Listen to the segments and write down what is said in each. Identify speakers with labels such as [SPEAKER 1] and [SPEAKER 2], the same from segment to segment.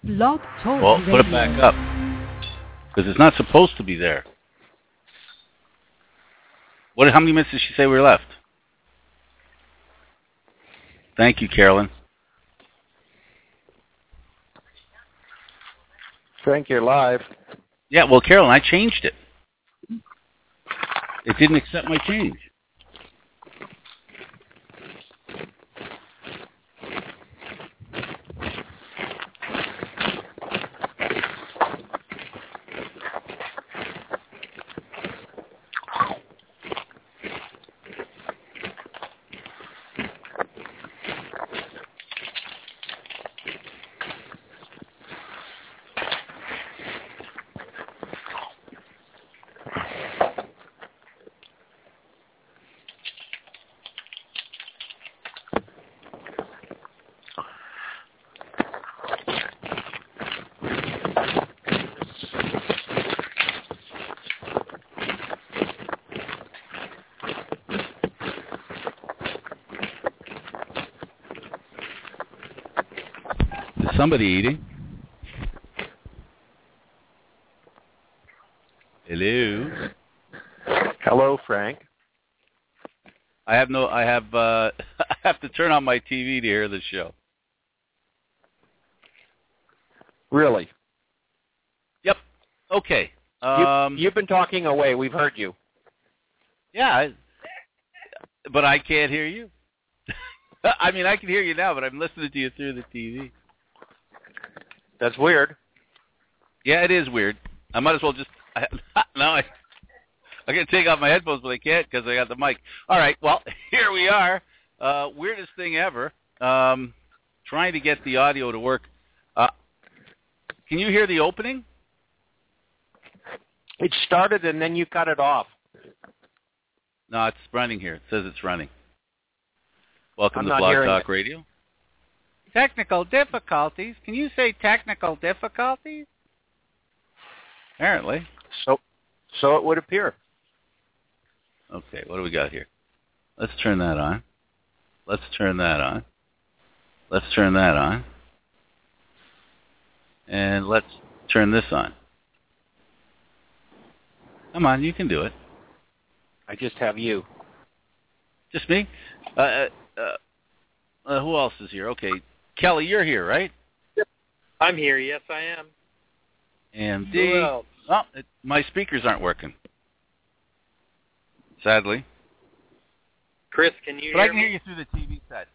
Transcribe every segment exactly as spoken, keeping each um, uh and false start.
[SPEAKER 1] Blog Talk
[SPEAKER 2] Well,
[SPEAKER 1] Radio.
[SPEAKER 2] put it back up. Because it's not supposed to be there. What? How many minutes did she say we were left? Thank you, Carolyn.
[SPEAKER 3] Frank, you're live.
[SPEAKER 2] Yeah, well, Carolyn, I changed it. It didn't accept my change. Somebody eating? Hello.
[SPEAKER 3] Hello, Frank.
[SPEAKER 2] I have no. I have. Uh, I have to turn on my T V to hear the show.
[SPEAKER 3] Really?
[SPEAKER 2] Yep. Okay. Um,
[SPEAKER 3] you, you've been talking away. We've heard you.
[SPEAKER 2] Yeah, I, but I can't hear you. I mean, I can hear you now, but I'm listening to you through the T V.
[SPEAKER 3] That's weird.
[SPEAKER 2] Yeah, it is weird. I might as well just I, now I I can take off my headphones, but I can't because I got the mic. All right, well, here we are. Uh, weirdest thing ever. Um, trying to get the audio to work. Uh, can you hear the opening?
[SPEAKER 3] It started and then you cut it off.
[SPEAKER 2] No, it's running here. It says it's running. Welcome
[SPEAKER 3] I'm
[SPEAKER 2] to
[SPEAKER 3] not
[SPEAKER 2] Blog
[SPEAKER 3] hearing
[SPEAKER 2] Talk
[SPEAKER 3] it.
[SPEAKER 2] Radio.
[SPEAKER 4] Technical difficulties. Can you say technical difficulties?
[SPEAKER 2] Apparently.
[SPEAKER 3] So, so it would appear.
[SPEAKER 2] Okay, what do we got here? Let's turn that on. Let's turn that on. Let's turn that on. And let's turn this on. Come on, you can do it.
[SPEAKER 3] I just have you.
[SPEAKER 2] Just me? Uh, uh, uh, who else is here? Okay. Kelly, you're here, right?
[SPEAKER 5] Yep. I'm here. Yes, I am.
[SPEAKER 2] And
[SPEAKER 5] Who
[SPEAKER 2] D.
[SPEAKER 5] else?
[SPEAKER 2] Oh, it, my speakers aren't working. Sadly.
[SPEAKER 5] Chris, can you
[SPEAKER 2] but
[SPEAKER 5] hear
[SPEAKER 2] I can
[SPEAKER 5] me?
[SPEAKER 2] hear you through the T V set.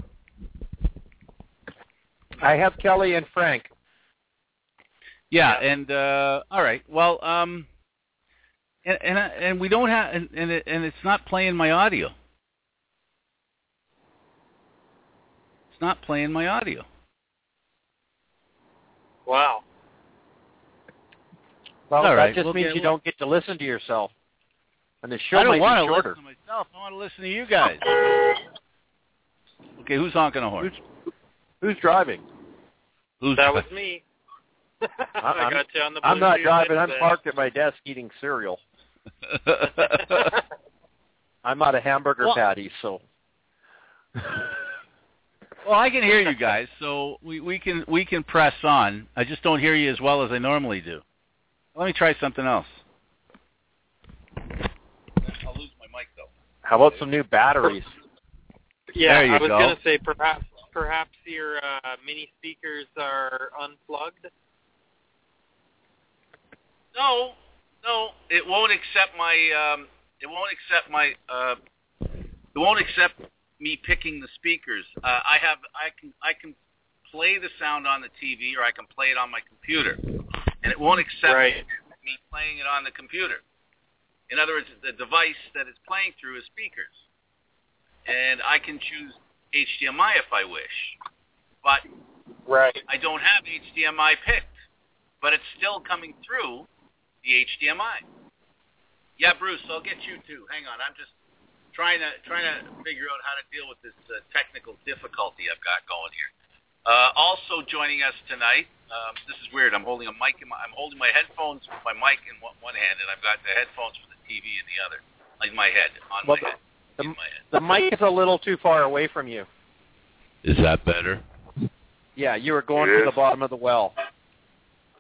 [SPEAKER 3] I have Kelly and Frank.
[SPEAKER 2] Yeah, and uh, all right. Well, um, and and, and we don't have, and and, it, and it's not playing my audio. It's not playing my audio.
[SPEAKER 5] Wow.
[SPEAKER 3] Well,
[SPEAKER 2] all
[SPEAKER 3] that
[SPEAKER 2] right.
[SPEAKER 3] just
[SPEAKER 2] we'll
[SPEAKER 3] means
[SPEAKER 2] get,
[SPEAKER 3] you don't get to listen to yourself. And the show
[SPEAKER 2] I don't
[SPEAKER 3] might
[SPEAKER 2] want
[SPEAKER 3] be
[SPEAKER 2] to
[SPEAKER 3] shorter.
[SPEAKER 2] listen to myself. I want to listen to you guys. Okay, who's honking a horn?
[SPEAKER 3] Who's, who's driving?
[SPEAKER 2] Who's
[SPEAKER 5] That was me. I
[SPEAKER 3] I'm,
[SPEAKER 5] got you on the
[SPEAKER 3] I'm not
[SPEAKER 5] Bluetooth
[SPEAKER 3] driving. I'm
[SPEAKER 5] headset.
[SPEAKER 3] parked at my desk eating cereal. I'm out of hamburger
[SPEAKER 2] Well-
[SPEAKER 3] patties, so.
[SPEAKER 2] Well, I can hear you guys, so we, we can we can press on. I just don't hear you as well as I normally do. Let me try something else. I'll lose my mic though.
[SPEAKER 3] How about some new batteries?
[SPEAKER 5] Yeah,
[SPEAKER 2] There you
[SPEAKER 5] I was
[SPEAKER 2] go.
[SPEAKER 5] going to say perhaps perhaps your uh, mini speakers are unplugged.
[SPEAKER 2] No, no, it won't accept my. Um, it won't accept my. Uh, it won't accept me picking the speakers. Uh, I have. I can. I can play the sound on the T V, or I can play it on my computer, and it won't accept
[SPEAKER 5] Right.
[SPEAKER 2] me playing it on the computer. In other words, the device that it's playing through is speakers, and I can choose H D M I if I wish, but
[SPEAKER 5] Right.
[SPEAKER 2] I don't have H D M I picked, but it's still coming through the H D M I. Yeah, Bruce, I'll get you too. Hang on, I'm just trying to trying to figure out how to deal with this uh, technical difficulty I've got going here. Uh, also joining us tonight, um, this is weird. I'm holding a mic in my I'm holding my headphones with my mic in one, one hand, and I've got the headphones for the T V in the other, like my head on
[SPEAKER 3] Well,
[SPEAKER 2] my head.
[SPEAKER 3] The,
[SPEAKER 2] in my head.
[SPEAKER 3] the mic is a little too far away from you.
[SPEAKER 2] Is that better?
[SPEAKER 3] Yeah, you were going
[SPEAKER 5] It
[SPEAKER 3] to the
[SPEAKER 5] is.
[SPEAKER 3] bottom of the well.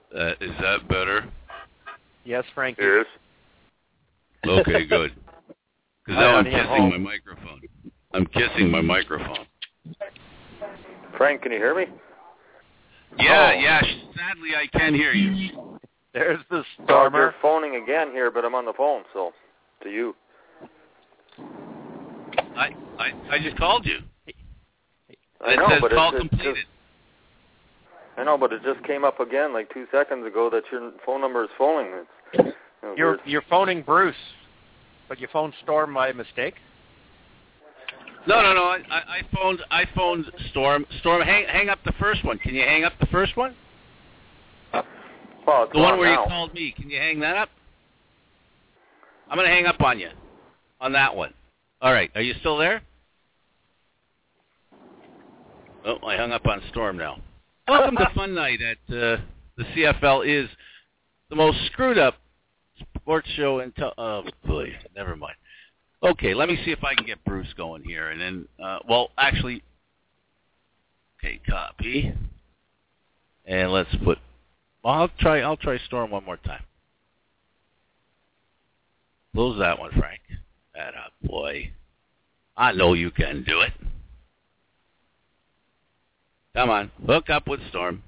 [SPEAKER 1] Uh, is that better?
[SPEAKER 3] Yes, Frankie.
[SPEAKER 6] It is.
[SPEAKER 1] Okay, good. Because now I'm kissing my microphone. I'm kissing my microphone.
[SPEAKER 6] Frank, can you hear me?
[SPEAKER 1] Yeah,
[SPEAKER 3] Oh.
[SPEAKER 1] yeah. Sadly, I can hear you.
[SPEAKER 3] There's the
[SPEAKER 6] Well,
[SPEAKER 3] stormer.
[SPEAKER 6] you're phoning again here, but I'm on the phone, so to you.
[SPEAKER 1] I I, I just called you.
[SPEAKER 6] I
[SPEAKER 1] It
[SPEAKER 6] know,
[SPEAKER 1] says
[SPEAKER 6] but
[SPEAKER 1] call
[SPEAKER 6] it's, it's
[SPEAKER 1] completed.
[SPEAKER 6] just, I know, but it just came up again like two seconds ago that your phone number is phoning. It's, you know,
[SPEAKER 3] You're
[SPEAKER 6] weird.
[SPEAKER 3] you're phoning Bruce, but you phoned Storm by mistake.
[SPEAKER 1] No, no, no. I, I I phoned I phoned Storm. Storm, hang hang up the first one. Can you hang up the first one?
[SPEAKER 6] Well, it's
[SPEAKER 1] The one
[SPEAKER 6] on
[SPEAKER 1] where
[SPEAKER 6] now.
[SPEAKER 1] you called me. Can you hang that up? I'm going to hang up on you, on that one. All right. Are you still there? Oh, I hung up on Storm now. Welcome to Fun Night at uh, the C F L is the most screwed up sports show in... To- oh, boy. Never mind. Okay, let me see if I can get Bruce going here. And then, uh, well, actually... Okay, copy. And let's put... Well, I'll try. I'll try Storm one more time. Close that one, Frank. That up, boy. I know you can do it. Come on, hook up with Storm.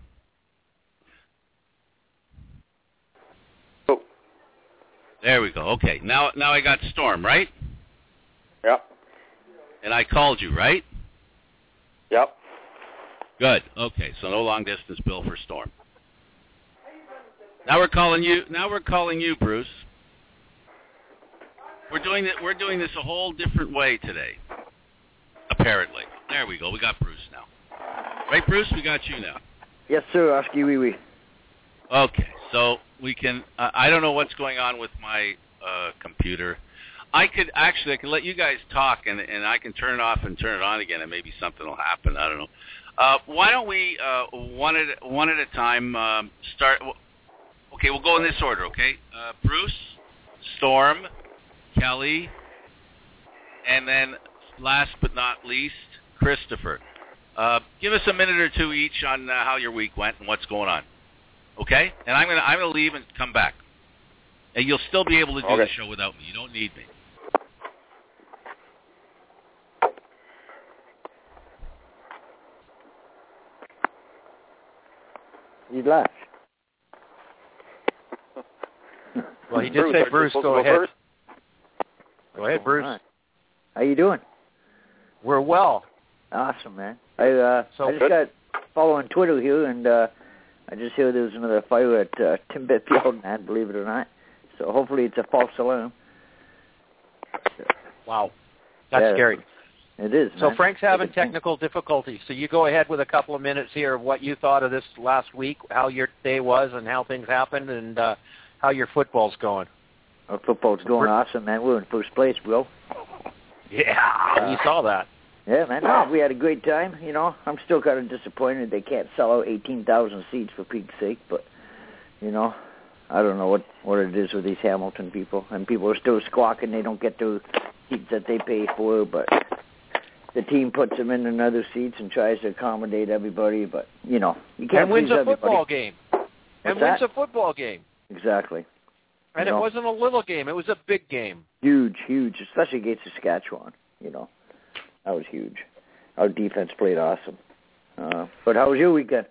[SPEAKER 6] Oh.
[SPEAKER 1] There we go. Okay, now now I got Storm, right?
[SPEAKER 6] Yep.
[SPEAKER 1] And I called you, right?
[SPEAKER 6] Yep.
[SPEAKER 1] Good. Okay, so no long distance bill for Storm. Now we're calling you. Now we're calling you, Bruce. We're doing it. We're doing this a whole different way today. Apparently, there we go. We got Bruce now. Right, Bruce? We got you now.
[SPEAKER 7] Yes, sir. Asky wee wee.
[SPEAKER 1] Okay, so we can. Uh, I don't know what's going on with my uh, computer. I could actually. I could let you guys talk, and and I can turn it off and turn it on again, and maybe something will happen. I don't know. Uh, why don't we uh, one at one at a time um, start? Okay, we'll go in this order, okay? Uh, Bruce, Storm, Kelly, and then last but not least, Christopher. Uh, give us a minute or two each on uh, how your week went and what's going on, okay? And I'm gonna I'm gonna leave and come back, and you'll still be able to do
[SPEAKER 6] Okay.
[SPEAKER 1] the show without me. You don't need me.
[SPEAKER 7] You'd laugh.
[SPEAKER 3] Well, he did
[SPEAKER 6] Bruce,
[SPEAKER 3] say,
[SPEAKER 6] aren't you
[SPEAKER 3] Bruce,
[SPEAKER 6] supposed
[SPEAKER 3] go
[SPEAKER 6] to go
[SPEAKER 3] ahead.
[SPEAKER 6] first?
[SPEAKER 3] Go ahead, Bruce.
[SPEAKER 7] All right. How you doing?
[SPEAKER 3] We're well.
[SPEAKER 7] Awesome, man. I uh,
[SPEAKER 3] So
[SPEAKER 7] I just
[SPEAKER 6] good.
[SPEAKER 7] got following Twitter here, and uh, I just heard there was another fire at uh, Timbit Field, man. Believe it or not. So hopefully it's a false alarm.
[SPEAKER 3] Wow. That's
[SPEAKER 7] Yeah.
[SPEAKER 3] scary.
[SPEAKER 7] It is.
[SPEAKER 3] So
[SPEAKER 7] man.
[SPEAKER 3] Frank's having
[SPEAKER 7] It's a thing.
[SPEAKER 3] technical difficulties. So you go ahead with a couple of minutes here of what you thought of this last week, how your day was, and how things happened, and uh, how your football's going.
[SPEAKER 7] Our football's going
[SPEAKER 3] We're-
[SPEAKER 7] awesome, man. We're in first place, Will.
[SPEAKER 3] Yeah, you saw that.
[SPEAKER 7] Yeah, man. No, we had a great time. You know, I'm still kind of disappointed they can't sell out eighteen thousand seats for Pete's sake. But you know, I don't know what what it is with these Hamilton people, and people are still squawking they don't get the seats that they pay for. But the team puts them in another seats and tries to accommodate everybody. But you know, you can't
[SPEAKER 3] And wins
[SPEAKER 7] please
[SPEAKER 3] a
[SPEAKER 7] everybody.
[SPEAKER 3] football game. And
[SPEAKER 7] What's
[SPEAKER 3] wins
[SPEAKER 7] that?
[SPEAKER 3] a football game.
[SPEAKER 7] Exactly.
[SPEAKER 3] And
[SPEAKER 7] You
[SPEAKER 3] it
[SPEAKER 7] know.
[SPEAKER 3] wasn't a little game. It was a big game.
[SPEAKER 7] Huge, huge, especially against Saskatchewan. You know, that was huge. Our defense played awesome. Uh, but how was your weekend?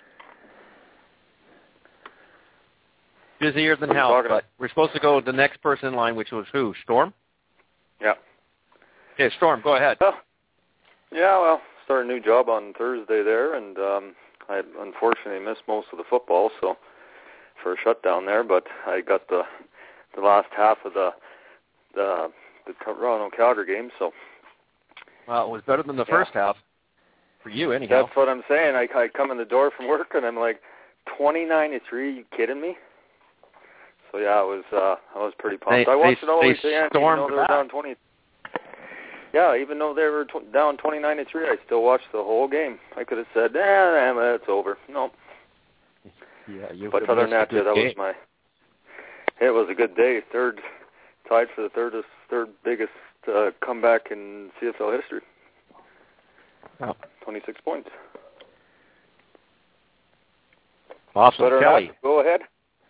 [SPEAKER 3] Busier than
[SPEAKER 6] What are you
[SPEAKER 3] hell.
[SPEAKER 6] talking
[SPEAKER 3] But
[SPEAKER 6] about?
[SPEAKER 3] we're supposed to go with the next person in line, which was who? Storm?
[SPEAKER 6] Yeah.
[SPEAKER 3] Okay, Storm, go ahead.
[SPEAKER 6] Well, yeah, well, started a new job on Thursday there, and um, I unfortunately missed most of the football, so for a shutdown there. But I got the the last half of the the the Toronto Calgary game, so
[SPEAKER 3] Well, it was better than the
[SPEAKER 6] Yeah.
[SPEAKER 3] first half. For you, anyhow.
[SPEAKER 6] that's what I'm saying. I, I come in the door from work, and I'm like, twenty-nine to three. Are you kidding me? So yeah, I was uh, I was pretty pumped.
[SPEAKER 3] They-
[SPEAKER 6] I watched
[SPEAKER 3] they-
[SPEAKER 6] it all the way
[SPEAKER 3] they
[SPEAKER 6] to the end, even
[SPEAKER 3] stormed
[SPEAKER 6] though they were
[SPEAKER 3] back.
[SPEAKER 6] down twenty. Yeah, even though they were tw- down twenty-nine to three, I still watched the whole game. I could have said, "Eh, it's over." No,
[SPEAKER 3] Yeah, you
[SPEAKER 6] but
[SPEAKER 3] would've
[SPEAKER 6] other than
[SPEAKER 3] missed
[SPEAKER 6] that,
[SPEAKER 3] a
[SPEAKER 6] yeah,
[SPEAKER 3] good
[SPEAKER 6] that
[SPEAKER 3] game.
[SPEAKER 6] was my. It was a good day. Third, tied for the third third biggest uh, comeback in C F L history.
[SPEAKER 3] Wow.
[SPEAKER 6] twenty-six points.
[SPEAKER 3] Awesome.
[SPEAKER 6] Better
[SPEAKER 3] Kelly.
[SPEAKER 6] not. Go ahead.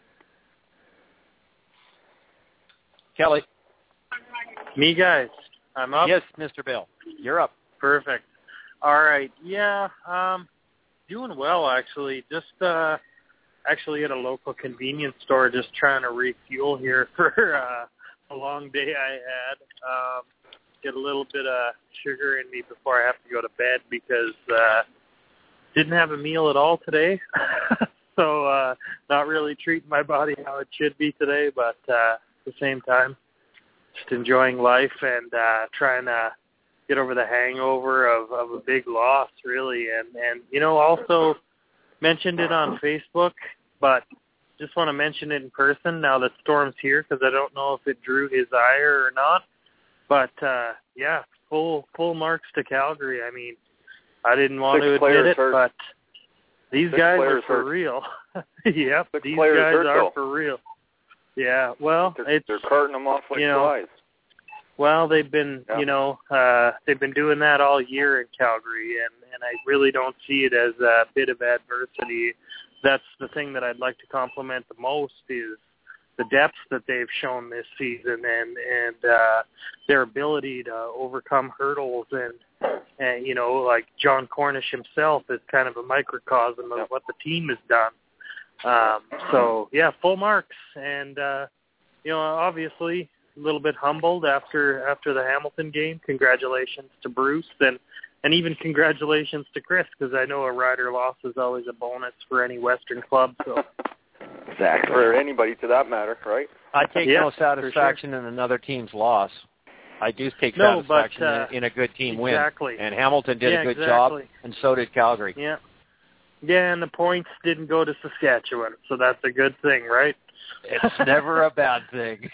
[SPEAKER 3] Kelly.
[SPEAKER 5] Me, guys. I'm up?
[SPEAKER 3] Yes, Mister Bill. You're up.
[SPEAKER 5] Perfect. All right. Yeah, um, doing well, actually. Just uh, actually at a local convenience store, just trying to refuel here for uh, a long day I had. Um, get a little bit of sugar in me before I have to go to bed because uh, didn't have a meal at all today. so uh, not really treating my body how it should be today, but uh, at the same time, just enjoying life and uh, trying to get over the hangover of, of a big loss, really. And, and, you know, also mentioned it on Facebook, but just want to mention it in person now that Storm's here because I don't know if it drew his ire or not. But, uh, yeah, full full marks to Calgary. I mean, I didn't want
[SPEAKER 6] Six
[SPEAKER 5] to admit it,
[SPEAKER 6] hurt.
[SPEAKER 5] but these
[SPEAKER 6] Six
[SPEAKER 5] guys are for
[SPEAKER 6] hurt.
[SPEAKER 5] real. yep,
[SPEAKER 6] Six
[SPEAKER 5] these
[SPEAKER 6] players
[SPEAKER 5] guys
[SPEAKER 6] hurt,
[SPEAKER 5] are
[SPEAKER 6] though.
[SPEAKER 5] for real. Yeah, well,
[SPEAKER 6] They're,
[SPEAKER 5] it's
[SPEAKER 6] they're carting them off like
[SPEAKER 5] you know,
[SPEAKER 6] flies.
[SPEAKER 5] Well, they've been,
[SPEAKER 6] Yeah.
[SPEAKER 5] you know, uh, they've been doing that all year in Calgary, and, and I really don't see it as a bit of adversity. That's the thing that I'd like to compliment the most is the depth that they've shown this season and, and uh, their ability to overcome hurdles. And, and, you know, like John Cornish himself is kind of a microcosm of
[SPEAKER 6] Yep.
[SPEAKER 5] what the team has done. Um, so, yeah, full marks. And, uh, you know, obviously a little bit humbled after after the Hamilton game. Congratulations to Bruce and, and even congratulations to Chris because I know a rider loss is always a bonus for any Western club. So
[SPEAKER 6] Exactly. For anybody to that matter, right?
[SPEAKER 3] I take
[SPEAKER 5] Yeah,
[SPEAKER 3] no
[SPEAKER 5] for
[SPEAKER 3] satisfaction in another team's loss. I do take
[SPEAKER 5] No,
[SPEAKER 3] satisfaction
[SPEAKER 5] but, uh,
[SPEAKER 3] in, in a good team
[SPEAKER 5] exactly.
[SPEAKER 3] win. And Hamilton did
[SPEAKER 5] Yeah,
[SPEAKER 3] a good
[SPEAKER 5] exactly.
[SPEAKER 3] job, and so did Calgary.
[SPEAKER 5] Yeah. Yeah, and the points didn't go to Saskatchewan, so that's a good thing, right?
[SPEAKER 3] It's never a bad thing.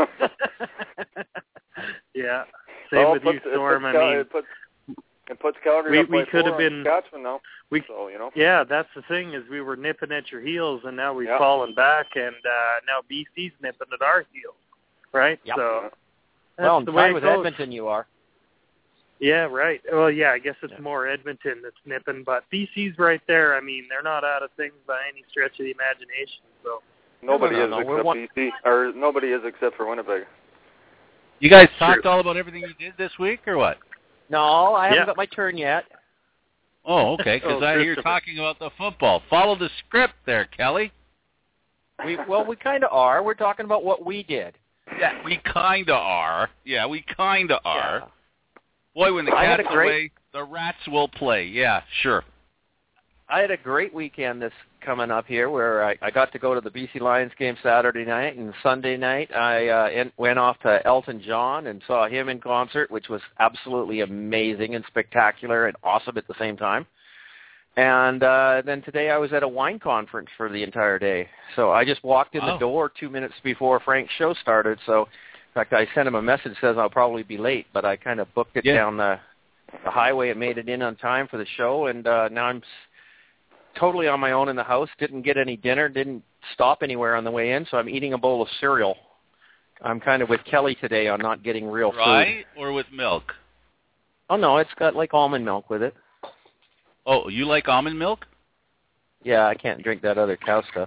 [SPEAKER 5] Yeah. Same
[SPEAKER 6] well,
[SPEAKER 5] with
[SPEAKER 6] it
[SPEAKER 5] you,
[SPEAKER 6] puts,
[SPEAKER 5] Storm.
[SPEAKER 6] It
[SPEAKER 5] I
[SPEAKER 6] puts,
[SPEAKER 5] mean,
[SPEAKER 6] it puts, it puts Calgary
[SPEAKER 5] we-
[SPEAKER 6] up
[SPEAKER 5] we
[SPEAKER 6] by
[SPEAKER 5] could
[SPEAKER 6] four
[SPEAKER 5] have
[SPEAKER 6] on
[SPEAKER 5] been-
[SPEAKER 6] Saskatchewan now.
[SPEAKER 5] we-
[SPEAKER 6] so, you know.
[SPEAKER 5] yeah, that's the thing is we were nipping at your heels, and now we've
[SPEAKER 6] Yep.
[SPEAKER 5] fallen back, and uh, now B C's nipping at our heels, right?
[SPEAKER 3] Yep.
[SPEAKER 5] So that's
[SPEAKER 3] Well,
[SPEAKER 5] the
[SPEAKER 3] in
[SPEAKER 5] way
[SPEAKER 3] time
[SPEAKER 5] it
[SPEAKER 3] with
[SPEAKER 5] goes.
[SPEAKER 3] Edmonton you are.
[SPEAKER 5] Yeah, right. Well, yeah, I guess it's
[SPEAKER 3] Yeah.
[SPEAKER 5] more Edmonton that's nipping, but B C's right there. I mean, they're not out of things by any stretch of the imagination. So
[SPEAKER 6] Nobody
[SPEAKER 3] no, no,
[SPEAKER 6] is
[SPEAKER 3] no, we're
[SPEAKER 6] except
[SPEAKER 3] one-
[SPEAKER 6] B C, or nobody is except for Winnipeg.
[SPEAKER 1] You guys
[SPEAKER 5] True.
[SPEAKER 1] talked all about everything you did this week, or what?
[SPEAKER 3] No, I haven't
[SPEAKER 5] Yeah.
[SPEAKER 3] got my turn yet.
[SPEAKER 1] Oh, okay, because
[SPEAKER 5] Oh,
[SPEAKER 1] I hear
[SPEAKER 5] Christopher.
[SPEAKER 1] talking about the football. Follow the script there, Kelly.
[SPEAKER 3] We well, we kind of are. We're talking about what we did.
[SPEAKER 1] Yeah, we kind of are. Yeah, we kind of are.
[SPEAKER 3] Yeah.
[SPEAKER 1] Boy, when the
[SPEAKER 3] I had
[SPEAKER 1] cat's
[SPEAKER 3] a great-
[SPEAKER 1] away, the rats will play. Yeah, sure.
[SPEAKER 3] I had a great weekend this coming up here where I, I got to go to the B C Lions game Saturday night, and Sunday night I uh, in, went off to Elton John and saw him in concert, which was absolutely amazing and spectacular and awesome at the same time. And uh, then today I was at a wine conference for the entire day. So I just walked in
[SPEAKER 1] Wow.
[SPEAKER 3] the door two minutes before Frank's show started. So in fact, I sent him a message that says I'll probably be late, but I kind of booked it
[SPEAKER 1] Yeah.
[SPEAKER 3] down the, the highway and made it in on time for the show, and uh, now I'm totally on my own in the house. Didn't get any dinner. Didn't stop anywhere on the way in. So I'm eating a bowl of cereal. I'm kind of with Kelly today on not getting real food.
[SPEAKER 1] Dry or with milk?
[SPEAKER 3] Oh no, it's got like almond milk with it.
[SPEAKER 1] Oh, you like almond milk?
[SPEAKER 3] Yeah, I can't drink that other cow stuff.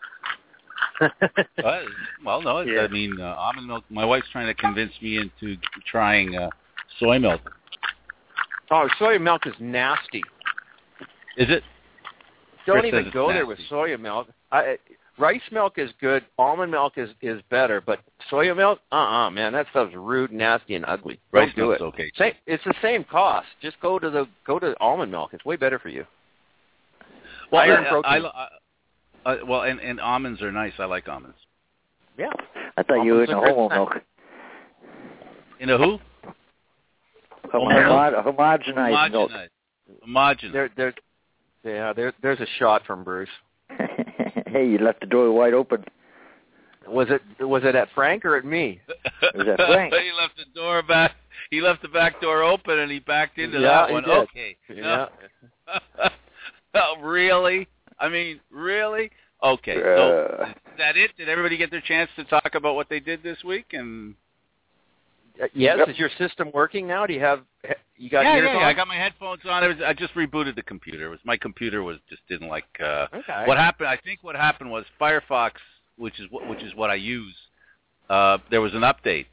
[SPEAKER 1] Uh, well, no.
[SPEAKER 5] Yeah.
[SPEAKER 1] I mean, uh, almond milk. My wife's trying to convince me into trying uh, soy milk.
[SPEAKER 3] Oh, soy milk is nasty.
[SPEAKER 1] Is it?
[SPEAKER 3] Don't
[SPEAKER 1] Chris
[SPEAKER 3] even
[SPEAKER 1] says it's
[SPEAKER 3] go there with
[SPEAKER 1] nasty.
[SPEAKER 3] soya milk. I, rice milk is good. Almond milk is is better, but soya milk, uh-uh, man, that stuff's rude, nasty, and ugly.
[SPEAKER 1] Rice
[SPEAKER 3] Don't do
[SPEAKER 1] milk's
[SPEAKER 3] it.
[SPEAKER 1] okay.
[SPEAKER 3] Same, it's the same cost. Just go to the go to almond milk. It's way better for you.
[SPEAKER 1] Well,
[SPEAKER 3] Iron
[SPEAKER 1] I,
[SPEAKER 3] protein.
[SPEAKER 1] I, I, uh, well, and, and almonds are nice. I like almonds.
[SPEAKER 3] Yeah.
[SPEAKER 7] I thought you were in
[SPEAKER 3] Almonds
[SPEAKER 7] a
[SPEAKER 3] are great
[SPEAKER 7] homo
[SPEAKER 3] snack.
[SPEAKER 7] milk.
[SPEAKER 1] In a who?
[SPEAKER 7] Homo-
[SPEAKER 1] milk?
[SPEAKER 7] homogenized milk.
[SPEAKER 1] Homogenized. Homogenized.
[SPEAKER 3] There, there's, yeah, there, there's a shot from Bruce.
[SPEAKER 7] Hey, you left the door wide open.
[SPEAKER 3] Was it was it at Frank or at me?
[SPEAKER 7] Was that Frank?
[SPEAKER 1] He left the door back. He left the back door open, and he backed into
[SPEAKER 3] Yeah,
[SPEAKER 1] that
[SPEAKER 3] he
[SPEAKER 1] one.
[SPEAKER 3] did.
[SPEAKER 1] Okay.
[SPEAKER 3] Yeah.
[SPEAKER 1] Oh, really? I mean, really? Okay. So
[SPEAKER 6] Uh,
[SPEAKER 1] is that it? Did everybody get their chance to talk about what they did this week? And
[SPEAKER 3] Uh, yes,
[SPEAKER 6] Yep.
[SPEAKER 3] is your system working now? Do you have you got
[SPEAKER 1] yeah,
[SPEAKER 3] ears
[SPEAKER 1] yeah,
[SPEAKER 3] on?
[SPEAKER 1] yeah. I got my headphones on. It was, I just rebooted the computer. It was my computer was just didn't like. Uh,
[SPEAKER 3] Okay.
[SPEAKER 1] What happened? I think what happened was Firefox, which is what which is what I use. Uh, there was an update,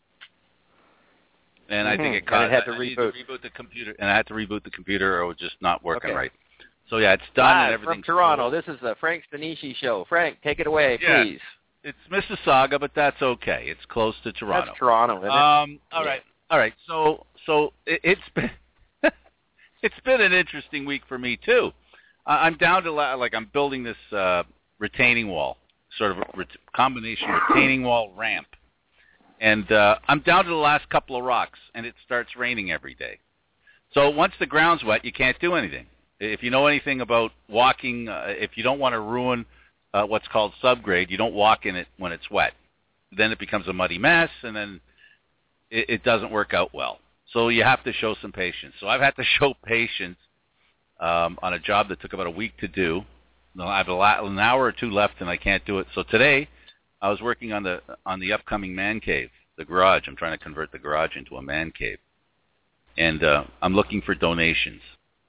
[SPEAKER 1] and I think
[SPEAKER 3] Mhm.
[SPEAKER 1] it caught.
[SPEAKER 3] And it had to
[SPEAKER 1] I, I needed
[SPEAKER 3] reboot.
[SPEAKER 1] to reboot the computer, and I had to reboot the computer, or it was just not working
[SPEAKER 3] Okay.
[SPEAKER 1] right. So yeah, it's done
[SPEAKER 3] Live
[SPEAKER 1] and everything's
[SPEAKER 3] from Toronto.
[SPEAKER 1] cool.
[SPEAKER 3] This is the Frank Stanishi Show. Frank, take it away,
[SPEAKER 1] Yeah.
[SPEAKER 3] please.
[SPEAKER 1] It's Mississauga, but that's okay. It's close to Toronto.
[SPEAKER 3] That's Toronto, isn't it?
[SPEAKER 1] Um. All
[SPEAKER 3] Yeah.
[SPEAKER 1] right. All right. So so it, it's been it's been an interesting week for me too. Uh, I'm down to la- like I'm building this uh, retaining wall, sort of a ret- combination retaining wall ramp, and uh, I'm down to the last couple of rocks, and it starts raining every day. So once the ground's wet, you can't do anything. If you know anything about walking, uh, if you don't want to ruin uh, what's called subgrade, you don't walk in it when it's wet. Then it becomes a muddy mess, and then it, it doesn't work out well. So you have to show some patience. So I've had to show patience um, on a job that took about a week to do. I have a la- an hour or two left, and I can't do it. So today, I was working on the on the upcoming man cave, the garage. I'm trying to convert the garage into a man cave, and uh, I'm looking for donations.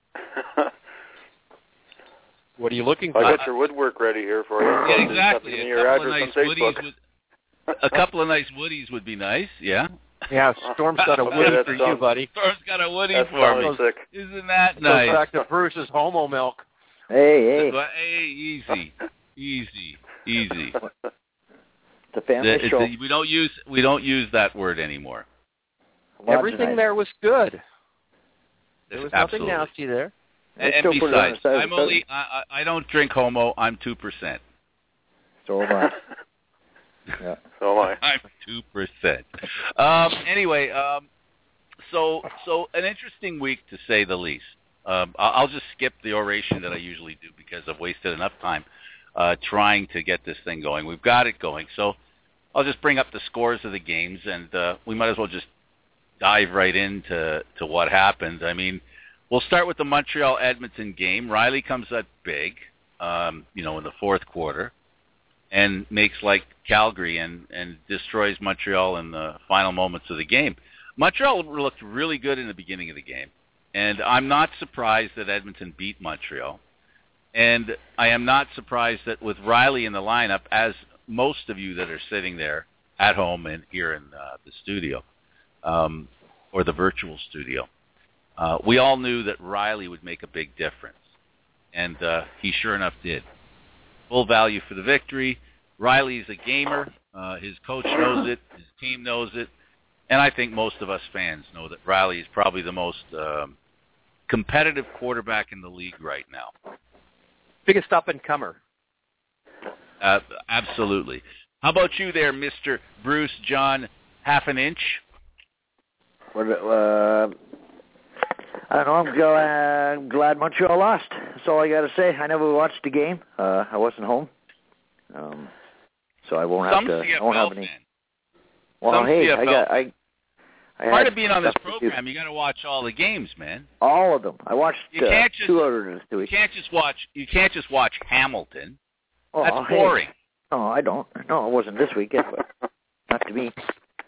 [SPEAKER 3] What are you looking for?
[SPEAKER 6] I got your woodwork ready here for you.
[SPEAKER 1] Yeah,
[SPEAKER 6] Just have to
[SPEAKER 1] exactly.
[SPEAKER 6] give me
[SPEAKER 1] A
[SPEAKER 6] your
[SPEAKER 1] couple of
[SPEAKER 6] address
[SPEAKER 1] nice
[SPEAKER 6] on
[SPEAKER 1] woodies
[SPEAKER 6] Facebook.
[SPEAKER 1] would, a couple of nice woodies would be nice. Yeah.
[SPEAKER 3] Yeah, Storm's got a
[SPEAKER 6] Okay,
[SPEAKER 3] woody
[SPEAKER 6] that
[SPEAKER 3] for you,
[SPEAKER 6] sounds-
[SPEAKER 3] buddy.
[SPEAKER 1] Storm's got a woody
[SPEAKER 6] That
[SPEAKER 1] for me.
[SPEAKER 6] sounds sick.
[SPEAKER 1] Isn't that
[SPEAKER 3] Goes
[SPEAKER 1] nice?
[SPEAKER 3] back to Bruce's homo milk.
[SPEAKER 7] Hey, hey,
[SPEAKER 1] Well, hey, easy, easy, easy.
[SPEAKER 7] it's a family
[SPEAKER 1] The-
[SPEAKER 7] show.
[SPEAKER 1] the- we don't use we don't use that word anymore.
[SPEAKER 3] Everything
[SPEAKER 7] Homogenized.
[SPEAKER 3] there was good. There
[SPEAKER 1] It's
[SPEAKER 3] was
[SPEAKER 1] absolutely.
[SPEAKER 3] nothing nasty there.
[SPEAKER 1] And,
[SPEAKER 7] They
[SPEAKER 1] and
[SPEAKER 7] still put it on the
[SPEAKER 1] besides,
[SPEAKER 7] side of
[SPEAKER 1] I'm
[SPEAKER 7] the
[SPEAKER 1] only I, I I don't drink homo. I'm two percent.
[SPEAKER 7] So am I. Yeah.
[SPEAKER 6] So am I.
[SPEAKER 1] I'm two percent. Um, anyway, um, so so an interesting week to say the least. Um, I'll, I'll just skip the oration that I usually do because I've wasted enough time uh, trying to get this thing going. We've got it going, so I'll just bring up the scores of the games, and uh, we might as well just dive right into to what happened. I mean, we'll start with the Montreal-Edmonton game. Riley comes up big, um, you know, in the fourth quarter, and makes like Calgary and, and destroys Montreal in the final moments of the game. Montreal looked really good in the beginning of the game, and I'm not surprised that Edmonton beat Montreal. And I am not surprised that with Riley in the lineup, as most of you that are sitting there at home and here in uh, the studio, um, or the virtual studio, uh, we all knew that Riley would make a big difference. And uh, he sure enough did. Full value for the victory. Riley's a gamer. Uh, his coach knows it. His team knows it. And I think most of us fans know that Riley is probably the most um, competitive quarterback in the league right now.
[SPEAKER 3] Biggest up-and-comer.
[SPEAKER 1] Uh, absolutely. How about you there, Mister Bruce John Half an Inch?
[SPEAKER 7] What, uh, I don't know. I'm glad, I'm glad Montreal lost. That's all I got to say. I never watched the game. Uh, I wasn't home, um, so I won't
[SPEAKER 1] Some
[SPEAKER 7] have to.
[SPEAKER 1] C F
[SPEAKER 7] I won't
[SPEAKER 1] L
[SPEAKER 7] have any.
[SPEAKER 1] fan.
[SPEAKER 7] Well,
[SPEAKER 1] Some
[SPEAKER 7] hey,
[SPEAKER 1] C F L
[SPEAKER 7] I got. I, I
[SPEAKER 1] Part
[SPEAKER 7] had
[SPEAKER 1] of being on this
[SPEAKER 7] stuff to do.
[SPEAKER 1] program, you got to watch all the games, man.
[SPEAKER 7] All of them. I watched
[SPEAKER 1] You
[SPEAKER 7] uh,
[SPEAKER 1] can't just-
[SPEAKER 7] two out of this
[SPEAKER 1] You
[SPEAKER 7] week.
[SPEAKER 1] can't just watch. You can't just watch Hamilton.
[SPEAKER 7] Oh,
[SPEAKER 1] That's
[SPEAKER 7] hey.
[SPEAKER 1] boring.
[SPEAKER 7] No, I don't. No, it wasn't this weekend, but not to me.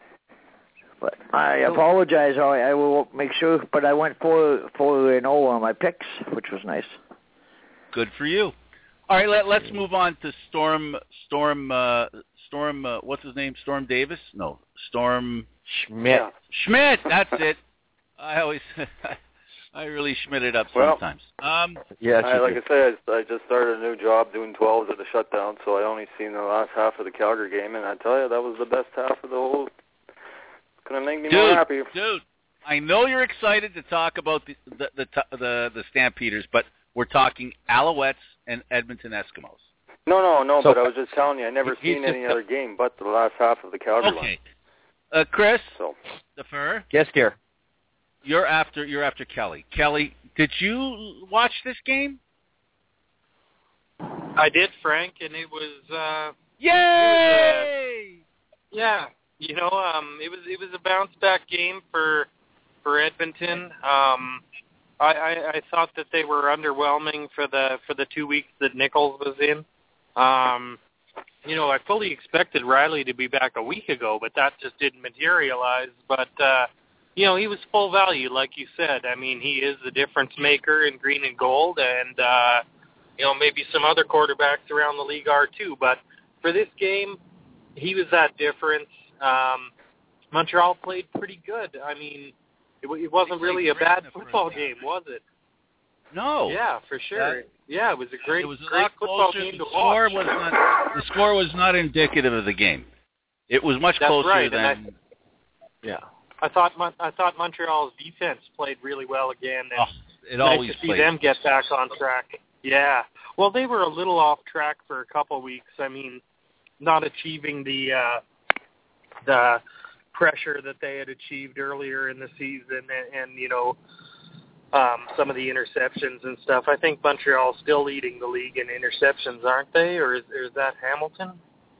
[SPEAKER 7] But I apologize. I, I will make sure. But I went four four and zero on my picks, which was nice.
[SPEAKER 1] Good for you. All right, let, let's move on to Storm. Storm. Uh, Storm. Uh, what's his name? Storm Davis? No, Storm
[SPEAKER 3] Schmidt.
[SPEAKER 6] Yeah.
[SPEAKER 1] Schmidt. That's it. I always. I really Schmidt it up
[SPEAKER 6] Well,
[SPEAKER 1] sometimes. Um.
[SPEAKER 3] Yes,
[SPEAKER 6] I,
[SPEAKER 3] you
[SPEAKER 6] like
[SPEAKER 3] do.
[SPEAKER 6] I say, I, I just started a new job doing twelves at the shutdown, so I only seen the last half of the Calgary game, and I tell you, that was the best half of the whole. Gonna make me more
[SPEAKER 1] Dude,
[SPEAKER 6] happy.
[SPEAKER 1] dude, I know you're excited to talk about the the the the, the Stampeders, but we're talking Alouettes and Edmonton Eskimos.
[SPEAKER 6] No, no, no.
[SPEAKER 3] So-
[SPEAKER 6] but I was just telling you, I never
[SPEAKER 3] He's
[SPEAKER 6] seen
[SPEAKER 3] just-
[SPEAKER 6] any other game but the last half of the Calgary one.
[SPEAKER 1] Okay, uh, Chris,
[SPEAKER 6] So
[SPEAKER 1] the fur,
[SPEAKER 3] Yes, dear.
[SPEAKER 1] you're after you're after Kelly. Kelly, did you watch this game?
[SPEAKER 5] I did, Frank, and it was uh,
[SPEAKER 1] Yay!
[SPEAKER 5] yeah, you know, um, it was it was a bounce back game for for Edmonton. Um, I, I, I thought that they were underwhelming for the for the two weeks that Nichols was in. Um, you know, I fully expected Riley to be back a week ago, but that just didn't materialize. But, uh, you know, he was full value, like you said. I mean, he is the difference maker in green and gold, and, uh, you know, maybe some other quarterbacks around the league are too. But for this game, he was that difference. Um, Montreal played pretty good. I mean, it, it wasn't really a bad football game, was it?
[SPEAKER 1] No.
[SPEAKER 5] Yeah, for sure.
[SPEAKER 1] That,
[SPEAKER 5] yeah, it was a great,
[SPEAKER 1] it was a
[SPEAKER 5] great
[SPEAKER 1] lot
[SPEAKER 5] football
[SPEAKER 1] closer.
[SPEAKER 5] game
[SPEAKER 1] The
[SPEAKER 5] to
[SPEAKER 1] score
[SPEAKER 5] watch.
[SPEAKER 1] was not. The score was not indicative of the game. It was much
[SPEAKER 5] That's
[SPEAKER 1] closer
[SPEAKER 5] right,
[SPEAKER 1] than.
[SPEAKER 5] I,
[SPEAKER 1] yeah.
[SPEAKER 5] I thought Mon- I thought Montreal's defense played really well again. And
[SPEAKER 1] oh, it
[SPEAKER 5] nice
[SPEAKER 1] always
[SPEAKER 5] to see
[SPEAKER 1] played.
[SPEAKER 5] them get back on track. Yeah. Well, they were a little off track for a couple weeks. I mean, not achieving the uh, the pressure that they had achieved earlier in the season, and, and you know, um, some of the interceptions and stuff. I think Montreal's still leading the league in interceptions, aren't they? Or is, or is that Hamilton?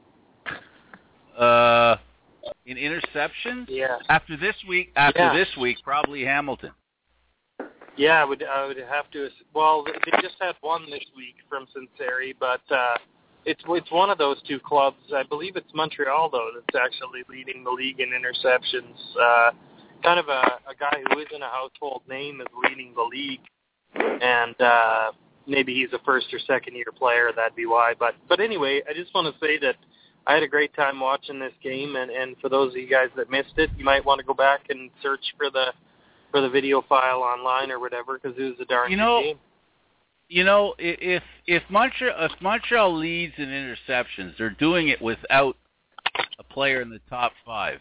[SPEAKER 1] Uh, in interceptions?
[SPEAKER 5] Yeah.
[SPEAKER 1] After this week, after
[SPEAKER 5] Yeah.
[SPEAKER 1] this week, probably Hamilton.
[SPEAKER 5] Yeah, I would I would have to. Well, they just had one this week from Cincinnati, but uh, it's it's one of those two clubs. I believe it's Montreal though that's actually leading the league in interceptions. Uh, kind of a, a guy who isn't a household name is leading the league, and uh, maybe he's a first or second year player. That'd be why. But but anyway, I just want to say that I had a great time watching this game, and, and for those of you guys that missed it, you might want to go back and search for the. for the video file online or whatever, because it was a darn
[SPEAKER 1] you
[SPEAKER 5] good
[SPEAKER 1] know,
[SPEAKER 5] game.
[SPEAKER 1] You know, if if Montreal if Montreal leads in interceptions, they're doing it without a player in the top five.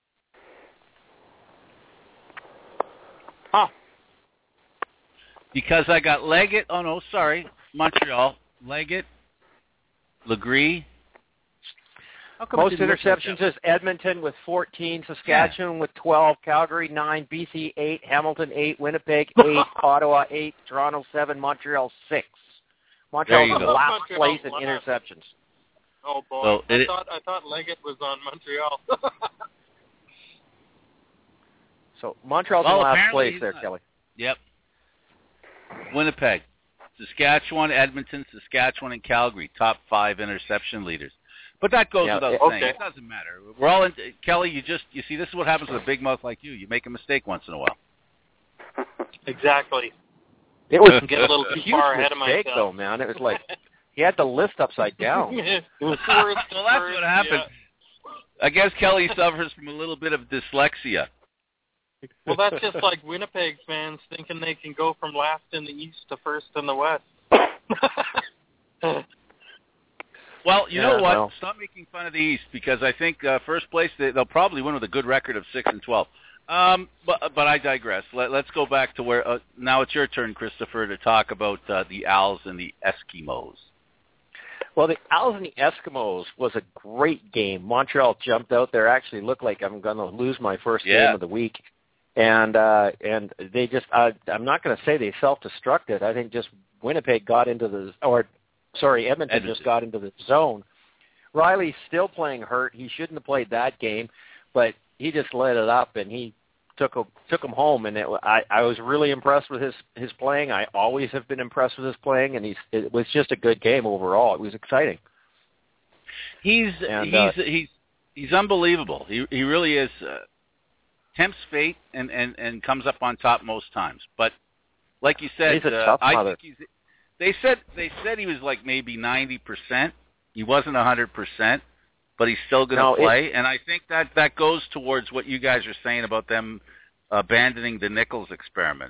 [SPEAKER 5] Huh.
[SPEAKER 1] Because I got Leggett. Oh no, sorry, Montreal. Leggett, Legree.
[SPEAKER 3] Most interceptions is Edmonton with fourteen, Saskatchewan yeah. with twelve, Calgary nine, B C eight, Hamilton eight, Winnipeg eight, Ottawa eight, Toronto seven, Montreal six. Montreal's in last Montreal place in interceptions.
[SPEAKER 5] Oh boy,
[SPEAKER 1] so
[SPEAKER 5] I
[SPEAKER 1] it,
[SPEAKER 5] thought I thought Leggett was on Montreal.
[SPEAKER 3] So Montreal's
[SPEAKER 1] well,
[SPEAKER 3] in last place there,
[SPEAKER 1] not.
[SPEAKER 3] Kelly.
[SPEAKER 1] Yep. Winnipeg, Saskatchewan, Edmonton, Saskatchewan, and Calgary, top five interception leaders. But that goes
[SPEAKER 3] yeah,
[SPEAKER 1] without
[SPEAKER 3] it,
[SPEAKER 1] saying.
[SPEAKER 5] okay.
[SPEAKER 1] It doesn't matter. We're all in. Kelly, you just you see this is what happens with a big mouth like you. You make a mistake once in a while.
[SPEAKER 5] Exactly.
[SPEAKER 3] It was
[SPEAKER 5] get a little too
[SPEAKER 3] huge
[SPEAKER 5] far ahead of
[SPEAKER 3] mistake,
[SPEAKER 5] myself.
[SPEAKER 3] though, man. It was like he had the list upside down.
[SPEAKER 5] it was first,
[SPEAKER 1] well, that's
[SPEAKER 5] first,
[SPEAKER 1] what happened.
[SPEAKER 5] Yeah.
[SPEAKER 1] I guess Kelly suffers from a little bit of dyslexia.
[SPEAKER 5] Well, that's just like Winnipeg fans thinking they can go from last in the East to first in the West.
[SPEAKER 1] Well, you
[SPEAKER 3] yeah,
[SPEAKER 1] know what?
[SPEAKER 3] Well.
[SPEAKER 1] Stop making fun of the East, because I think uh, first place they, they'll probably win with a good record of six and twelve. Um, but but I digress. Let, let's go back to where uh, now it's your turn, Christopher, to talk about uh, the Als and the Eskimos.
[SPEAKER 3] Well, the Als and the Eskimos was a great game. Montreal jumped out there. Actually looked like I'm going to lose my first
[SPEAKER 1] yeah.
[SPEAKER 3] game of the week. And uh, and they just, uh, I'm not going to say they self-destructed. I think just Winnipeg got into the, or sorry, Edmonton,
[SPEAKER 1] Edmonton.
[SPEAKER 3] just got into the zone. Riley's still playing hurt. He shouldn't have played that game, but he just let it up and he took a, took him home. And it, I, I was really impressed with his, his playing. I always have been impressed with his playing, and he's, it was just a good game overall. It was exciting.
[SPEAKER 1] He's
[SPEAKER 3] and,
[SPEAKER 1] he's
[SPEAKER 3] uh,
[SPEAKER 1] he's he's unbelievable. He he really is. Uh, tempts fate and, and, and comes up on top most times. But like you said,
[SPEAKER 3] he's a
[SPEAKER 1] uh,
[SPEAKER 3] tough
[SPEAKER 1] I
[SPEAKER 3] mother.
[SPEAKER 1] think he's. They said they said he was like maybe ninety percent. He wasn't a hundred percent, but he's still going to
[SPEAKER 3] no,
[SPEAKER 1] play.
[SPEAKER 3] It,
[SPEAKER 1] and I think that that goes towards what you guys are saying about them abandoning the Nichols experiment.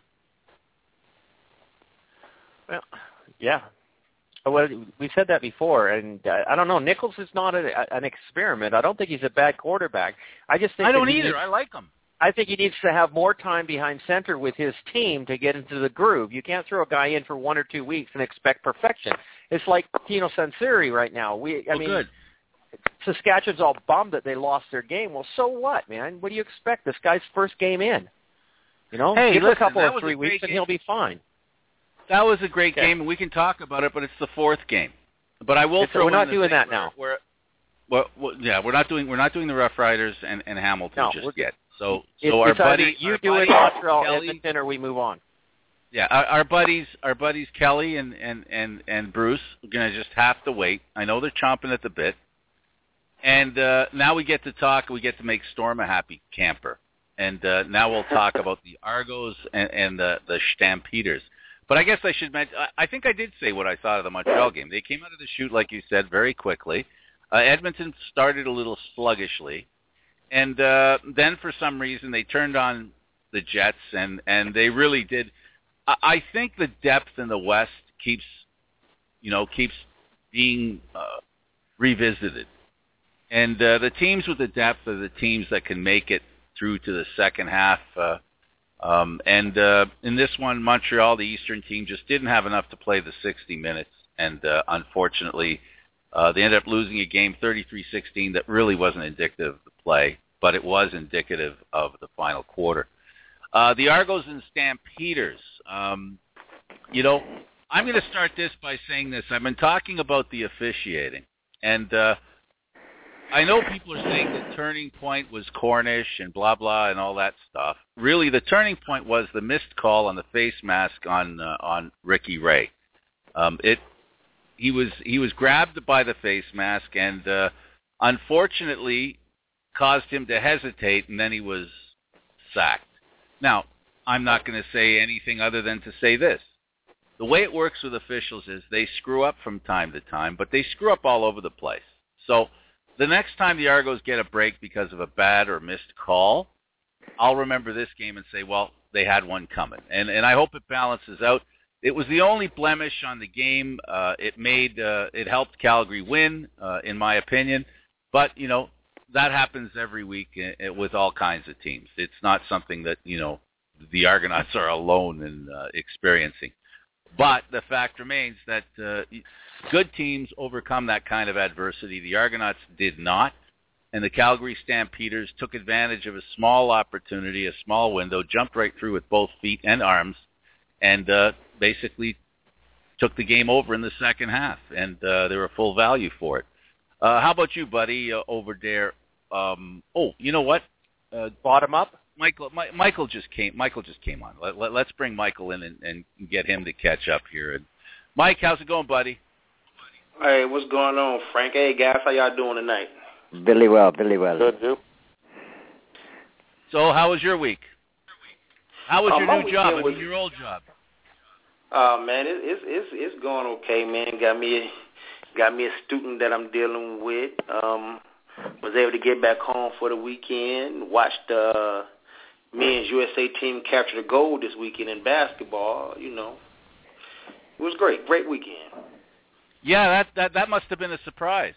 [SPEAKER 3] Well, yeah. Well, we said that before, and uh, I don't know. Nichols is not a, an experiment. I don't think he's a bad quarterback. I just think
[SPEAKER 1] I don't
[SPEAKER 3] that he
[SPEAKER 1] either.
[SPEAKER 3] Needs,
[SPEAKER 1] I like him.
[SPEAKER 3] I think he needs to have more time behind center with his team to get into the groove. You can't throw a guy in for one or two weeks and expect perfection. It's like Tino Sanseri right now. We, I
[SPEAKER 1] well,
[SPEAKER 3] mean,
[SPEAKER 1] good.
[SPEAKER 3] Saskatchewan's all bummed that they lost their game. Well, so what, man? What do you expect? This guy's first game in. You know,
[SPEAKER 1] hey,
[SPEAKER 3] give
[SPEAKER 1] listen,
[SPEAKER 3] him a couple
[SPEAKER 1] that
[SPEAKER 3] or
[SPEAKER 1] was
[SPEAKER 3] three
[SPEAKER 1] a
[SPEAKER 3] weeks
[SPEAKER 1] great
[SPEAKER 3] and
[SPEAKER 1] game.
[SPEAKER 3] he'll be fine.
[SPEAKER 1] That was a great
[SPEAKER 3] Okay.
[SPEAKER 1] game, and we can talk about it. But it's the fourth game. But I will
[SPEAKER 3] It's,
[SPEAKER 1] throw
[SPEAKER 3] we're
[SPEAKER 1] in
[SPEAKER 3] not
[SPEAKER 1] the
[SPEAKER 3] doing
[SPEAKER 1] thing
[SPEAKER 3] that
[SPEAKER 1] where,
[SPEAKER 3] now.
[SPEAKER 1] Where, well, well, yeah, we're not doing we're not doing the Rough Riders and, and Hamilton
[SPEAKER 3] No,
[SPEAKER 1] just
[SPEAKER 3] we're-
[SPEAKER 1] yet. So,
[SPEAKER 3] It,
[SPEAKER 1] so our
[SPEAKER 3] it's either
[SPEAKER 1] buddy,
[SPEAKER 3] you
[SPEAKER 1] our
[SPEAKER 3] do
[SPEAKER 1] buddy,
[SPEAKER 3] it, Montreal,
[SPEAKER 1] Kelly,
[SPEAKER 3] Edmonton, or we move on.
[SPEAKER 1] Yeah, our, our buddies, our buddies Kelly and and and and Bruce are gonna just have to wait. I know they're chomping at the bit, and uh, now we get to talk. We get to make Storm a happy camper, and uh, now we'll talk about the Argos and, and the the Stampeders. But I guess I should mention. I, I think I did say what I thought of the Montreal game. They came out of the chute, like you said, very quickly. Uh, Edmonton started a little sluggishly, and uh, then for some reason they turned on the Jets, and and they really did. I think the depth in the West keeps, you know, keeps being uh, revisited, and uh, the teams with the depth are the teams that can make it through to the second half. Uh, um, and uh, in this one, Montreal, the Eastern team, just didn't have enough to play the sixty minutes, and uh, unfortunately, uh, they ended up losing a game thirty-three sixteen that really wasn't indicative of the play, but it was indicative of the final quarter. Uh, the Argos and Stampeders, um, you know, I'm going to start this by saying this. I've been talking about the officiating, and uh, I know people are saying the turning point was Cornish and blah, blah, and all that stuff. Really, the turning point was the missed call on the face mask on uh, on Ricky Ray. Um, it he was he was grabbed by the face mask and uh, unfortunately caused him to hesitate, and then he was sacked. Now, I'm not going to say anything other than to say this. The way it works with officials is they screw up from time to time, but they screw up all over the place. So the next time the Argos get a break because of a bad or missed call, I'll remember this game and say, well, they had one coming. And and I hope it balances out. It was the only blemish on the game. Uh, it made uh, it helped Calgary win, uh, in my opinion. But, you know, that happens every week with all kinds of teams. It's not something that, you know, the Argonauts are alone in uh, experiencing. But the fact remains that uh, good teams overcome that kind of adversity. The Argonauts did not, and the Calgary Stampeders took advantage of a small opportunity, a small window, jumped right through with both feet and arms, and uh, basically took the game over in the second half, and uh, they were full value for it. Uh, how about you, buddy, uh, over there? Um, oh, you know what? Uh,
[SPEAKER 3] Bottom up?
[SPEAKER 1] Michael, My, Michael just came. Michael just came on. Let, let, let's bring Michael in and, and get him to catch up here. And Mike, how's it going, buddy?
[SPEAKER 8] Hey, what's going on, Frank? Hey, guys, how y'all doing tonight?
[SPEAKER 7] Billy well, Billy well.
[SPEAKER 3] Good, too.
[SPEAKER 1] So, how was your week? How was
[SPEAKER 8] Uh,
[SPEAKER 1] your
[SPEAKER 8] my
[SPEAKER 1] new job? I
[SPEAKER 8] weekend
[SPEAKER 1] mean, your old job.
[SPEAKER 8] Uh, man, it, it's it's it's going okay, man. Got me a, got me a student that I'm dealing with. Um, was able to get back home for the weekend. Watched uh, men's U S A team capture the gold this weekend in basketball. You know, it was great, great weekend.
[SPEAKER 1] Yeah, that that that must have been a surprise.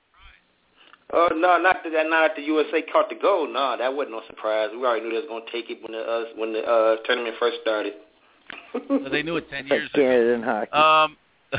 [SPEAKER 8] Uh, no, not that not that the U S A caught the gold. No, that wasn't no surprise. We already knew they was going to take it when the uh, when the uh, tournament first started.
[SPEAKER 1] So they knew it ten years ago.
[SPEAKER 7] Canada and hockey.
[SPEAKER 1] Um,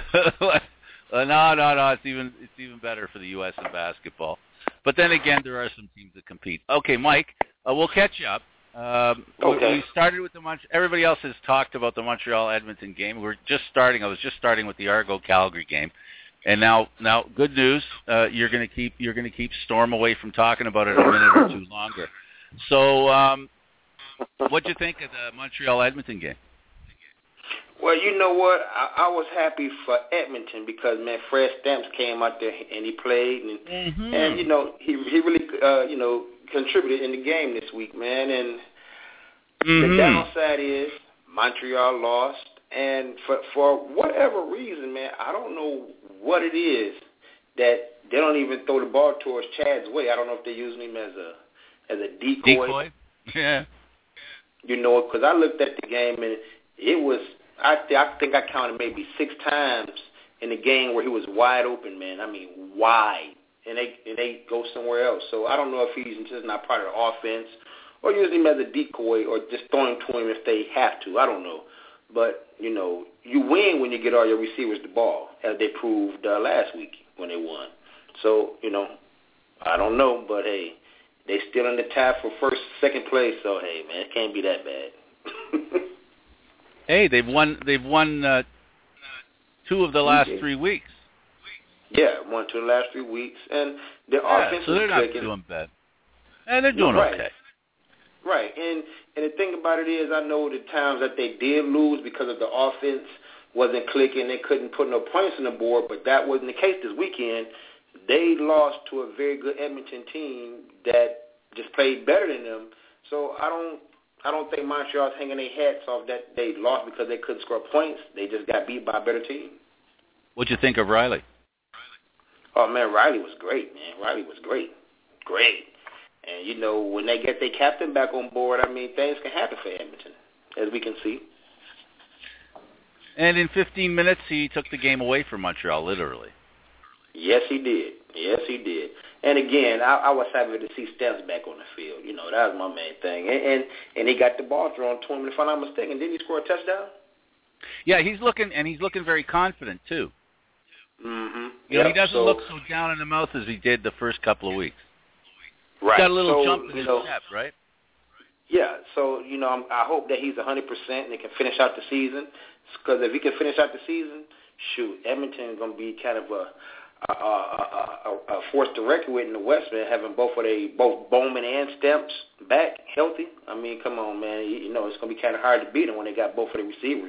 [SPEAKER 1] uh, no, no, no. It's even it's even better for the U S in basketball. But then again, there are some teams that compete. Okay, Mike, uh, we'll catch you up. Um,
[SPEAKER 8] okay.
[SPEAKER 1] We started with the Mont- everybody else has talked about the Montreal Edmonton game. We're just starting. I was just starting with the Argo Calgary game, and now now good news. Uh, you're going to keep you're going to keep Storm away from talking about it a minute or two longer. So, um, what'd you think of the Montreal Edmonton game?
[SPEAKER 8] Well, you know what? I, I was happy for Edmonton because, man, Fred Stamps came out there and he played, and
[SPEAKER 1] mm-hmm.
[SPEAKER 8] and you know he he really uh, you know contributed in the game this week, man. And
[SPEAKER 1] mm-hmm.
[SPEAKER 8] the downside is Montreal lost, and for for whatever reason, man, I don't know what it is that they don't even throw the ball towards Chad's way. I don't know if they're using him as a as a decoy.
[SPEAKER 1] Decoy, yeah.
[SPEAKER 8] You know, because I looked at the game and it was. I, th- I think I counted maybe six times in the game where he was wide open, man. I mean, wide. And they and they go somewhere else. So I don't know if he's just not part of the offense or using him as a decoy or just throwing to him if they have to. I don't know. But, you know, you win when you get all your receivers the ball, as they proved uh, last week when they won. So, you know, I don't know. But, hey, they still in the tie for first, second place. So, hey, man, it can't be that bad.
[SPEAKER 1] Hey, they've won. They've won uh, two of the last three weeks.
[SPEAKER 8] Yeah, one two of the last three weeks, and their
[SPEAKER 1] yeah,
[SPEAKER 8] offense
[SPEAKER 1] so they're
[SPEAKER 8] is
[SPEAKER 1] not
[SPEAKER 8] clicking.
[SPEAKER 1] doing bad. And they're doing
[SPEAKER 8] right.
[SPEAKER 1] okay.
[SPEAKER 8] Right, and and the thing about it is, I know the times that they did lose because of the offense wasn't clicking, they couldn't put no points on the board, but that wasn't the case this weekend. They lost to a very good Edmonton team that just played better than them. So I don't, I don't think Montreal's hanging their hats off that they lost because they couldn't score points. They just got beat by a better team.
[SPEAKER 1] What'd you think of Riley?
[SPEAKER 8] Oh man, Riley was great, man. Riley was great, great. And, you know, when they get their captain back on board, I mean, things can happen for Edmonton, as we can see.
[SPEAKER 1] And in fifteen minutes, he took the game away from Montreal, literally.
[SPEAKER 8] Yes, he did. Yes, he did. And, again, I, I was happy to see Stamps back on the field. You know, that was my main thing. And, and, and he got the ball thrown to him, if I'm not mistaken. Didn't he score a touchdown?
[SPEAKER 1] Yeah, he's looking, and he's looking very confident, too.
[SPEAKER 8] Mm-hmm.
[SPEAKER 1] You know,
[SPEAKER 8] yep.
[SPEAKER 1] he doesn't
[SPEAKER 8] so,
[SPEAKER 1] look so down in the mouth as he did the first couple of weeks.
[SPEAKER 8] Right.
[SPEAKER 1] Got a little
[SPEAKER 8] so,
[SPEAKER 1] jump in his
[SPEAKER 8] know,
[SPEAKER 1] step, right?
[SPEAKER 8] Yeah. So, you know, I'm, I hope that he's one hundred percent and they can finish out the season. Because if he can finish out the season, shoot, Edmonton is going to be kind of a, a, a, a, a force to reckon with in the West, man, having both of they, both Bowman and Stamps back healthy. I mean, come on, man. You, you know, it's going to be kind of hard to beat them when they got both of the receivers.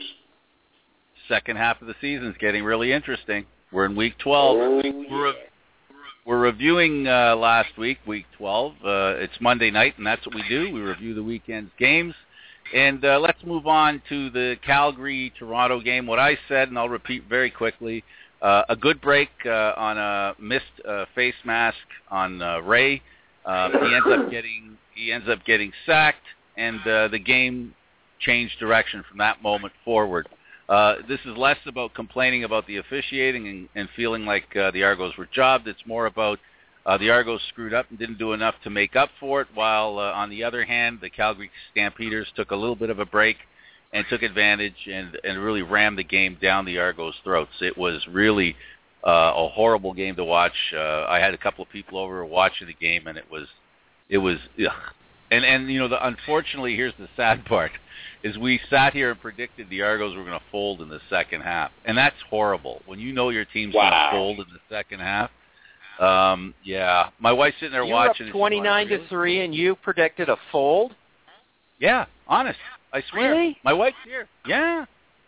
[SPEAKER 1] Second half of the season's getting really interesting. We're in week twelve.
[SPEAKER 8] Oh,
[SPEAKER 1] we're,
[SPEAKER 8] yeah.
[SPEAKER 1] we're reviewing uh, last week, week twelve. Uh, it's Monday night, and that's what we do. We review the weekend's games. And uh, let's move on to the Calgary-Toronto game. What I said, and I'll repeat very quickly, uh, a good break uh, on a missed uh, face mask on uh, Ray. Uh, he ends up getting he ends up getting sacked, and uh, the game changed direction from that moment forward. Uh, this is less about complaining about the officiating and, and feeling like uh, the Argos were jobbed. It's more about uh, the Argos screwed up and didn't do enough to make up for it, while uh, on the other hand, the Calgary Stampeders took a little bit of a break and took advantage and, and really rammed the game down the Argos' throats. It was really uh, a horrible game to watch. Uh, I had a couple of people over watching the game, and it was, it was, ugh. and and you know, the, unfortunately, here's the sad part. Is we sat here and predicted the Argos were going to fold in the second half. And that's horrible. When you know your team's
[SPEAKER 8] wow.
[SPEAKER 1] going to fold in the second half. Um, yeah. My wife's sitting there
[SPEAKER 3] you
[SPEAKER 1] watching.
[SPEAKER 3] You were up twenty-nine to three, and you predicted a fold?
[SPEAKER 1] Yeah, honest. I swear.
[SPEAKER 3] Really?
[SPEAKER 1] My wife's here. Yeah.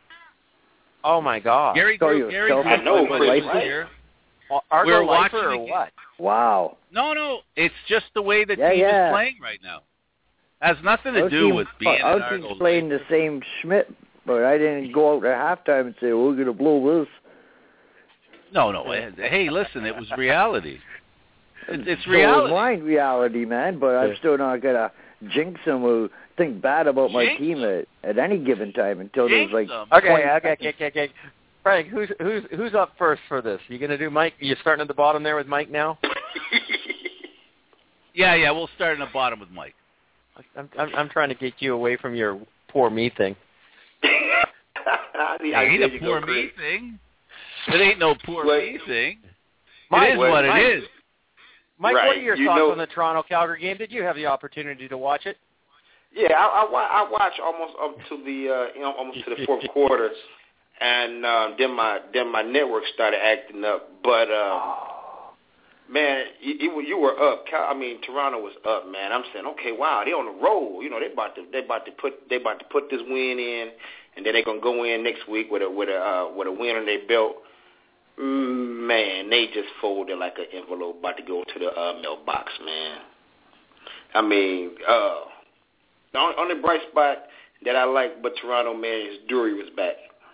[SPEAKER 3] Oh, my God.
[SPEAKER 1] Gary
[SPEAKER 7] So
[SPEAKER 1] Drew,
[SPEAKER 7] you
[SPEAKER 1] Gary
[SPEAKER 7] still
[SPEAKER 1] Drew,
[SPEAKER 8] I know,
[SPEAKER 1] my
[SPEAKER 8] Chris,
[SPEAKER 1] wife
[SPEAKER 8] right?
[SPEAKER 1] was here.
[SPEAKER 3] Argo
[SPEAKER 1] We were
[SPEAKER 3] lifer
[SPEAKER 1] watching
[SPEAKER 3] or
[SPEAKER 1] the game.
[SPEAKER 3] what?
[SPEAKER 7] Wow.
[SPEAKER 1] No, no. It's just the way the
[SPEAKER 7] Yeah,
[SPEAKER 1] team
[SPEAKER 7] yeah.
[SPEAKER 1] is playing right now. Has nothing to
[SPEAKER 7] Our
[SPEAKER 1] do
[SPEAKER 7] team,
[SPEAKER 1] with being
[SPEAKER 7] our
[SPEAKER 1] an
[SPEAKER 7] team's
[SPEAKER 1] Argos.
[SPEAKER 7] playing the same Schmidt, but I didn't go out at halftime and say, we're going to blow this.
[SPEAKER 1] No, no. Hey, listen, it was reality. It, it's
[SPEAKER 7] So
[SPEAKER 1] reality.
[SPEAKER 7] is mine reality, man, but I'm still not going to jinx them or think bad about my
[SPEAKER 1] Jinx
[SPEAKER 7] team at, at any given time until
[SPEAKER 1] Jinx
[SPEAKER 7] there's like
[SPEAKER 1] them.
[SPEAKER 3] Okay,
[SPEAKER 7] twenty
[SPEAKER 3] okay, okay, okay, okay. Frank, who's who's who's up first for this? You going to do Mike? You starting at the bottom there with Mike now?
[SPEAKER 1] Yeah, yeah. We'll start in the bottom with Mike.
[SPEAKER 3] I'm, I'm I'm trying to get you away from your poor me thing.
[SPEAKER 8] It
[SPEAKER 1] It ain't a poor me thing. It ain't no poor
[SPEAKER 8] Well,
[SPEAKER 1] me thing.
[SPEAKER 3] Mike,
[SPEAKER 1] it is what
[SPEAKER 3] Mike,
[SPEAKER 1] it is.
[SPEAKER 3] Mike,
[SPEAKER 8] Right,
[SPEAKER 3] what are your
[SPEAKER 8] you
[SPEAKER 3] thoughts
[SPEAKER 8] know-
[SPEAKER 3] on the Toronto Calgary game? Did you have the opportunity to watch it?
[SPEAKER 8] Yeah, I, I, wa- I watched almost up to the uh, you know almost to the fourth quarter, and uh, then my then my network started acting up. But uh, man, you, you you were up. Cal- I mean, Toronto was up, man. I'm saying, okay, wow, they on the roll. You know, they about to they about to put they about to put this win in, and then they gonna go in next week with a with a uh, with a win on their belt. Mm, man, they just folded like an envelope about to go to the uh, mailbox, man. I mean, uh. The only, only bright spot that I like but Toronto, man, is Drury was back.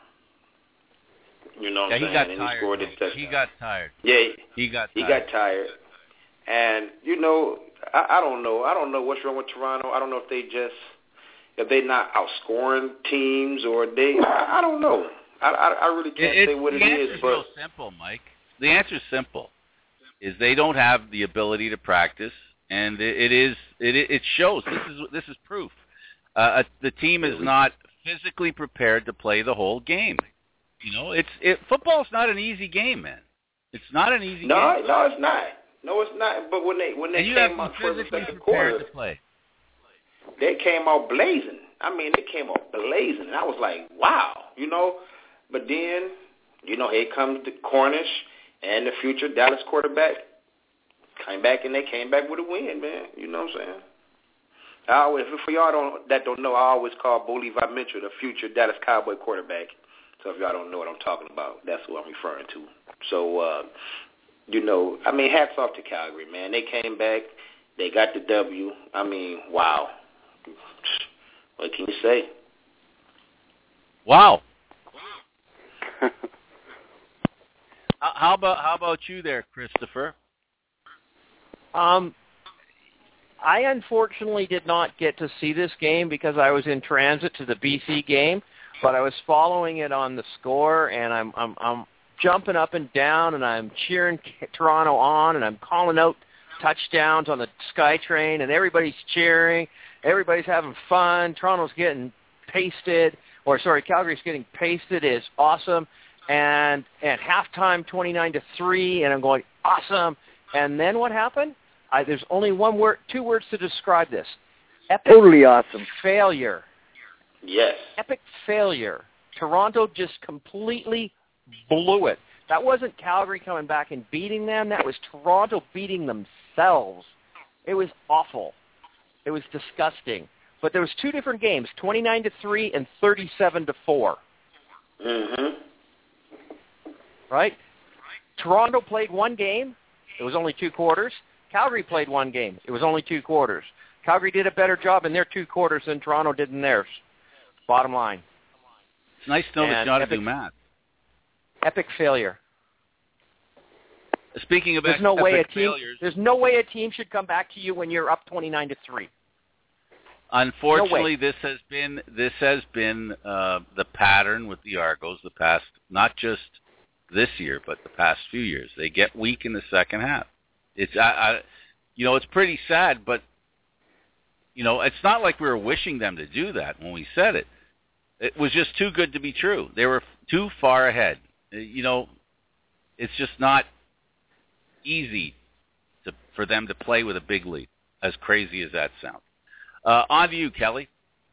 [SPEAKER 8] You know what
[SPEAKER 1] Yeah,
[SPEAKER 8] I'm
[SPEAKER 1] he
[SPEAKER 8] saying?
[SPEAKER 1] got
[SPEAKER 8] and
[SPEAKER 1] tired.
[SPEAKER 8] he scored the
[SPEAKER 1] Mike.
[SPEAKER 8] touchdown.
[SPEAKER 1] He got tired.
[SPEAKER 8] Yeah,
[SPEAKER 1] He got
[SPEAKER 8] he
[SPEAKER 1] tired.
[SPEAKER 8] got tired. And, you know, I, I don't know. I don't know what's wrong with Toronto. I don't know if they just, if they're not outscoring teams or they, I, I don't know. I, I, I really can't
[SPEAKER 1] It,
[SPEAKER 8] say what it
[SPEAKER 1] the
[SPEAKER 8] is.
[SPEAKER 1] answer's
[SPEAKER 8] But
[SPEAKER 1] real simple, Mike. The answer's simple. Is they don't have the ability to practice, and it, it is it it shows. This is this is proof. Uh, the team is not physically prepared to play the whole game. You know, it's it, football's not an easy game, man. It's not an easy
[SPEAKER 8] no,
[SPEAKER 1] game.
[SPEAKER 8] no, it's not. No, it's not. But when they when they
[SPEAKER 1] And you have
[SPEAKER 8] came
[SPEAKER 1] to
[SPEAKER 8] out
[SPEAKER 1] be
[SPEAKER 8] for the
[SPEAKER 1] physically
[SPEAKER 8] second
[SPEAKER 1] prepared
[SPEAKER 8] quarter,
[SPEAKER 1] to play.
[SPEAKER 8] they came out blazing. I mean, they came out blazing. And I was like, wow, you know. But then, you know, here comes the Cornish and the future Dallas quarterback. Came back, and they came back with a win, man. You know what I'm saying? I always, for y'all don't, that don't know, I always call Bo Levi Mitchell the future Dallas Cowboy quarterback. So if y'all don't know what I'm talking about, that's what I'm referring to. So, uh, you know, I mean, hats off to Calgary, man. They came back. They got the W. I mean, wow. What can you say?
[SPEAKER 1] Wow. How about how about you there, Christopher?
[SPEAKER 3] Um, I unfortunately did not get to see this game because I was in transit to the B C game, but I was following it on the score, and I'm I'm I'm jumping up and down, and I'm cheering Toronto on, and I'm calling out touchdowns on the SkyTrain, and everybody's cheering, everybody's having fun. Toronto's getting pasted, or sorry, Calgary's getting pasted. It's awesome. And at halftime, twenty-nine to three, and I'm going, awesome. And then what happened? I, there's only one word, two words to describe this. Epic
[SPEAKER 7] Totally awesome.
[SPEAKER 3] Failure.
[SPEAKER 8] Yes.
[SPEAKER 3] Epic failure. Toronto just completely blew it. That wasn't Calgary coming back and beating them. That was Toronto beating themselves. It was awful. It was disgusting. But there was two different games, twenty-nine to three and thirty-seven to four.
[SPEAKER 8] Mm-hmm.
[SPEAKER 3] Right? Toronto played one game. It was only two quarters. Calgary played one game. It was only two quarters. Calgary did a better job in their two quarters than Toronto did in theirs. Bottom line.
[SPEAKER 1] It's nice to know
[SPEAKER 3] And
[SPEAKER 1] that you know how to
[SPEAKER 3] epic,
[SPEAKER 1] do math.
[SPEAKER 3] Epic failure.
[SPEAKER 1] Speaking of
[SPEAKER 3] there's
[SPEAKER 1] epic
[SPEAKER 3] no way a team.
[SPEAKER 1] failures,
[SPEAKER 3] There's no way a team should come back to you when you're up twenty-nine to three.
[SPEAKER 1] unfortunately,
[SPEAKER 3] no
[SPEAKER 1] this has been this has been uh, the pattern with the Argos the past, not just this year, but the past few years. They get weak in the second half. It's, I, I, you know, it's pretty sad, but you know, it's not like we were wishing them to do that when we said it. It was just too good to be true. They were too far ahead. You know, it's just not easy to, for them to play with a big lead, as crazy as that sounds. Uh, on to you, Kelly.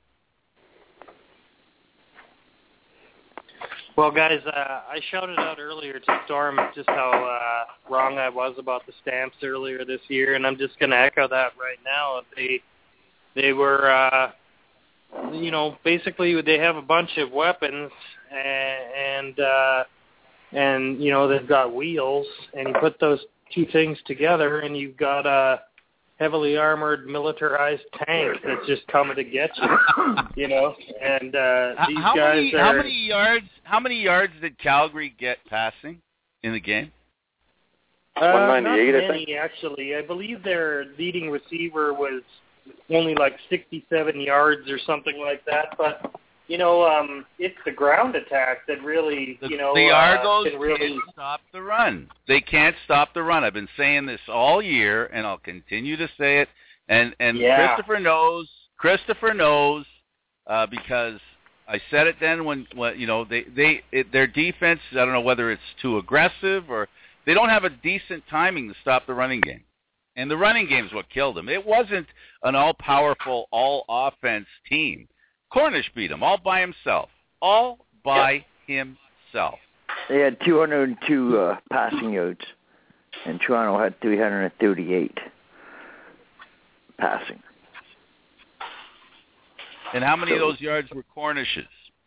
[SPEAKER 5] Well, guys, uh, I shouted out earlier to Storm just how uh, wrong I was about the Stamps earlier this year, and I'm just going to echo that right now. They they were, uh, you know, basically they have a bunch of weapons, and and, uh, and you know they've got wheels, and you put those two things together, and you've got a heavily armored, militarized tank that's just coming to get you, you know. And uh, these
[SPEAKER 1] how
[SPEAKER 5] guys
[SPEAKER 1] many,
[SPEAKER 5] are.
[SPEAKER 1] How many yards? How many yards did Calgary get passing in the game?
[SPEAKER 5] Uh,
[SPEAKER 6] one ninety-eight,
[SPEAKER 5] not
[SPEAKER 6] I
[SPEAKER 5] many,
[SPEAKER 6] think.
[SPEAKER 5] actually. I believe their leading receiver was only like sixty-seven yards or something like that. But you know, um, it's the ground attack that really,
[SPEAKER 1] The,
[SPEAKER 5] you know,
[SPEAKER 1] the
[SPEAKER 5] uh,
[SPEAKER 1] Argos
[SPEAKER 5] can really.
[SPEAKER 1] can't stop the run. They can't stop the run. I've been saying this all year, and I'll continue to say it. And and
[SPEAKER 5] Yeah.
[SPEAKER 1] Christopher knows. Christopher knows uh, because I said it then when, when you know they they it, their defense. I don't know whether it's too aggressive or they don't have a decent timing to stop the running game. And the running game is what killed them. It wasn't an all-powerful, all-offense team. Cornish beat him all by himself. All by himself.
[SPEAKER 7] They had two hundred two uh, passing yards, and Toronto had three hundred thirty-eight passing.
[SPEAKER 1] And how many
[SPEAKER 7] So,
[SPEAKER 1] of those yards were Cornish's?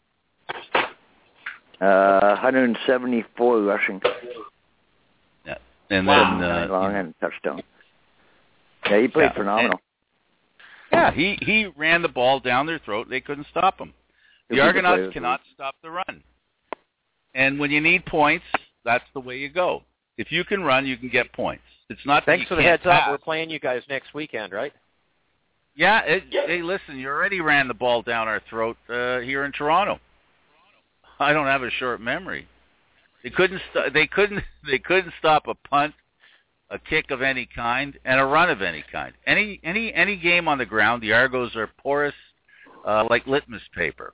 [SPEAKER 7] Uh, one hundred seventy-four rushing.
[SPEAKER 1] Yeah. And
[SPEAKER 7] Wow.
[SPEAKER 1] then uh,
[SPEAKER 7] long and a touchdown. Yeah, he played
[SPEAKER 1] yeah.
[SPEAKER 7] phenomenal.
[SPEAKER 1] Yeah, he, he ran the ball down their throat. They couldn't stop him. The
[SPEAKER 7] He was the
[SPEAKER 1] Argonauts
[SPEAKER 7] player.
[SPEAKER 1] cannot stop the run. And when you need points, that's the way you go. If you can run, you can get points. It's not that
[SPEAKER 3] Thanks
[SPEAKER 1] you
[SPEAKER 3] for the
[SPEAKER 1] can't
[SPEAKER 3] heads up.
[SPEAKER 1] pass.
[SPEAKER 3] We're playing you guys next weekend, right?
[SPEAKER 1] Yeah, it, hey, listen, you already ran the ball down our throat uh, here in Toronto. I don't have a short memory. They couldn't. St- they couldn't. They couldn't stop a punt, a kick of any kind, and a run of any kind. Any any any game on the ground, the Argos are porous uh, like litmus paper.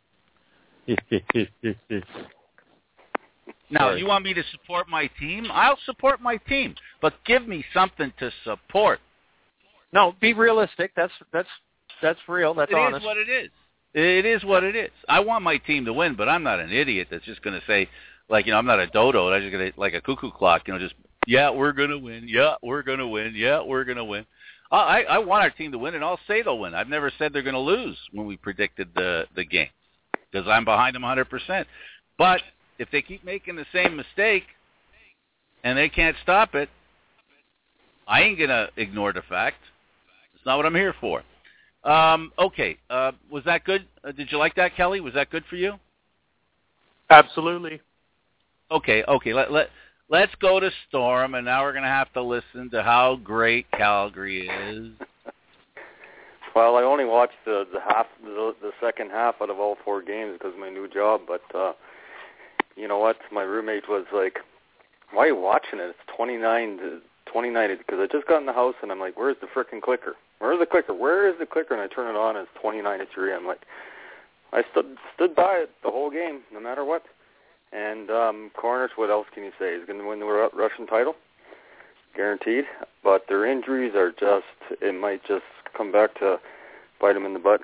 [SPEAKER 1] Now,
[SPEAKER 3] Sorry.
[SPEAKER 1] you want me to support my team? I'll support my team, but give me something to support.
[SPEAKER 3] No, be realistic. That's that's that's real. That's
[SPEAKER 1] It
[SPEAKER 3] honest.
[SPEAKER 1] is what it is. It is what it is. I want my team to win, but I'm not an idiot that's just going to say, like, you know, I'm not a dodo. I'm just going to, like a cuckoo clock, you know, just, yeah, we're going to win. Yeah, we're going to win. Yeah, we're going to win. I, I want our team to win, and I'll say they'll win. I've never said they're going to lose when we predicted the, the game because I'm behind them one hundred percent. But if they keep making the same mistake and they can't stop it, I ain't going to ignore the fact. It's not what I'm here for. Um, okay, uh, was that good? Uh, did you like that, Kelly? Was that good for you?
[SPEAKER 5] Absolutely.
[SPEAKER 1] Okay, okay. Let let let's go to Storm, and now we're going to have to listen to how great Calgary is.
[SPEAKER 6] Well, I only watched the the half, the, the second half out of all four games because of my new job. But uh, you know what? My roommate was like, "Why are you watching it? It's twenty-nine to twenty-nine." Because I just got in the house and I'm like, "Where's the frickin' clicker? Where's the clicker? Where is the clicker?" And I turn it on and it's twenty-nine to three. I'm like, I stood stood by it the whole game, no matter what. And um, Cornish, what else can you say? He's going to win the Ru- Russian title, guaranteed. But their injuries are just, it might just come back to bite them in the butt.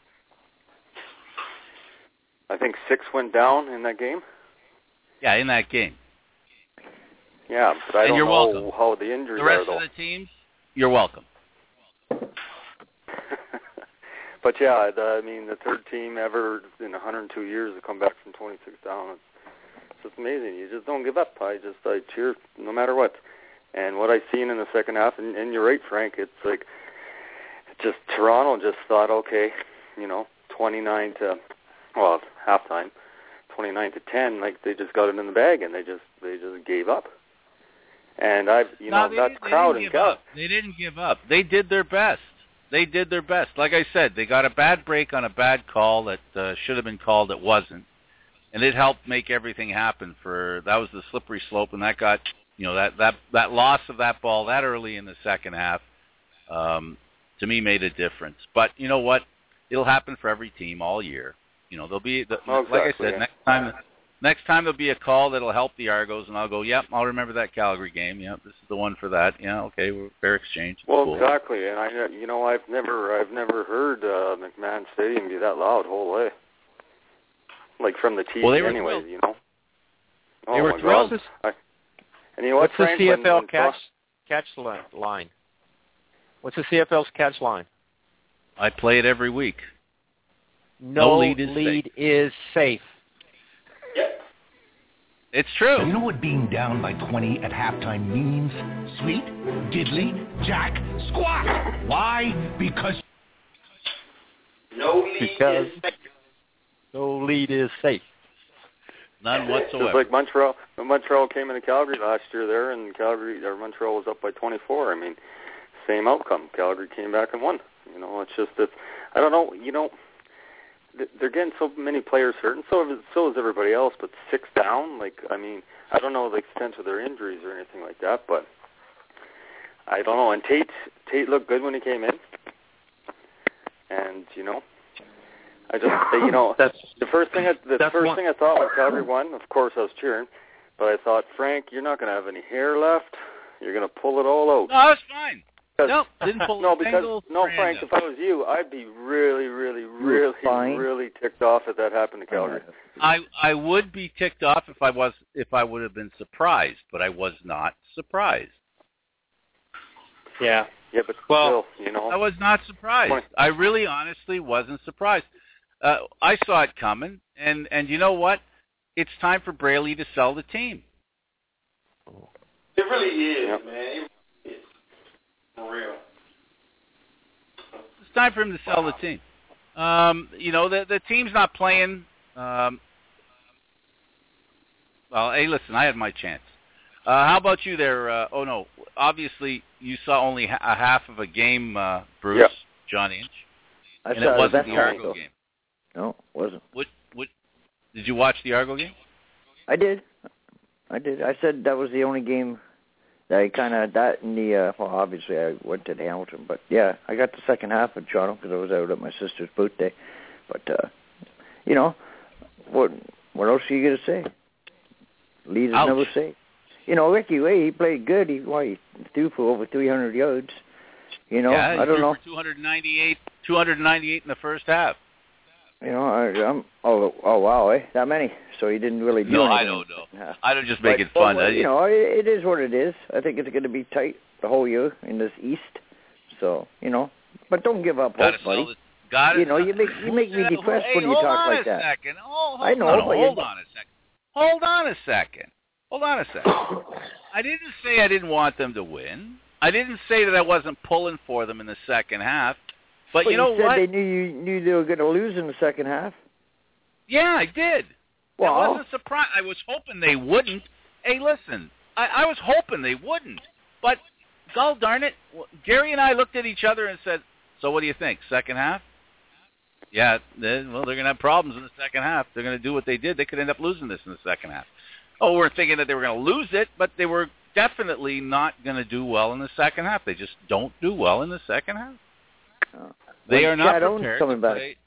[SPEAKER 6] I think six went down in that game.
[SPEAKER 1] Yeah, in that game.
[SPEAKER 6] Yeah, but I
[SPEAKER 1] and
[SPEAKER 6] don't
[SPEAKER 1] you're
[SPEAKER 6] know
[SPEAKER 1] welcome.
[SPEAKER 6] how the injuries
[SPEAKER 1] are, though. The rest
[SPEAKER 6] are,
[SPEAKER 1] of the teams, you're welcome.
[SPEAKER 6] But yeah, the, I mean, the third team ever in one hundred two years to come back from twenty-six down. It's, it's just amazing. You just don't give up. I just I cheer no matter what. And what I seen in the second half, and, and you're right, Frank. It's like just Toronto just thought, okay, you know, twenty-nine to well halftime, twenty-nine to ten. Like they just got it in the bag, and they just they just gave up. And I've you
[SPEAKER 1] no,
[SPEAKER 6] know that
[SPEAKER 1] didn't,
[SPEAKER 6] crowd
[SPEAKER 1] they didn't
[SPEAKER 6] in
[SPEAKER 1] give up. They didn't give up. They did their best. They did their best. Like I said, they got a bad break on a bad call that uh, should have been called that wasn't. And it helped make everything happen for, that was the slippery slope, and that got, you know, that, that, that loss of that ball that early in the second half, um, to me made a difference. But you know what? It'll happen for every team all year. You know, there'll be, the,
[SPEAKER 6] oh, exactly,
[SPEAKER 1] like I said,
[SPEAKER 6] yeah.
[SPEAKER 1] next time, next time there'll be a call that'll help the Argos, and I'll go, yep, I'll remember that Calgary game. Yep, this is the one for that. Yeah, okay, we're fair exchange.
[SPEAKER 6] Well,
[SPEAKER 1] cool.
[SPEAKER 6] exactly, and I, you know, I've never, I've never heard uh, McMahon Stadium be that loud the whole way. Like from the T V,
[SPEAKER 1] well, they were
[SPEAKER 6] anyways,
[SPEAKER 1] thrilled.
[SPEAKER 6] you know. Oh,
[SPEAKER 1] they were
[SPEAKER 6] my
[SPEAKER 1] thrilled.
[SPEAKER 6] God. I, and you know what,
[SPEAKER 3] What's
[SPEAKER 6] Frank,
[SPEAKER 3] the C F L
[SPEAKER 6] when, when
[SPEAKER 3] catch catch line? What's the C F L's catch line?
[SPEAKER 1] I play it every week.
[SPEAKER 3] No,
[SPEAKER 1] no lead, is,
[SPEAKER 3] lead
[SPEAKER 1] safe.
[SPEAKER 3] is safe.
[SPEAKER 8] Yep.
[SPEAKER 1] It's true.
[SPEAKER 9] You know what being down by twenty at halftime means? Sweet, diddly, jack, squat. Why? Because
[SPEAKER 8] No lead
[SPEAKER 3] Because
[SPEAKER 8] is safe.
[SPEAKER 3] no lead is safe.
[SPEAKER 1] None whatsoever.
[SPEAKER 6] Just like Montreal, when Montreal came into Calgary last year there, and Calgary or Montreal was up by twenty-four. I mean, same outcome. Calgary came back and won. You know, it's just that I don't know. You know, they're getting so many players hurt, and so is, so is everybody else. But six down, like I mean, I don't know the extent of their injuries or anything like that, but I don't know. And Tate Tate looked good when he came in, and you know. I just, you know,
[SPEAKER 3] that's,
[SPEAKER 6] the first thing I, the first
[SPEAKER 3] one.
[SPEAKER 6] thing I thought when Calgary won, of course I was cheering, but I thought, Frank, you're not going to have any hair left. You're going to pull it all out.
[SPEAKER 1] No, it's fine. No, didn't pull
[SPEAKER 6] no,
[SPEAKER 1] a
[SPEAKER 6] because
[SPEAKER 1] single
[SPEAKER 6] no,
[SPEAKER 1] strand
[SPEAKER 6] Frank.
[SPEAKER 1] out.
[SPEAKER 6] If I was you, I'd be really, really, really,
[SPEAKER 7] fine.
[SPEAKER 6] really ticked off if that happened to Calgary.
[SPEAKER 1] I I would be ticked off if I was if I would have been surprised, but I was not surprised.
[SPEAKER 5] Yeah.
[SPEAKER 6] Yeah, but
[SPEAKER 5] Well,
[SPEAKER 6] still, you know.
[SPEAKER 1] I was not surprised. I really, honestly, wasn't surprised. Uh, I saw it coming, and and you know what? It's time for Braley to sell the team.
[SPEAKER 8] It really is,
[SPEAKER 6] Yep.
[SPEAKER 8] man. It really is. For real.
[SPEAKER 1] It's time for him to sell the team. Um, you know, the the team's not playing. Um, well, hey, listen, I had my chance. Uh, how about you there? Uh, oh, no. Obviously, you saw only ha- a half of a game, uh, Bruce,
[SPEAKER 6] Yep.
[SPEAKER 1] John Inch.
[SPEAKER 7] I
[SPEAKER 1] and
[SPEAKER 7] saw
[SPEAKER 1] it wasn't
[SPEAKER 7] best
[SPEAKER 1] the
[SPEAKER 7] part,
[SPEAKER 1] Argo
[SPEAKER 7] though.
[SPEAKER 1] game.
[SPEAKER 7] No, it wasn't.
[SPEAKER 1] What, what, did you watch the Argo game?
[SPEAKER 7] I did. I did. I said that was the only game that I kind of, that in the, uh, well, obviously I went to Hamilton, but yeah, I got the second half of Toronto because I was out at my sister's birthday. But, uh, you know, what what else are you going to say? Lead is
[SPEAKER 1] Ouch.
[SPEAKER 7] never safe. You know, Ricky Way, he played good. He, well, he threw for over three hundred yards. You know,
[SPEAKER 1] yeah, he
[SPEAKER 7] I don't
[SPEAKER 1] threw
[SPEAKER 7] know.
[SPEAKER 1] for two hundred ninety-eight, two hundred ninety-eight in the first half.
[SPEAKER 7] You know, I, I'm, oh, oh, wow, eh? That many. So he didn't really do
[SPEAKER 1] No,
[SPEAKER 7] anything.
[SPEAKER 1] I don't know.
[SPEAKER 7] Yeah.
[SPEAKER 1] I don't just make
[SPEAKER 7] But,
[SPEAKER 1] it fun.
[SPEAKER 7] well,
[SPEAKER 1] Uh,
[SPEAKER 7] you know, it, it is what it is. I think it's going to be tight the whole year in this East. So, you know, but don't give up
[SPEAKER 1] Gotta
[SPEAKER 7] hope, buddy.
[SPEAKER 1] sell the, gotta
[SPEAKER 7] You know,
[SPEAKER 1] sell,
[SPEAKER 7] you make you make me
[SPEAKER 1] Hey,
[SPEAKER 7] depressed
[SPEAKER 1] hey,
[SPEAKER 7] when you
[SPEAKER 1] hold
[SPEAKER 7] talk
[SPEAKER 1] on
[SPEAKER 7] like
[SPEAKER 1] a
[SPEAKER 7] that.
[SPEAKER 1] Second. Oh, hold
[SPEAKER 7] I know,
[SPEAKER 1] on,
[SPEAKER 7] but
[SPEAKER 1] hold
[SPEAKER 7] you-
[SPEAKER 1] on a second. Hold on a second. Hold on a second. I didn't say I didn't want them to win. I didn't say that I wasn't pulling for them in the second half. But,
[SPEAKER 7] But
[SPEAKER 1] you know
[SPEAKER 7] said
[SPEAKER 1] what?
[SPEAKER 7] they knew you knew they were going to lose in the second half.
[SPEAKER 1] Yeah, I did.
[SPEAKER 7] Well,
[SPEAKER 1] I wasn't surprised. I was hoping they wouldn't. Hey, listen, I, I was hoping they wouldn't. But, gall darn it, Gary and I looked at each other and said, so what do you think, second half? Yeah, they, well, they're going to have problems in the second half. They're going to do what they did. They could end up losing this in the second half. Oh, we're thinking that they were going to lose it, but they were definitely not going to do well in the second half. They just don't do well in the second half.
[SPEAKER 7] Oh.
[SPEAKER 1] They
[SPEAKER 7] Well,
[SPEAKER 1] are not
[SPEAKER 7] Chad Owens
[SPEAKER 1] prepared
[SPEAKER 7] coming
[SPEAKER 1] to
[SPEAKER 7] back.
[SPEAKER 1] play.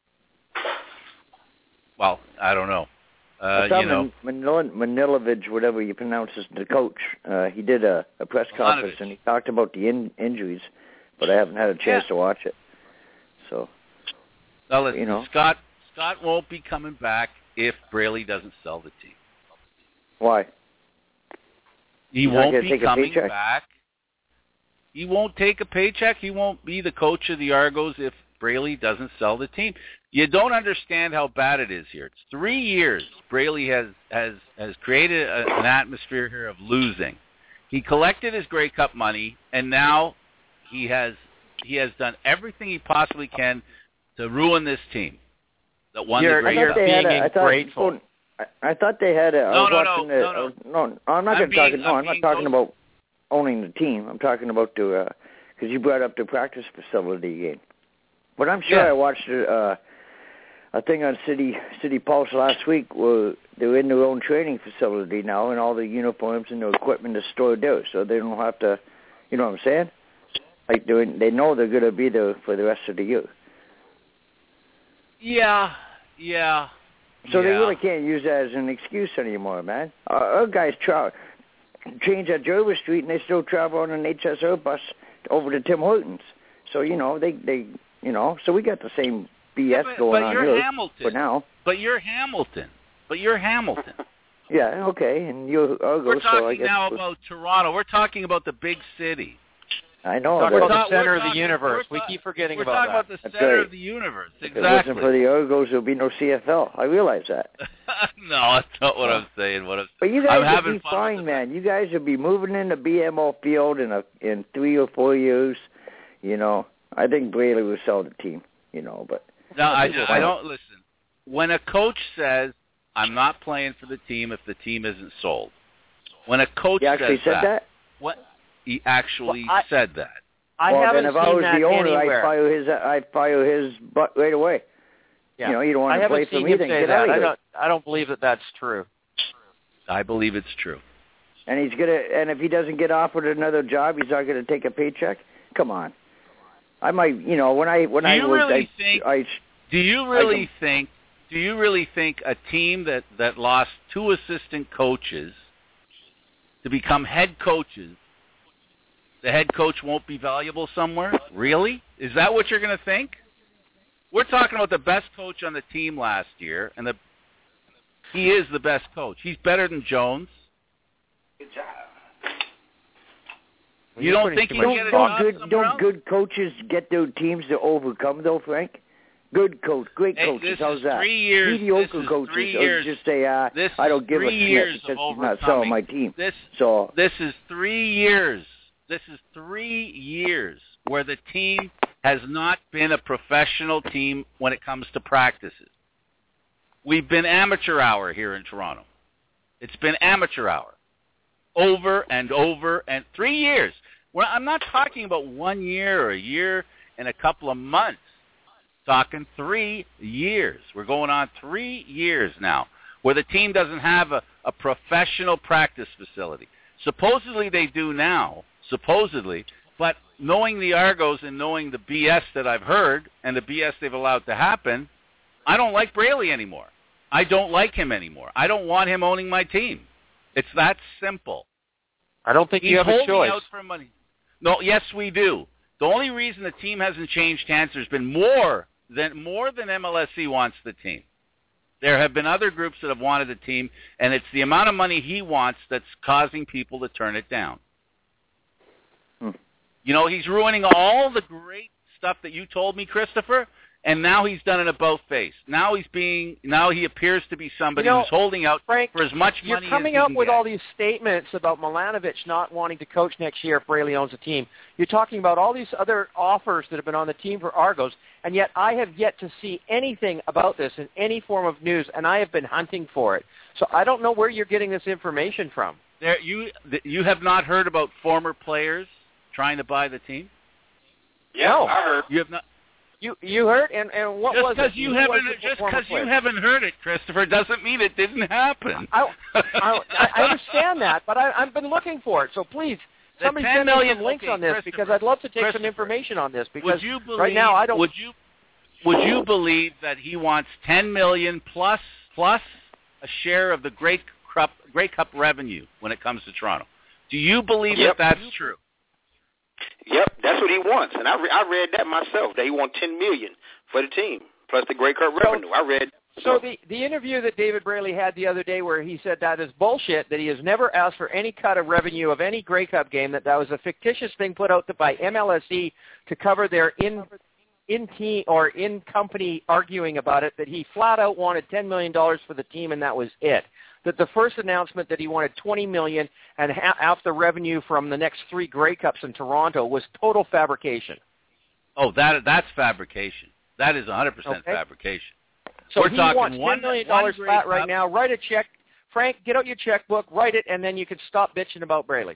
[SPEAKER 1] Well, I don't know. Uh,
[SPEAKER 7] I saw
[SPEAKER 1] you know,
[SPEAKER 7] Man- Manilovich, whatever you pronounce is the coach. Uh, he did a, a press conference
[SPEAKER 1] Milanovich.
[SPEAKER 7] and he talked about the in, injuries, but I haven't had a chance
[SPEAKER 1] Yeah.
[SPEAKER 7] to watch it. So,
[SPEAKER 1] now listen,
[SPEAKER 7] you know.
[SPEAKER 1] Scott Scott won't be coming back if Braley doesn't sell the team.
[SPEAKER 7] why?
[SPEAKER 1] He
[SPEAKER 7] He's not
[SPEAKER 1] won't
[SPEAKER 7] gonna
[SPEAKER 1] be
[SPEAKER 7] take a
[SPEAKER 1] coming
[SPEAKER 7] paycheck?
[SPEAKER 1] back. He won't take a paycheck. He won't be the coach of the Argos if Braley doesn't sell the team. You don't understand how bad it is here. It's three years Braley has has has created a, an atmosphere here of losing. He collected his Grey Cup money, and now he has he has done everything he possibly can to ruin this team that won
[SPEAKER 3] You're-
[SPEAKER 1] the Grey
[SPEAKER 7] I thought
[SPEAKER 1] Cup.
[SPEAKER 7] they had
[SPEAKER 3] being
[SPEAKER 7] a, I thought,
[SPEAKER 3] ungrateful.
[SPEAKER 7] I, I thought they had a. I
[SPEAKER 1] No,
[SPEAKER 7] was
[SPEAKER 1] no, no,
[SPEAKER 7] watching the,
[SPEAKER 1] no, no.
[SPEAKER 7] uh, no, I'm not
[SPEAKER 1] I'm
[SPEAKER 7] going to talk.
[SPEAKER 1] being-
[SPEAKER 7] No,
[SPEAKER 1] I'm
[SPEAKER 7] I'm not
[SPEAKER 1] being
[SPEAKER 7] talking
[SPEAKER 1] close.
[SPEAKER 7] about owning the team. I'm talking about the because you brought up the practice facility game. But I'm sure
[SPEAKER 1] Yeah.
[SPEAKER 7] I watched uh, a thing on City City Pulse last week where they're in their own training facility now, and all the uniforms and the equipment is stored there, so they don't have to. You know what I'm saying? Like they they know they're going to be there for the rest of the year.
[SPEAKER 1] Yeah, yeah.
[SPEAKER 7] So
[SPEAKER 1] yeah.
[SPEAKER 7] they really can't use that as an excuse anymore, man. Our, our guys tra- change at Jervis Street, and they still travel on an H S R bus over to Tim Hortons. So, you know, they, they you know, so we got the same B S
[SPEAKER 1] Yeah, but,
[SPEAKER 7] going
[SPEAKER 1] but
[SPEAKER 7] on
[SPEAKER 1] you're
[SPEAKER 7] here
[SPEAKER 1] Hamilton.
[SPEAKER 7] for now.
[SPEAKER 1] But you're Hamilton. But you're Hamilton.
[SPEAKER 7] Yeah, okay, and you're Argos,
[SPEAKER 1] We're
[SPEAKER 7] so I
[SPEAKER 1] talking
[SPEAKER 7] guess...
[SPEAKER 1] now about Toronto. We're talking about the big city.
[SPEAKER 7] I know
[SPEAKER 3] Talk
[SPEAKER 7] that.
[SPEAKER 3] about
[SPEAKER 1] not-
[SPEAKER 3] the center
[SPEAKER 1] we're
[SPEAKER 3] of the
[SPEAKER 1] talking-
[SPEAKER 3] universe.
[SPEAKER 1] we're
[SPEAKER 3] We
[SPEAKER 1] ta-
[SPEAKER 3] keep forgetting
[SPEAKER 1] We're
[SPEAKER 3] about
[SPEAKER 1] talking
[SPEAKER 3] that.
[SPEAKER 1] about the
[SPEAKER 7] That's
[SPEAKER 1] center
[SPEAKER 7] right.
[SPEAKER 1] of the universe.
[SPEAKER 7] If it
[SPEAKER 1] Exactly.
[SPEAKER 7] wasn't for the Argos, there would be no C F L. I realize that.
[SPEAKER 1] No, that's not what I'm saying. What I'm
[SPEAKER 7] But you
[SPEAKER 1] I'm
[SPEAKER 7] guys
[SPEAKER 1] having
[SPEAKER 7] will be
[SPEAKER 1] fun
[SPEAKER 7] fine,
[SPEAKER 1] with
[SPEAKER 7] man. You guys will be moving into B M O Field in a in three or four years. You know, I think Braley will sell the team. You know, but
[SPEAKER 1] No, I,
[SPEAKER 7] People
[SPEAKER 1] I
[SPEAKER 7] fight.
[SPEAKER 1] don't listen. When a coach says, "I'm not playing for the team if the team isn't sold," when a coach
[SPEAKER 7] he actually
[SPEAKER 1] says
[SPEAKER 7] said that.
[SPEAKER 1] what he actually
[SPEAKER 3] Well, I-
[SPEAKER 1] said that.
[SPEAKER 3] I
[SPEAKER 7] well,
[SPEAKER 3] haven't
[SPEAKER 7] then if I
[SPEAKER 3] seen
[SPEAKER 7] was
[SPEAKER 3] that
[SPEAKER 7] the owner,
[SPEAKER 3] anywhere.
[SPEAKER 7] I'd fire his. I'd fire his butt right away.
[SPEAKER 3] Yeah.
[SPEAKER 7] You know, you don't want
[SPEAKER 3] I
[SPEAKER 7] to
[SPEAKER 3] haven't
[SPEAKER 7] play for
[SPEAKER 3] seen
[SPEAKER 7] me,
[SPEAKER 3] him
[SPEAKER 7] then
[SPEAKER 3] say
[SPEAKER 7] get
[SPEAKER 3] that.
[SPEAKER 7] out of
[SPEAKER 3] I
[SPEAKER 7] here.
[SPEAKER 3] don't. I don't believe that that's true.
[SPEAKER 1] I believe it's true.
[SPEAKER 7] And he's gonna. And if he doesn't get offered another job, he's not gonna take a paycheck. Come on. I might. You know, when I when
[SPEAKER 1] Do
[SPEAKER 7] I
[SPEAKER 1] you
[SPEAKER 7] worked,
[SPEAKER 1] really
[SPEAKER 7] I,
[SPEAKER 1] think-
[SPEAKER 7] I
[SPEAKER 1] Do you really think? Do you really think a team that that lost two assistant coaches to become head coaches, the head coach won't be valuable somewhere? Really? Is that what you're going to think? We're talking about the best coach on the team last year, and the he is the best coach. He's better than Jones.
[SPEAKER 8] Good job.
[SPEAKER 1] You don't think he
[SPEAKER 7] don't,
[SPEAKER 1] can get a
[SPEAKER 7] don't
[SPEAKER 1] job
[SPEAKER 7] good
[SPEAKER 1] somewhere
[SPEAKER 7] don't
[SPEAKER 1] else?
[SPEAKER 7] good coaches get their teams to overcome though, Frank? Good coach, great
[SPEAKER 1] Hey,
[SPEAKER 7] coaches.
[SPEAKER 1] this
[SPEAKER 7] How's
[SPEAKER 1] is
[SPEAKER 7] that?
[SPEAKER 1] three years.
[SPEAKER 7] Mediocre
[SPEAKER 1] this is
[SPEAKER 7] coaches
[SPEAKER 1] three
[SPEAKER 7] or
[SPEAKER 1] years.
[SPEAKER 7] just say, uh,
[SPEAKER 1] This
[SPEAKER 7] I
[SPEAKER 1] is
[SPEAKER 7] don't give a
[SPEAKER 1] three
[SPEAKER 7] shit
[SPEAKER 1] years
[SPEAKER 7] because
[SPEAKER 1] of
[SPEAKER 7] he's not selling
[SPEAKER 1] overcoming.
[SPEAKER 7] my team.
[SPEAKER 1] This
[SPEAKER 7] So
[SPEAKER 1] This is three years. This is three years where the team has not been a professional team when it comes to practices. We've been amateur hour here in Toronto. It's been amateur hour. Over and over and three years. Well, I'm not talking about one year or a year and a couple of months. Talking three years. We're going on three years now where the team doesn't have a, a professional practice facility. Supposedly they do now, supposedly, but knowing the Argos and knowing the B S that I've heard and the B S they've allowed to happen, I don't like Braley anymore. I don't like him anymore. I don't want him owning my team. It's that simple.
[SPEAKER 3] I don't think
[SPEAKER 1] He's
[SPEAKER 3] you have a
[SPEAKER 1] holding
[SPEAKER 3] choice.
[SPEAKER 1] out for money. No, yes, we do. The only reason the team hasn't changed hands, there's been more than more than M L S C wants the team. There have been other groups that have wanted the team, and it's the amount of money he wants that's causing people to turn it down.
[SPEAKER 7] Hmm.
[SPEAKER 1] You know, he's ruining all the great stuff that you told me, Christopher, and now he's done an about-face. Now he's being, now he appears to be somebody
[SPEAKER 3] you know,
[SPEAKER 1] who's holding out
[SPEAKER 3] Frank,
[SPEAKER 1] for as much
[SPEAKER 3] you're
[SPEAKER 1] money as
[SPEAKER 3] coming
[SPEAKER 1] he
[SPEAKER 3] up
[SPEAKER 1] can
[SPEAKER 3] with
[SPEAKER 1] get.
[SPEAKER 3] all these statements about Milanovic not wanting to coach next year if Braley owns the team. You're talking about all these other offers that have been on the team for Argos, and yet I have yet to see anything about this in any form of news, and I have been hunting for it. So I don't know where you're getting this information from.
[SPEAKER 1] There, you you have not heard about former players trying to buy the team?
[SPEAKER 8] Yeah,
[SPEAKER 3] no.
[SPEAKER 8] I heard.
[SPEAKER 1] You have not.
[SPEAKER 3] You you heard, and and what
[SPEAKER 1] Just
[SPEAKER 3] was it?
[SPEAKER 1] you
[SPEAKER 3] Who
[SPEAKER 1] haven't,
[SPEAKER 3] was it
[SPEAKER 1] just
[SPEAKER 3] former
[SPEAKER 1] because you
[SPEAKER 3] player?
[SPEAKER 1] haven't heard it, Christopher, doesn't mean it didn't happen.
[SPEAKER 3] I, I, I understand that, but I, I've been looking for it. So please,
[SPEAKER 1] The
[SPEAKER 3] somebody
[SPEAKER 1] ten
[SPEAKER 3] send me
[SPEAKER 1] million
[SPEAKER 3] some links
[SPEAKER 1] okay,
[SPEAKER 3] on this because I'd love to take some information on this. Because
[SPEAKER 1] would you believe,
[SPEAKER 3] right now I don't.
[SPEAKER 1] Would you would you believe that he wants ten million plus plus a share of the Grey Cup Grey Cup revenue when it comes to Toronto? Do you believe
[SPEAKER 8] Yep.
[SPEAKER 1] that that's true?
[SPEAKER 8] Yep, that's what he wants, and I, re- I read that myself. That he wants ten million for the team plus the Grey Cup revenue. I read.
[SPEAKER 3] So the the interview that David Braley had the other day, where he said that is bullshit, that he has never asked for any cut of revenue of any Grey Cup game, that that was a fictitious thing put out by M L S E to cover their in in team or in company arguing about it. That he flat out wanted ten million dollars for the team, and that was it. That the first announcement that he wanted twenty million dollars and ha- half the revenue from the next three Grey Cups in Toronto was total fabrication.
[SPEAKER 1] Oh, that that's fabrication. That is one hundred percent
[SPEAKER 3] Okay.
[SPEAKER 1] fabrication.
[SPEAKER 3] So
[SPEAKER 1] We're
[SPEAKER 3] he
[SPEAKER 1] talking
[SPEAKER 3] wants
[SPEAKER 1] one-
[SPEAKER 3] ten million dollars
[SPEAKER 1] one Grey
[SPEAKER 3] flat right
[SPEAKER 1] Cup.
[SPEAKER 3] now. Write a check. Frank, get out your checkbook, write it, and then you can stop bitching about Braley.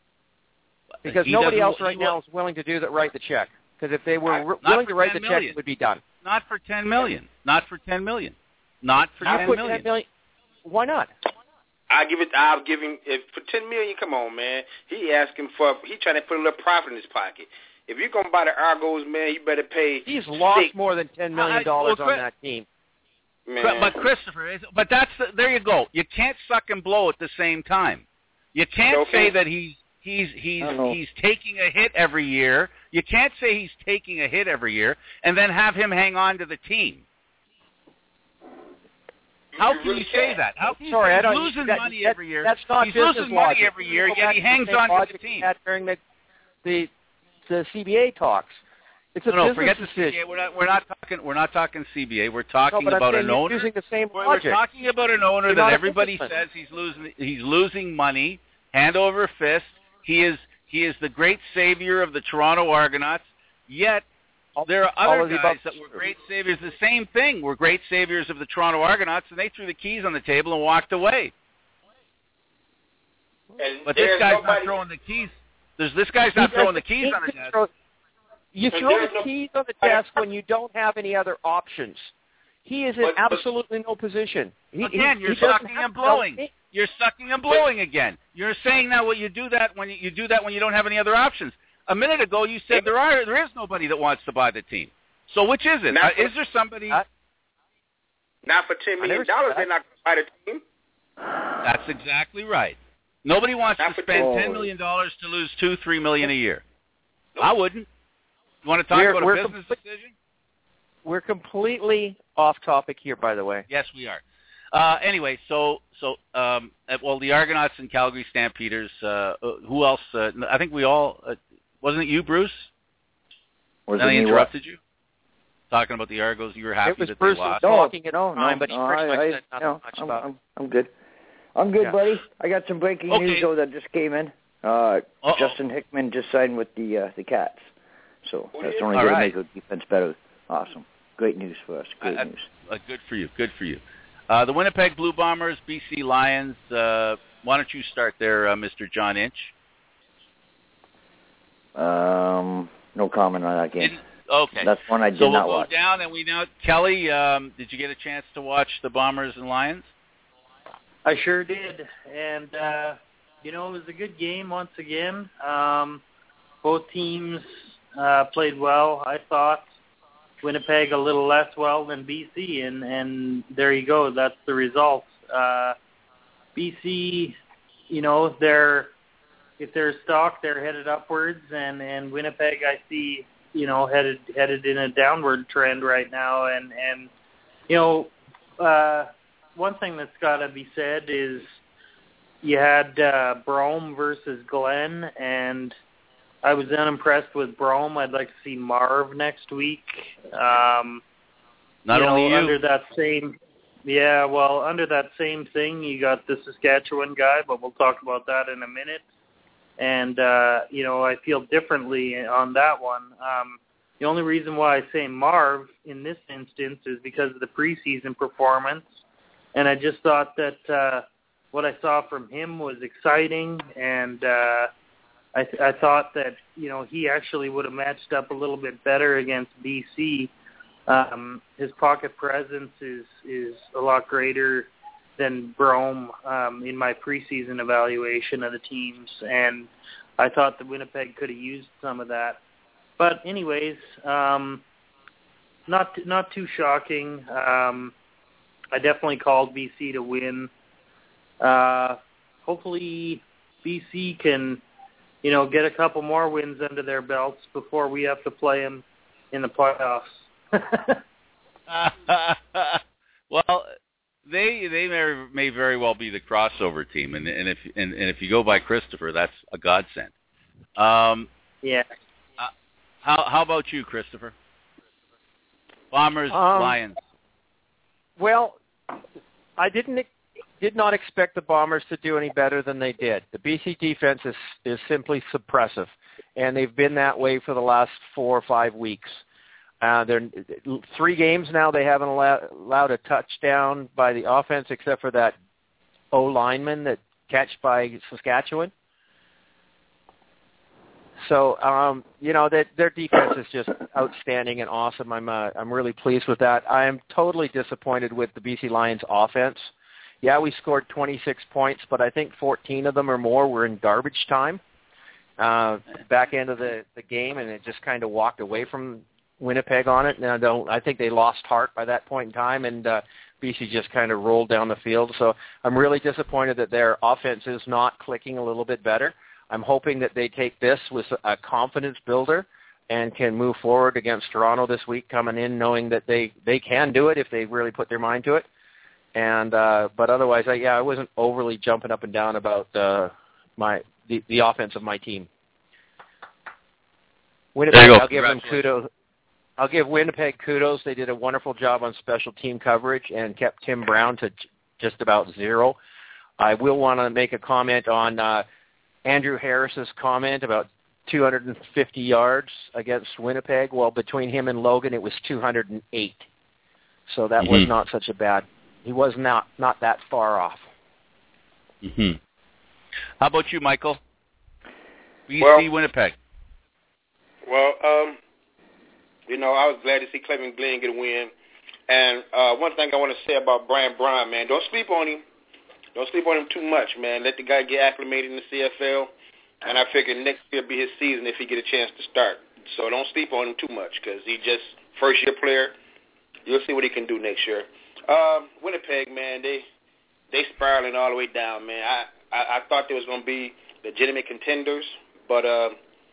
[SPEAKER 3] Because
[SPEAKER 1] He
[SPEAKER 3] nobody
[SPEAKER 1] doesn't-
[SPEAKER 3] else right
[SPEAKER 1] he
[SPEAKER 3] now
[SPEAKER 1] will-
[SPEAKER 3] is willing to do that. Write the check. Because if they were
[SPEAKER 1] Not
[SPEAKER 3] r-
[SPEAKER 1] for
[SPEAKER 3] willing to write the
[SPEAKER 1] ten
[SPEAKER 3] check,
[SPEAKER 1] million.
[SPEAKER 3] it would be done.
[SPEAKER 1] Not for ten million. Not for ten million. Not for
[SPEAKER 3] You
[SPEAKER 1] ten
[SPEAKER 3] put
[SPEAKER 1] million.
[SPEAKER 3] ten million. Why not?
[SPEAKER 8] I give it. I'll give him if for ten million. Come on, man. He asking for. He trying to put a little profit in his pocket. If you're gonna buy the Argos, man, you better pay.
[SPEAKER 3] He's lost
[SPEAKER 8] six,
[SPEAKER 3] more than ten million dollars
[SPEAKER 1] I- well,
[SPEAKER 3] on that team.
[SPEAKER 8] man.
[SPEAKER 1] But, but Christopher, is, but that's the, there you go. You can't suck and blow at the same time. You can't
[SPEAKER 8] Okay.
[SPEAKER 1] say that he's he's he's
[SPEAKER 7] I know.
[SPEAKER 1] he's taking a hit every year. You can't say he's taking a hit every year and then have him hang on to the team. How can you say that? How can you
[SPEAKER 3] Sorry,
[SPEAKER 1] say
[SPEAKER 3] I
[SPEAKER 1] he's
[SPEAKER 3] don't.
[SPEAKER 1] losing
[SPEAKER 3] that,
[SPEAKER 1] money
[SPEAKER 3] that,
[SPEAKER 1] every year?
[SPEAKER 3] That's not
[SPEAKER 1] he's
[SPEAKER 3] business
[SPEAKER 1] losing
[SPEAKER 3] logic.
[SPEAKER 1] money every year,
[SPEAKER 3] Go
[SPEAKER 1] yet
[SPEAKER 3] back
[SPEAKER 1] he
[SPEAKER 3] to the
[SPEAKER 1] hangs
[SPEAKER 3] same
[SPEAKER 1] on to
[SPEAKER 3] logic
[SPEAKER 1] the
[SPEAKER 3] we
[SPEAKER 1] team.
[SPEAKER 3] had during the the the C B A talks. It's a
[SPEAKER 1] No, no,
[SPEAKER 3] business
[SPEAKER 1] forget the
[SPEAKER 3] decision.
[SPEAKER 1] C B A. We're not. We're not talking. We're not talking C B A. We're talking
[SPEAKER 3] No, but I'm
[SPEAKER 1] about
[SPEAKER 3] saying
[SPEAKER 1] an
[SPEAKER 3] you're
[SPEAKER 1] owner.
[SPEAKER 3] using the same
[SPEAKER 1] We're,
[SPEAKER 3] logic.
[SPEAKER 1] we're talking about an owner
[SPEAKER 3] You're
[SPEAKER 1] that
[SPEAKER 3] not a
[SPEAKER 1] everybody
[SPEAKER 3] businessman.
[SPEAKER 1] says he's losing. He's losing money, hand over fist. He is. He is the great savior of the Toronto Argonauts. Yet there are
[SPEAKER 3] all
[SPEAKER 1] other
[SPEAKER 3] of the
[SPEAKER 1] guys
[SPEAKER 3] above.
[SPEAKER 1] that were great saviors. The same thing. Were great saviors of the Toronto Argonauts, and they threw the keys on the table and walked away.
[SPEAKER 8] And
[SPEAKER 1] But this
[SPEAKER 8] there's
[SPEAKER 1] guy's
[SPEAKER 8] nobody,
[SPEAKER 1] not throwing the keys. There's this guy's not
[SPEAKER 3] He
[SPEAKER 1] throwing the
[SPEAKER 3] doesn't
[SPEAKER 1] keys
[SPEAKER 3] need
[SPEAKER 1] on the
[SPEAKER 3] to
[SPEAKER 1] desk.
[SPEAKER 3] throw- You
[SPEAKER 8] And
[SPEAKER 3] throw
[SPEAKER 8] there's
[SPEAKER 3] the
[SPEAKER 8] no-
[SPEAKER 3] keys on the desk when you don't have any other options. He is in
[SPEAKER 8] But- but-
[SPEAKER 3] absolutely no position. He,
[SPEAKER 1] Again,
[SPEAKER 3] he,
[SPEAKER 1] you're
[SPEAKER 3] he doesn't
[SPEAKER 1] sucking
[SPEAKER 3] have
[SPEAKER 1] and
[SPEAKER 3] to tell
[SPEAKER 1] blowing.
[SPEAKER 3] me.
[SPEAKER 1] You're sucking and blowing again. You're saying now what you do that when you, you do that when you don't have any other options. A minute ago, you said there are there is nobody that wants to buy the team. So which is it?
[SPEAKER 8] Not
[SPEAKER 1] Uh,
[SPEAKER 8] for-
[SPEAKER 1] is there somebody?
[SPEAKER 3] Uh,
[SPEAKER 8] not for ten
[SPEAKER 3] I
[SPEAKER 8] million
[SPEAKER 3] never
[SPEAKER 8] dollars.
[SPEAKER 3] said
[SPEAKER 8] They're not gonna buy the team.
[SPEAKER 1] That's exactly right. Nobody wants
[SPEAKER 8] Not
[SPEAKER 1] to
[SPEAKER 8] for
[SPEAKER 1] spend
[SPEAKER 7] ten-
[SPEAKER 1] ten million dollars to lose two, three million a year. I wouldn't. You want to talk
[SPEAKER 3] We're-
[SPEAKER 1] about
[SPEAKER 3] we're
[SPEAKER 1] a business
[SPEAKER 3] complete-
[SPEAKER 1] decision?
[SPEAKER 3] We're completely off topic here, by the way.
[SPEAKER 1] Yes, we are. Uh, anyway, so so um, uh, well, the Argonauts and Calgary Stampeders. Uh, uh, who else? Uh, I think we all. Uh, wasn't it you, Bruce?
[SPEAKER 7] Was
[SPEAKER 1] Then I
[SPEAKER 7] it me what?
[SPEAKER 1] interrupted you. Talking about the Argos, you were happy
[SPEAKER 3] It was
[SPEAKER 1] that
[SPEAKER 3] Bruce
[SPEAKER 1] they lost.
[SPEAKER 3] was
[SPEAKER 7] No,
[SPEAKER 3] talking at
[SPEAKER 7] no,
[SPEAKER 3] the time,
[SPEAKER 7] no,
[SPEAKER 3] but he
[SPEAKER 7] no,
[SPEAKER 3] pretty
[SPEAKER 7] I,
[SPEAKER 3] much
[SPEAKER 7] I,
[SPEAKER 3] said nothing
[SPEAKER 7] no,
[SPEAKER 3] much
[SPEAKER 7] I'm,
[SPEAKER 3] about it.
[SPEAKER 7] I'm, I'm good. I'm good,
[SPEAKER 3] Yeah.
[SPEAKER 7] buddy. I got some breaking
[SPEAKER 1] Okay.
[SPEAKER 7] news though that just came in. Uh,
[SPEAKER 1] Uh-oh.
[SPEAKER 7] Justin Hickman just signed with the uh, the Cats, so
[SPEAKER 8] Oh,
[SPEAKER 7] that's
[SPEAKER 8] yeah?
[SPEAKER 7] only
[SPEAKER 1] All
[SPEAKER 7] going
[SPEAKER 1] right.
[SPEAKER 7] to make our defense better. Awesome, great news for us. Great
[SPEAKER 1] I- I-
[SPEAKER 7] news.
[SPEAKER 1] Uh, good for you. Good for you. Uh, the Winnipeg Blue Bombers, B C Lions. Uh, why don't you start there, uh, Mister John Inch?
[SPEAKER 7] Um, no comment on that game.
[SPEAKER 1] Didn't- okay.
[SPEAKER 7] That's one I did
[SPEAKER 1] so we'll
[SPEAKER 7] not
[SPEAKER 1] go
[SPEAKER 7] watch.
[SPEAKER 1] down, and we now Kelly. Um, did you get a chance to watch the Bombers and Lions?
[SPEAKER 5] I sure did, and uh, you know it was a good game once again. Um, both teams uh, played well. I thought Winnipeg a little less well than B C, and and there you go. That's the result. Uh, B C, you know, they're if they're stock, they're headed upwards, and and Winnipeg, I see, you know, headed headed in a downward trend right now, and and you know. Uh, One thing that's got to be said is you had uh, Brome versus Glenn, and I was unimpressed with Brome. I'd like to see Marv next week. Um,
[SPEAKER 1] Not
[SPEAKER 5] you know,
[SPEAKER 1] only you.
[SPEAKER 5] under that same, yeah, well, under that same thing, you got the Saskatchewan guy, but we'll talk about that in a minute. And, uh, you know, I feel differently on that one. Um, the only reason why I say Marv in this instance is because of the preseason performance. And I just thought that uh, what I saw from him was exciting. And uh, I, th- I thought that, you know, he actually would have matched up a little bit better against B C. Um, his pocket presence is, is a lot greater than Brome um, in my preseason evaluation of the teams, and I thought that Winnipeg could have used some of that. But anyways, um, not not too shocking. Um, I definitely called B C to win. Uh, hopefully B C can, you know, get a couple more wins under their belts before we have to play them in the playoffs.
[SPEAKER 1] Well, they they may, may very well be the crossover team, and and if and, and if you go by Christopher, that's a godsend. Um,
[SPEAKER 5] yeah.
[SPEAKER 1] Uh, how how about you, Christopher? Bombers,
[SPEAKER 3] um,
[SPEAKER 1] Lions.
[SPEAKER 3] Well, I didn't did not expect the Bombers to do any better than they did. The B C defense is is simply suppressive, and they've been that way for the last four or five weeks. Uh, they're three games now. They haven't allowed, allowed a touchdown by the offense, except for that O lineman that catch by Saskatchewan. So, um, you know, that their defense is just outstanding and awesome. I'm uh, I'm really pleased with that. I am totally disappointed with the B C Lions offense. Yeah, we scored twenty-six points, but I think fourteen of them or more were in garbage time, uh, back end of the, the game, and it just kind of walked away from Winnipeg on it. And I don't. I think they lost heart by that point in time, and uh, B C just kind of rolled down the field. So I'm really disappointed that their offense is not clicking a little bit better. I'm hoping that they take this with a confidence builder and can move forward against Toronto this week, coming in knowing that they, they can do it if they really put their mind to it. And uh, but otherwise, I, yeah, I wasn't overly jumping up and down about uh, my the, the offense of my team. Winnipeg, I'll give them kudos. I'll give Winnipeg kudos. They did a wonderful job on special team coverage and kept Tim Brown to just about zero. I will want to make a comment on uh, Andrew Harris's comment about two hundred fifty yards against Winnipeg. Well, between him and Logan, it was two hundred eight. So that mm-hmm. was not such a bad. He was not not that far off.
[SPEAKER 1] Mm-hmm. How about you, Michael? B C
[SPEAKER 10] well,
[SPEAKER 1] Winnipeg.
[SPEAKER 10] Well, um, you know, I was glad to see Clement Glenn get a win. And uh, one thing I want to say about Brian Brown, man, don't sleep on him. Don't sleep on him too much, man. Let the guy get acclimated in the C F L. And I figure next year will be his season if he get a chance to start. So don't sleep on him too much because he just first-year player. You'll see what he can do next year. Um, Winnipeg, man, they they spiraling all the way down, man. I, I, I thought they was going to be legitimate contenders, but uh,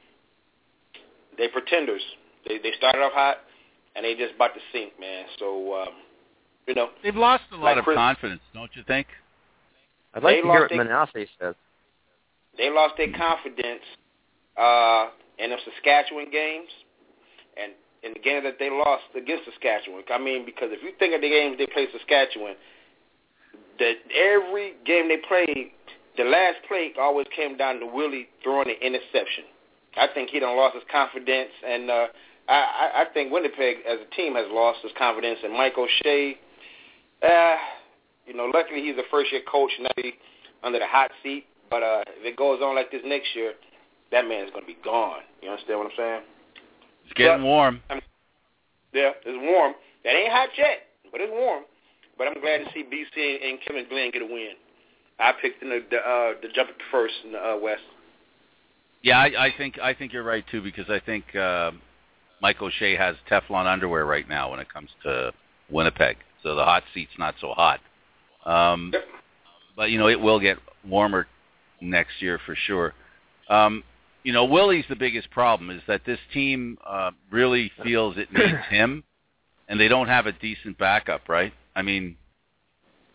[SPEAKER 10] they pretenders. They they started off hot, and they just about to sink, man. So, um, you know.
[SPEAKER 1] They've lost a lot
[SPEAKER 10] like
[SPEAKER 1] of
[SPEAKER 10] Chris,
[SPEAKER 1] confidence, don't you think?
[SPEAKER 3] I'd like to hear what Manasseh says.
[SPEAKER 10] They lost their confidence uh, in the Saskatchewan games, and in the game that they lost against Saskatchewan. I mean, because if you think of the games they played Saskatchewan, that every game they played, the last play always came down to Willie throwing an interception. I think he done lost his confidence, and uh, I, I think Winnipeg as a team has lost his confidence. And Mike O'Shea, uh, you know, luckily he's a first-year coach, now he's under the hot seat. But uh, if it goes on like this next year, that man is going to be gone. You understand what I'm saying?
[SPEAKER 1] It's getting
[SPEAKER 10] but,
[SPEAKER 1] warm.
[SPEAKER 10] I'm, yeah, it's warm. That ain't hot yet, but it's warm. But I'm glad to see B C and Kevin Glenn get a win. I picked the the, uh, the jump first in the uh, West.
[SPEAKER 1] Yeah, I, I think I think you're right too, because I think uh, Mike O'Shea has Teflon underwear right now when it comes to Winnipeg, so the hot seat's not so hot. Um,
[SPEAKER 10] yep.
[SPEAKER 1] But you know, it will get warmer next year for sure. Um, you know, Willie's the biggest problem is that this team uh, really feels it needs him, and they don't have a decent backup, right? I mean,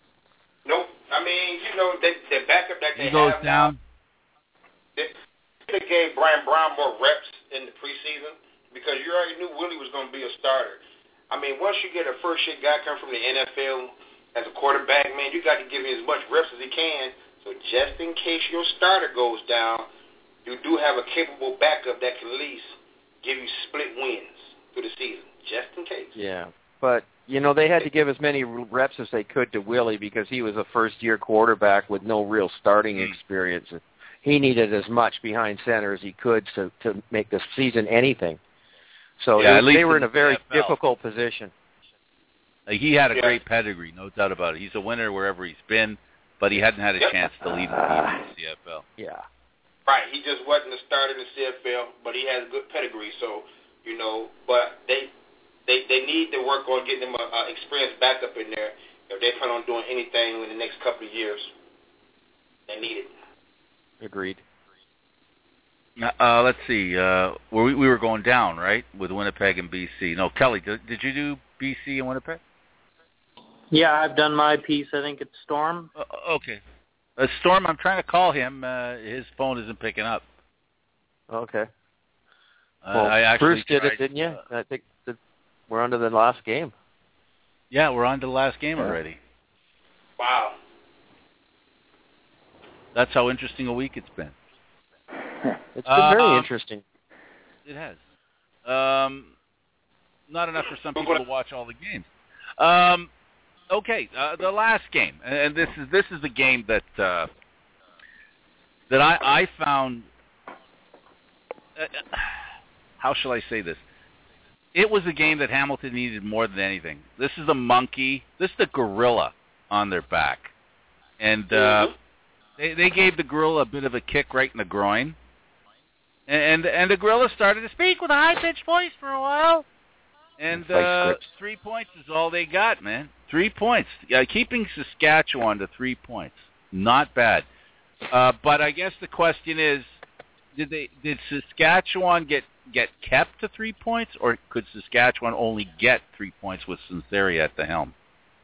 [SPEAKER 10] nope. I mean, you know, the, the backup that they
[SPEAKER 1] he goes
[SPEAKER 10] have
[SPEAKER 1] down.
[SPEAKER 10] now, they, could have gave Brian Brown more reps in the preseason because you already knew Willie was going to be a starter. I mean, once you get a first-year guy come from the N F L as a quarterback, man, you got to give him as much reps as he can. So just in case your starter goes down, you do have a capable backup that can at least give you split wins through the season, just in case.
[SPEAKER 3] Yeah, but, you know, they had to give as many reps as they could to Willie because he was a first-year quarterback with no real starting mm. experience. He needed as much behind center as he could to, to make the season anything. So
[SPEAKER 1] yeah,
[SPEAKER 3] they, they were in a very
[SPEAKER 1] N F L.
[SPEAKER 3] difficult position.
[SPEAKER 1] Like he had a
[SPEAKER 10] yeah.
[SPEAKER 1] great pedigree, no doubt about it. He's a winner wherever he's been, but he hadn't had a
[SPEAKER 10] yep.
[SPEAKER 1] chance to lead the team in the C F L.
[SPEAKER 3] Yeah.
[SPEAKER 10] Right, he just wasn't a starter in the C F L, but he has good pedigree. So, you know, but they they they need to work on getting him a, a experienced backup in there if they plan on doing anything in the next couple of years. They need it.
[SPEAKER 3] Agreed.
[SPEAKER 1] Uh, let's see. Uh, we we were going down, right, with Winnipeg and B C. No, Kelly, did, did you do B C and Winnipeg?
[SPEAKER 5] Yeah, I've done my piece. I think it's Storm.
[SPEAKER 1] Uh, okay. Uh, Storm, I'm trying to call him. Uh, his phone isn't picking up.
[SPEAKER 3] Okay.
[SPEAKER 1] Uh,
[SPEAKER 3] well,
[SPEAKER 1] I actually
[SPEAKER 3] Bruce did
[SPEAKER 1] tried,
[SPEAKER 3] it, didn't you?
[SPEAKER 1] Uh,
[SPEAKER 3] I think that we're on to the last game.
[SPEAKER 1] Yeah, we're on to the last game already.
[SPEAKER 10] Wow.
[SPEAKER 1] That's how interesting a week it's been.
[SPEAKER 3] It's been very
[SPEAKER 1] uh,
[SPEAKER 3] interesting.
[SPEAKER 1] It has. Um, not enough for some people to watch all the games. Um, okay, uh, the last game, and this is this is the game that uh, that I, I found. Uh, how shall I say this? It was a game that Hamilton needed more than anything. This is a monkey. This is the gorilla on their back, and uh, they they gave the gorilla a bit of a kick right in the groin. And and the gorilla started to speak with a high-pitched voice for a while. And uh, three points is all they got, man. Three points. Yeah, keeping Saskatchewan to three points. Not bad. Uh, but I guess the question is, did they did Saskatchewan get, get kept to three points, or could Saskatchewan only get three points with Sinceri at the helm?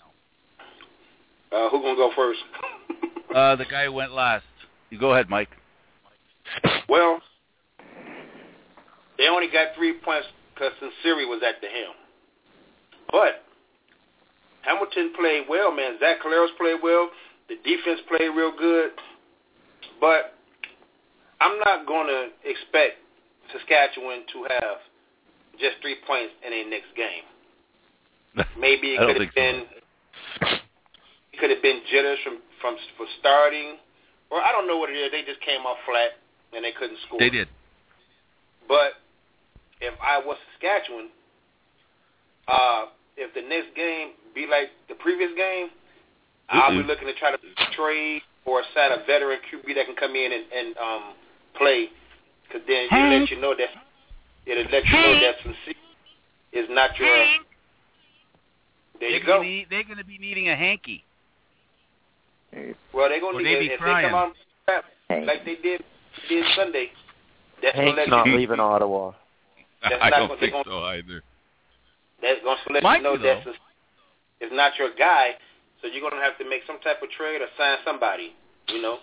[SPEAKER 10] Uh, who's going to go first?
[SPEAKER 1] uh, the guy who went last. You go ahead, Mike.
[SPEAKER 10] Well, they only got three points because Sinceri was at the helm. But Hamilton played well, man. Zach Collaros played well. The defense played real good. But I'm not going to expect Saskatchewan to have just three points in their next game. Maybe it could have been so. it could have been jitters from, from for starting, or I don't know what it is. They just came off flat and they couldn't score.
[SPEAKER 1] They did.
[SPEAKER 10] But if I was Saskatchewan, uh, if the next game be like the previous game, mm-hmm. I'll be looking to try to trade or sign a veteran Q B that can come in and, and um, play, because then it'll let you know that it'll let you know that Sinceri is not your. There
[SPEAKER 1] they're
[SPEAKER 10] you go.
[SPEAKER 1] Need, they're going to be needing a hanky.
[SPEAKER 10] Well, they're going to need
[SPEAKER 1] they
[SPEAKER 10] if
[SPEAKER 1] crying.
[SPEAKER 10] they come out like they did did Sunday. That's
[SPEAKER 3] Hank's
[SPEAKER 10] let
[SPEAKER 3] not
[SPEAKER 10] you,
[SPEAKER 3] leaving Ottawa.
[SPEAKER 10] That's
[SPEAKER 1] I
[SPEAKER 10] not
[SPEAKER 1] don't
[SPEAKER 10] gonna,
[SPEAKER 1] think
[SPEAKER 10] gonna,
[SPEAKER 1] so either.
[SPEAKER 10] That's going to let
[SPEAKER 1] Might
[SPEAKER 10] you know
[SPEAKER 1] be,
[SPEAKER 10] that it's not your guy, so you're going to have to make some type of trade or sign somebody, you know?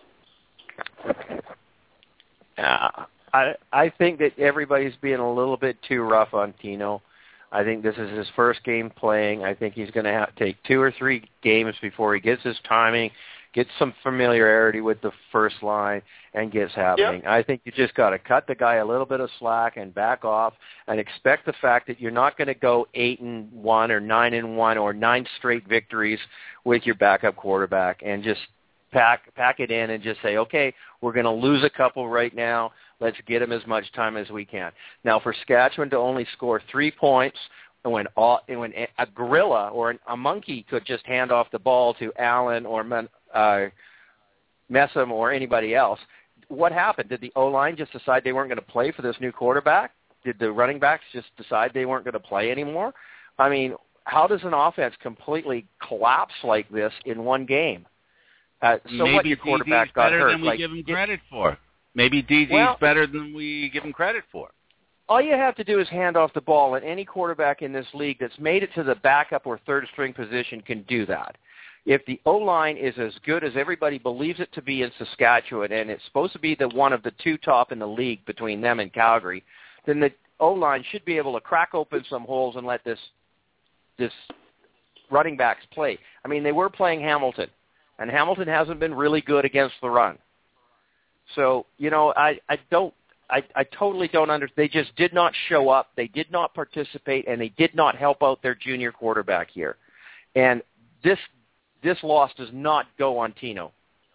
[SPEAKER 3] Uh, I I think that everybody's being a little bit too rough on Tino. I think this is his first game playing. I think he's going to have to take two or three games before he gets his timing, gets some familiarity with the first line, and gets happening. Yep. I think you just got to cut the guy a little bit of slack and back off and expect the fact that you're not going to go eight and one or nine and one or nine straight victories with your backup quarterback, and just pack pack it in and just say, okay, we're going to lose a couple right now. Let's get him as much time as we can. Now, for Saskatchewan to only score three points when all, when a gorilla or an, a monkey could just hand off the ball to Allen or uh, Messam or anybody else, what happened? Did the O-line just decide they weren't going to play for this new quarterback? Did the running backs just decide they weren't going to play anymore? I mean, how does an offense completely collapse like this in one game? Uh, so
[SPEAKER 1] Maybe
[SPEAKER 3] what, your quarterback
[SPEAKER 1] D D's
[SPEAKER 3] got
[SPEAKER 1] better
[SPEAKER 3] hurt.
[SPEAKER 1] than we
[SPEAKER 3] like,
[SPEAKER 1] give him credit for. Maybe D D's
[SPEAKER 3] well,
[SPEAKER 1] better than we give him credit for.
[SPEAKER 3] All you have to do is hand off the ball, and any quarterback in this league that's made it to the backup or third string position can do that. if the O-line is as good as everybody believes it to be in Saskatchewan, and it's supposed to be the one of the two top in the league between them and Calgary, then the O-line should be able to crack open some holes and let this this running backs play. I mean, they were playing Hamilton, and Hamilton hasn't been really good against the run. So, you know, I, I don't, I, I totally don't understand. They just did not show up. They did not participate, and they did not help out their junior quarterback here. And this this loss does not go on Tino.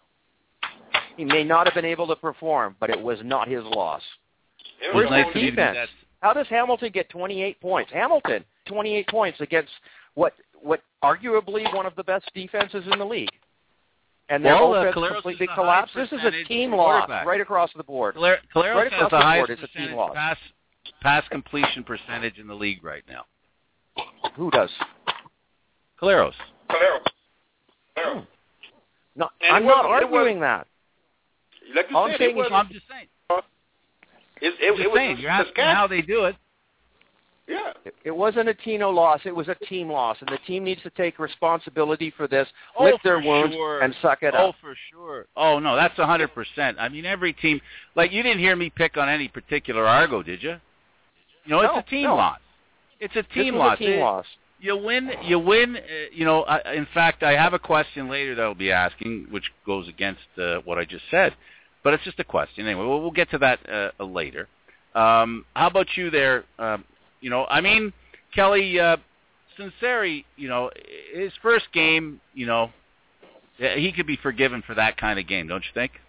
[SPEAKER 3] He may not have been able to perform, but it was not his loss.
[SPEAKER 1] It was
[SPEAKER 3] Where's
[SPEAKER 1] nice
[SPEAKER 3] the defense? How does Hamilton get twenty-eight points? Hamilton, twenty-eight points against what what arguably one of the best defenses in the league. And their
[SPEAKER 1] well,
[SPEAKER 3] offense
[SPEAKER 1] uh,
[SPEAKER 3] completely collapsed. This is a team loss right across the board.
[SPEAKER 1] Caleros
[SPEAKER 3] right across
[SPEAKER 1] has the,
[SPEAKER 3] the
[SPEAKER 1] highest
[SPEAKER 3] board, it's a team loss.
[SPEAKER 1] Pass, pass completion percentage in the league right now.
[SPEAKER 3] Who does?
[SPEAKER 1] Caleros.
[SPEAKER 10] Caleros. Caleros.
[SPEAKER 3] No,
[SPEAKER 10] And
[SPEAKER 3] I'm
[SPEAKER 10] it
[SPEAKER 3] not
[SPEAKER 10] wasn't- it
[SPEAKER 3] arguing that.
[SPEAKER 10] Like you
[SPEAKER 3] All I'm
[SPEAKER 10] said,
[SPEAKER 3] saying
[SPEAKER 10] it
[SPEAKER 3] is-
[SPEAKER 10] was,
[SPEAKER 1] I'm just saying.
[SPEAKER 10] it, it,
[SPEAKER 1] I'm just
[SPEAKER 10] it was
[SPEAKER 1] saying. You're asking
[SPEAKER 10] Saskatchewan.
[SPEAKER 1] how they do it.
[SPEAKER 10] Yeah.
[SPEAKER 3] It, it wasn't a Tino loss. It was a team loss, and the team needs to take responsibility for this,
[SPEAKER 1] Oh,
[SPEAKER 3] lick their
[SPEAKER 1] for
[SPEAKER 3] wounds,
[SPEAKER 1] sure.
[SPEAKER 3] and suck it
[SPEAKER 1] oh,
[SPEAKER 3] up.
[SPEAKER 1] for sure. Oh, no, that's one hundred percent. I mean, every team, like, you didn't hear me pick on any particular Argo, did you? You know,
[SPEAKER 3] No,
[SPEAKER 1] it's a team
[SPEAKER 3] no.
[SPEAKER 1] loss. It's a team
[SPEAKER 3] this was
[SPEAKER 1] loss.
[SPEAKER 3] a team
[SPEAKER 1] It-
[SPEAKER 3] loss.
[SPEAKER 1] You win, you win, uh, you know, I, in fact, I have a question later that I'll be asking, which goes against uh, what I just said, but it's just a question. Anyway, we'll, we'll get to that uh, later. Um, how about you there? Um, you know, I mean, Kelly, uh, Sunseri, you know, his first game, you know, he could be forgiven for that kind of game, don't you think?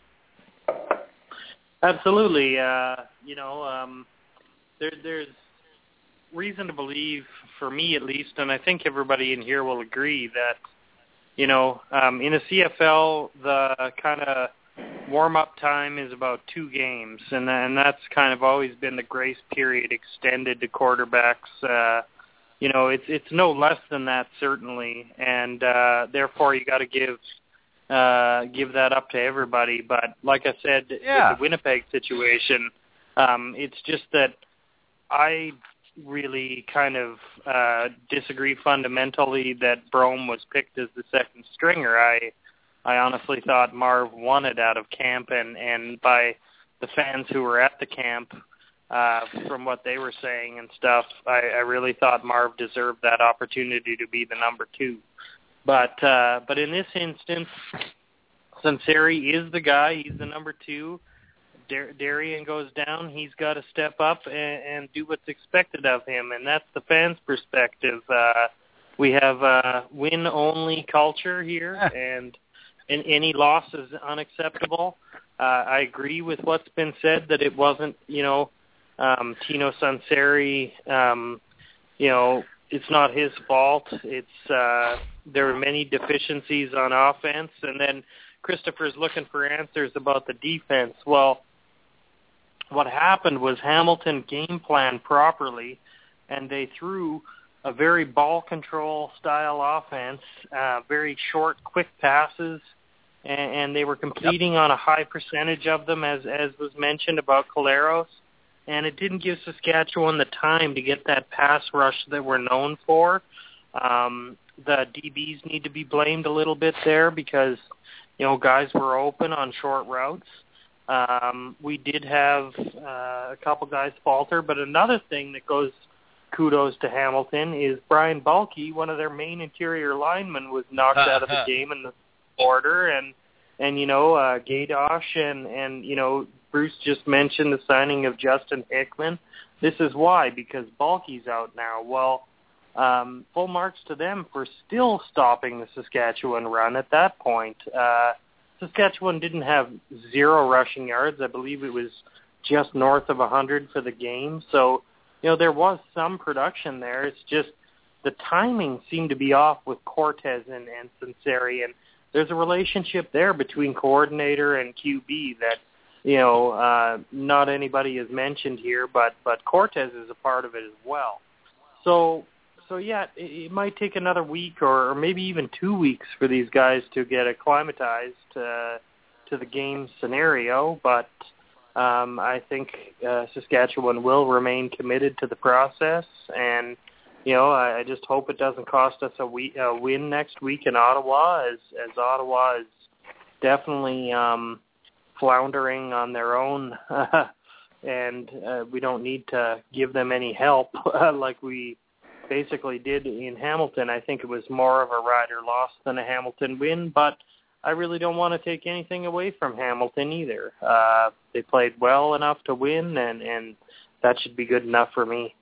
[SPEAKER 5] Absolutely. Uh, you know, um, there, there's reason to believe, for me at least, and I think everybody in here will agree that, you know, um, in a C F L, the kind of warm-up time is about two games, and and that's kind of always been the grace period extended to quarterbacks. Uh, you know, it's it's no less than that, certainly, and uh, therefore you got to give uh, give that up to everybody. But like I said,
[SPEAKER 1] Yeah.
[SPEAKER 5] with the Winnipeg situation, um, it's just that I really kind of uh, disagree fundamentally that Brome was picked as the second stringer. I I honestly thought Marv won it out of camp, and, and by the fans who were at the camp, uh, from what they were saying and stuff, I, I really thought Marv deserved that opportunity to be the number two. But uh, but in this instance, Sunseri is the guy. He's the number two. Dar- Darian goes down, he's got to step up and, and do what's expected of him, and that's the fans' perspective. Uh, we have a win-only culture here, and, and any loss is unacceptable. Uh, I agree with what's been said, that it wasn't, you know, um, Tino Sunseri, um, you know, it's not his fault. It's uh, there were many deficiencies on offense, and then Christopher's looking for answers about the defense. Well, what happened was Hamilton game planned properly, and they threw a very ball control style offense, uh, very short, quick passes, and, and they were completing yep. on a high percentage of them, as as was mentioned about Caleros. And it didn't give Saskatchewan the time to get that pass rush that we're known for. Um, the D Bs need to be blamed a little bit there because, you know, guys were open on short routes. Um, we did have uh, a couple guys falter, but another thing that goes kudos to Hamilton is Brian Bulkey, one of their main interior linemen, was knocked out of the game in the quarter, and and you know uh, Gaydosh and and you know Bruce just mentioned the signing of Justin Hickman. This is why, because Bulkey's out now. Well, um, full marks to them for still stopping the Saskatchewan run at that point. Uh, Saskatchewan didn't have zero rushing yards. I believe it was just north of one hundred for the game. So, you know, there was some production there. It's just the timing seemed to be off with Cortez and, and Sunseri. And there's a relationship there between coordinator and Q B that, you know, uh, not anybody has mentioned here, but, but Cortez is a part of it as well. So, So, yeah, it, it might take another week or, or maybe even two weeks for these guys to get acclimatized uh, to the game scenario, but um, I think uh, Saskatchewan will remain committed to the process, and you know, I, I just hope it doesn't cost us a, we, a win next week in Ottawa, as as Ottawa is definitely um, floundering on their own, and uh, we don't need to give them any help like we basically did in Hamilton. I think it was more of a Rider loss than a Hamilton win, but I really don't want to take anything away from Hamilton either. Uh, they played well enough to win, and, and that should be good enough for me.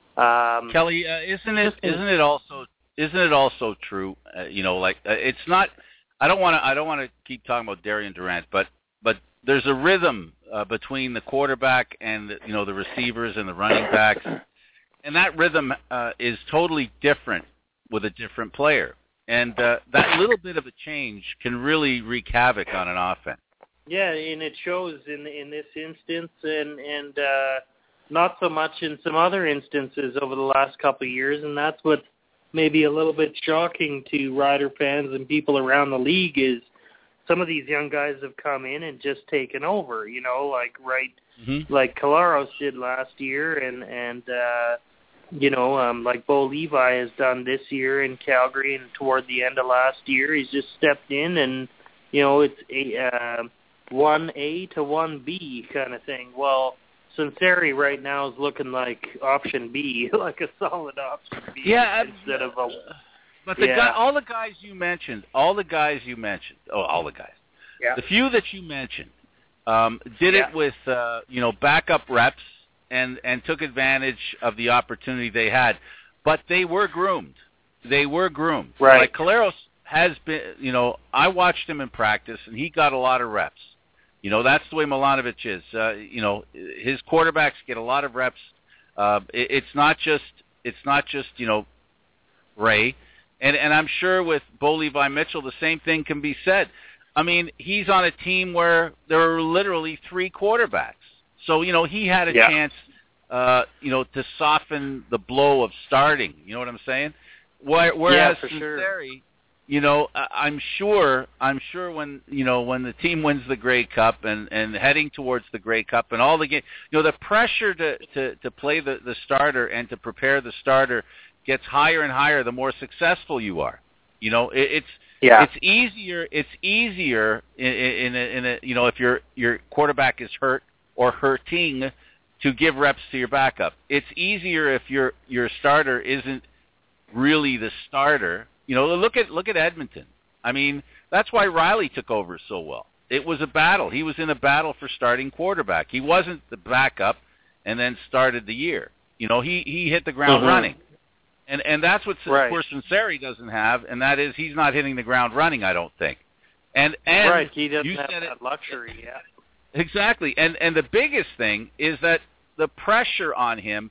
[SPEAKER 5] Um,
[SPEAKER 1] Kelly, uh, isn't it isn't it also isn't it also true? Uh, you know, like uh, it's not. I don't want to I don't want to keep talking about Darian Durant, but but there's a rhythm uh, between the quarterback and the, you know the receivers and the running backs. And that rhythm uh, is totally different with a different player. And uh, that little bit of a change can really wreak havoc on an offense.
[SPEAKER 5] Yeah, and it shows in in this instance, and, and uh, not so much in some other instances over the last couple of years. And that's what may be a little bit shocking to Rider fans and people around the league is some of these young guys have come in and just taken over, you know, like right, mm-hmm. like Collaros did last year, and, and uh, you know, um, like Bo Levi has done this year in Calgary, and toward the end of last year, he's just stepped in, and you know, it's a uh, one A to one B kind of thing. Well, Sunseri right now is looking like option B, like a solid option B,
[SPEAKER 1] yeah,
[SPEAKER 5] instead of a.
[SPEAKER 1] But the
[SPEAKER 5] yeah.
[SPEAKER 1] guy, all the guys you mentioned, all the guys you mentioned, oh, all the guys,
[SPEAKER 5] yeah.
[SPEAKER 1] the few that you mentioned, um, did
[SPEAKER 5] yeah.
[SPEAKER 1] it with uh, you know backup reps. And, and took advantage of the opportunity they had. But they were groomed. They were groomed.
[SPEAKER 5] Right.
[SPEAKER 1] Like Collaros has been, you know, I watched him in practice, and he got a lot of reps. You know, that's the way Milanovic is. Uh, you know, his quarterbacks get a lot of reps. Uh, it, it's not just, it's not just, you know, Ray. And, and I'm sure with Bo Levi Mitchell, the same thing can be said. I mean, he's on a team where there are literally three quarterbacks. So, you know, he had a
[SPEAKER 5] yeah.
[SPEAKER 1] chance, uh, you know, to soften the blow of starting. You know what I'm saying? Whereas
[SPEAKER 5] yeah,
[SPEAKER 1] Sunseri,
[SPEAKER 5] sure.
[SPEAKER 1] you know, I'm sure, I'm sure when, you know, when the team wins the Grey Cup and, and heading towards the Grey Cup and all the game, you know, the pressure to, to, to play the, the starter and to prepare the starter gets higher and higher the more successful you are. You know, it, it's
[SPEAKER 5] yeah.
[SPEAKER 1] it's easier. It's easier in, in, a, in a, you know, if your your quarterback is hurt or hurting, to give reps to your backup. It's easier if your your starter isn't really the starter. You know, look at look at Edmonton. I mean, that's why Riley took over so well. It was a battle. He was in a battle for starting quarterback. He wasn't the backup and then started the year. You know, he, he hit the ground
[SPEAKER 5] mm-hmm.
[SPEAKER 1] running. And and that's what
[SPEAKER 5] right.
[SPEAKER 1] poor Sunseri doesn't have, and that is he's not hitting the ground running, I don't think. And and
[SPEAKER 5] right, he doesn't
[SPEAKER 1] you
[SPEAKER 5] have
[SPEAKER 1] said
[SPEAKER 5] that
[SPEAKER 1] it,
[SPEAKER 5] luxury, yeah.
[SPEAKER 1] Exactly. And and the biggest thing is that the pressure on him,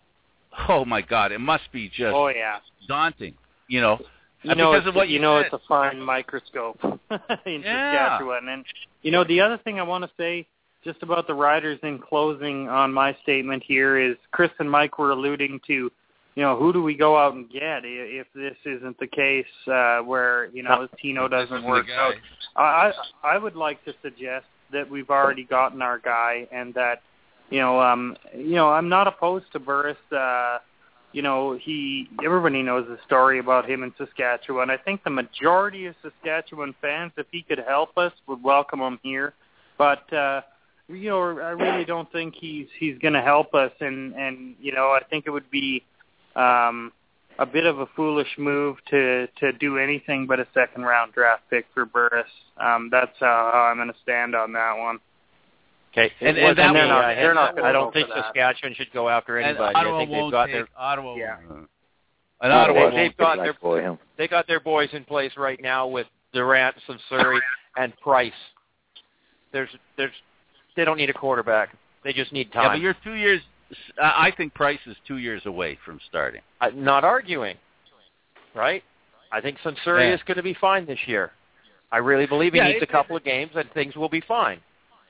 [SPEAKER 1] oh my God, it must be just
[SPEAKER 5] oh, yeah.
[SPEAKER 1] daunting, you know.
[SPEAKER 5] You know,
[SPEAKER 1] because of what
[SPEAKER 5] you,
[SPEAKER 1] you
[SPEAKER 5] know
[SPEAKER 1] said.
[SPEAKER 5] It's a fine microscope in
[SPEAKER 1] yeah.
[SPEAKER 5] Saskatchewan. And, you know, the other thing I want to say just about the Riders in closing on my statement here is Chris and Mike were alluding to, you know, who do we go out and get if this isn't the case uh, where, you know, Tino doesn't work out. I, I would like to suggest that we've already gotten our guy, and that, you know, um, you know, I'm not opposed to Burris. Uh, you know, he, everybody knows the story about him in Saskatchewan. I think the majority of Saskatchewan fans, if he could help us, would welcome him here. But, uh, you know, I really don't think he's he's going to help us, and, and, you know, I think it would be um, a bit of a foolish move to, to do anything but a second-round draft pick for Burris. Um, that's how, how I'm going to stand on that one.
[SPEAKER 3] Okay, and, and, and they're not, they're not I don't think Saskatchewan should go after anybody.
[SPEAKER 1] I
[SPEAKER 3] think they've got
[SPEAKER 1] take,
[SPEAKER 3] their
[SPEAKER 1] Ottawa.
[SPEAKER 3] Yeah.
[SPEAKER 1] And Ottawa,
[SPEAKER 3] they've got their boy, they got their boys in place right now with Durant, Sunseri, and Price. There's there's they don't need a quarterback. They just need time.
[SPEAKER 1] Yeah, but you're two years. I think Price is two years away from starting.
[SPEAKER 3] I'm not arguing, right? I think Sunseri yeah. is going to be fine this year. I really believe he
[SPEAKER 1] yeah,
[SPEAKER 3] needs a couple of games and things will be fine.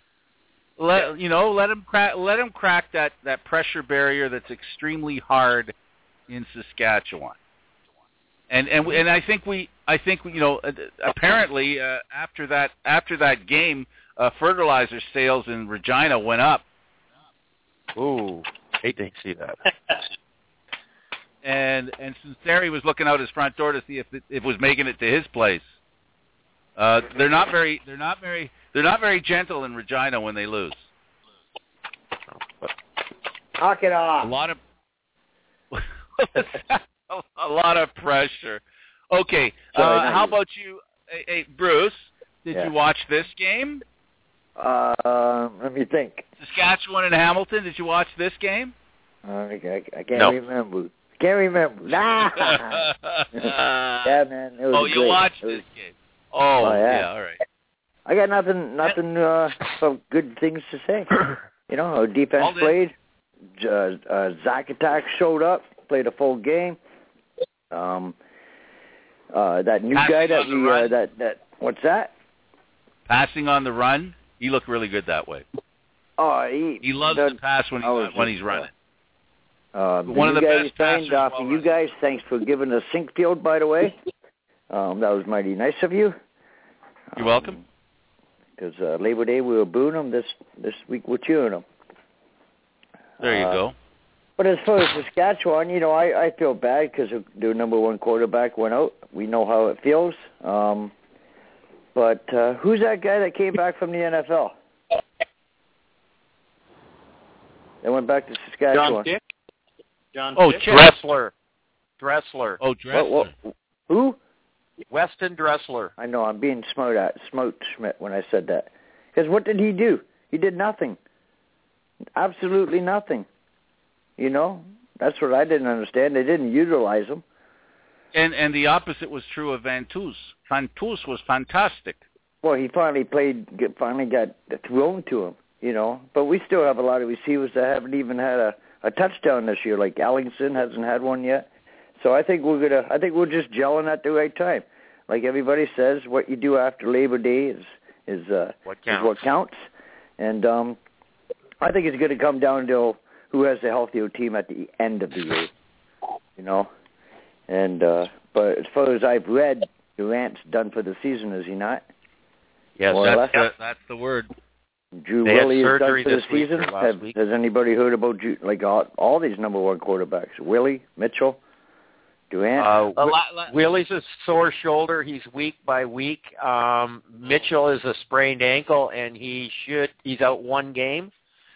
[SPEAKER 1] Let you know, let him crack. Let him crack that, that pressure barrier that's extremely hard in Saskatchewan. And and and I think we, I think we, you know, apparently uh, after that after that game, uh, fertilizer sales in Regina went up.
[SPEAKER 3] Ooh, hate to see that.
[SPEAKER 1] and and Sunseri was looking out his front door to see if it, if it was making it to his place. Uh, they're not very they're not very they're not very gentle in Regina when they lose.
[SPEAKER 7] Knock it off.
[SPEAKER 1] A lot of a lot of pressure. Okay,
[SPEAKER 7] Sorry,
[SPEAKER 1] uh, how about you, hey, hey, Bruce? Did
[SPEAKER 7] Yeah.
[SPEAKER 1] you watch this game?
[SPEAKER 7] Uh, let me think.
[SPEAKER 1] Saskatchewan and Hamilton. Did you watch this game?
[SPEAKER 7] Uh, I, I, I can't
[SPEAKER 1] No.
[SPEAKER 7] remember. Can't remember. Nah. yeah, man. It was
[SPEAKER 1] oh, you
[SPEAKER 7] great.
[SPEAKER 1] watched
[SPEAKER 7] It was-
[SPEAKER 1] this game. Oh,
[SPEAKER 7] Oh, yeah.
[SPEAKER 1] yeah. All right.
[SPEAKER 7] I got nothing, nothing uh, but good things to say. You know, our defense
[SPEAKER 1] All this-
[SPEAKER 7] played. Uh, uh, Zakatak showed up, played a full game. Um, uh, that new
[SPEAKER 1] Passing
[SPEAKER 7] guy that
[SPEAKER 1] on the
[SPEAKER 7] we, uh,
[SPEAKER 1] run.
[SPEAKER 7] that that what's that?
[SPEAKER 1] Passing on the run, he looked really good that way.
[SPEAKER 7] Oh, he
[SPEAKER 1] He loves
[SPEAKER 7] the,
[SPEAKER 1] to pass when
[SPEAKER 7] I was
[SPEAKER 1] he's when
[SPEAKER 7] just,
[SPEAKER 1] he's running.
[SPEAKER 7] Uh,
[SPEAKER 1] One of the
[SPEAKER 7] guys
[SPEAKER 1] best
[SPEAKER 7] signed
[SPEAKER 1] passers
[SPEAKER 7] off
[SPEAKER 1] while
[SPEAKER 7] of you
[SPEAKER 1] running.
[SPEAKER 7] guys. Thanks for giving us Sinkfield, by the way. Um, that was mighty nice of you.
[SPEAKER 1] You're welcome.
[SPEAKER 7] Because uh, Labor Day we were booing them. This this week we're cheering them.
[SPEAKER 1] There you
[SPEAKER 7] Uh,
[SPEAKER 1] go.
[SPEAKER 7] But as far as Saskatchewan, you know, I, I feel bad because their number one quarterback went out. We know how it feels. Um, but uh, who's that guy that came back from the N F L? They went back to Saskatchewan.
[SPEAKER 5] John Tick? John
[SPEAKER 1] Oh,
[SPEAKER 5] Tick?
[SPEAKER 1] Chip.
[SPEAKER 3] Dressler. Dressler.
[SPEAKER 1] Oh, Dressler.
[SPEAKER 7] What, what, who?
[SPEAKER 3] Weston Dressler.
[SPEAKER 7] I know, I'm being smart at smart Schmidt when I said that. Because what did he do? He did nothing. Absolutely nothing. You know? That's what I didn't understand. They didn't utilize him.
[SPEAKER 1] And and the opposite was true of Van Toos. Van Toos was fantastic.
[SPEAKER 7] Well, he finally played, get- finally got thrown to him, you know. But we still have a lot of receivers that haven't even had a, a touchdown this year. Like Ellingson hasn't had one yet. So I think we're gonna. I think we're just gelling at the right time. Like everybody says, what you do after Labor Day is is uh,
[SPEAKER 3] What
[SPEAKER 7] is
[SPEAKER 3] counts?
[SPEAKER 7] what counts. And um, I think it's going to come down to who has the healthier team at the end of the year. You know. And uh, but as far as I've read, Durant's done for the season, is he not?
[SPEAKER 3] Yes,
[SPEAKER 7] More or
[SPEAKER 3] that's,
[SPEAKER 7] less.
[SPEAKER 1] That, that's the word.
[SPEAKER 7] Drew
[SPEAKER 3] They had
[SPEAKER 7] Willie is done
[SPEAKER 3] surgery
[SPEAKER 7] for the
[SPEAKER 3] this week
[SPEAKER 7] season.
[SPEAKER 3] or last
[SPEAKER 7] Have,
[SPEAKER 3] week.
[SPEAKER 7] has anybody heard about Drew, like all, all these number one quarterbacks? Willie, Mitchell, Durant.
[SPEAKER 3] Uh,
[SPEAKER 1] A
[SPEAKER 3] Wi-
[SPEAKER 1] lot- lot-
[SPEAKER 3] Willie's a sore shoulder. He's week by week. Um, Mitchell is a sprained ankle, and he should. He's out one game.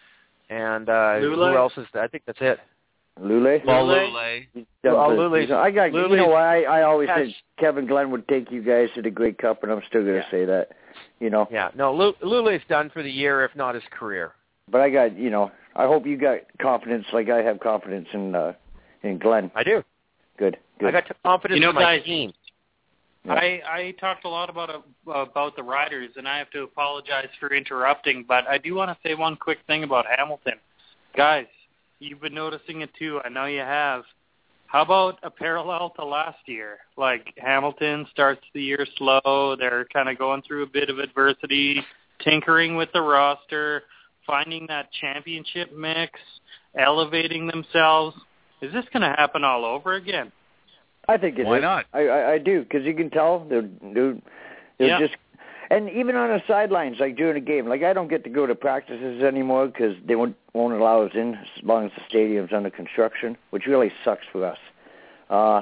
[SPEAKER 3] And uh, who
[SPEAKER 5] Lule?
[SPEAKER 3] else is? I think that's it.
[SPEAKER 7] Lule.
[SPEAKER 1] Paul
[SPEAKER 5] Lule?
[SPEAKER 1] Lule.
[SPEAKER 7] He's done
[SPEAKER 3] Oh,
[SPEAKER 7] for the
[SPEAKER 3] Lule's-
[SPEAKER 7] season. I got. You
[SPEAKER 3] Lule's-
[SPEAKER 7] know, I I always
[SPEAKER 3] Yes.
[SPEAKER 7] said Kevin Glenn would take you guys to the Great Cup, and I'm still going to
[SPEAKER 3] Yeah.
[SPEAKER 7] say that. You know.
[SPEAKER 3] Yeah, no, Lu- Lule's done for the year, if not his career.
[SPEAKER 7] But I got. You know. I hope you got confidence, like I have confidence in uh, in Glenn.
[SPEAKER 3] I do.
[SPEAKER 7] Good. Good.
[SPEAKER 3] I got confidence
[SPEAKER 5] You know,
[SPEAKER 3] in my
[SPEAKER 5] guys,
[SPEAKER 3] team.
[SPEAKER 7] Yeah.
[SPEAKER 5] I, I talked a lot about uh, about the Riders, and I have to apologize for interrupting, but I do want to say one quick thing about Hamilton. Guys, you've been noticing it too. I know you have. How about a parallel to last year? Like Hamilton starts the year slow. They're kind of going through a bit of adversity, tinkering with the roster, finding that championship mix, elevating themselves. Is this going to happen all over again?
[SPEAKER 7] I think it is.
[SPEAKER 1] Why not?
[SPEAKER 7] I I, I do, because you can tell they're they're, they're
[SPEAKER 5] Yeah.
[SPEAKER 7] just, and even on the sidelines, like during a game, like I don't get to go to practices anymore because they won't won't allow us in as long as the stadium's under construction, which really sucks for us. Uh,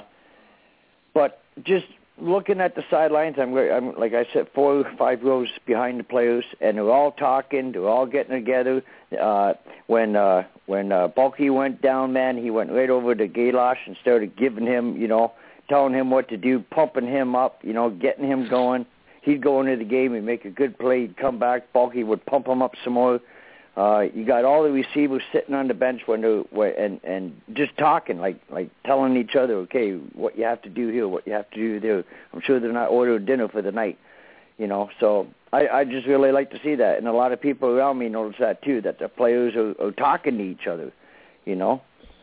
[SPEAKER 7] but just looking at the sidelines, I'm, I'm like I said, four or five rows behind the players, and they're all talking, they're all getting together. Uh, when uh, when uh, Bulky went down, man, he went right over to Galosh and started giving him, you know, telling him what to do, pumping him up, you know, getting him going. He'd go into the game, he'd make a good play, he'd come back, Bulky would pump him up some more. Uh, you got all the receivers sitting on the bench when they're, and and just talking, like like telling each other, okay, what you have to do here, what you have to do there. I'm sure they're not ordering dinner for the night, you know. So I, I just really like to see that, and a lot of people around me notice that too, that the players are, are talking to each other, you know.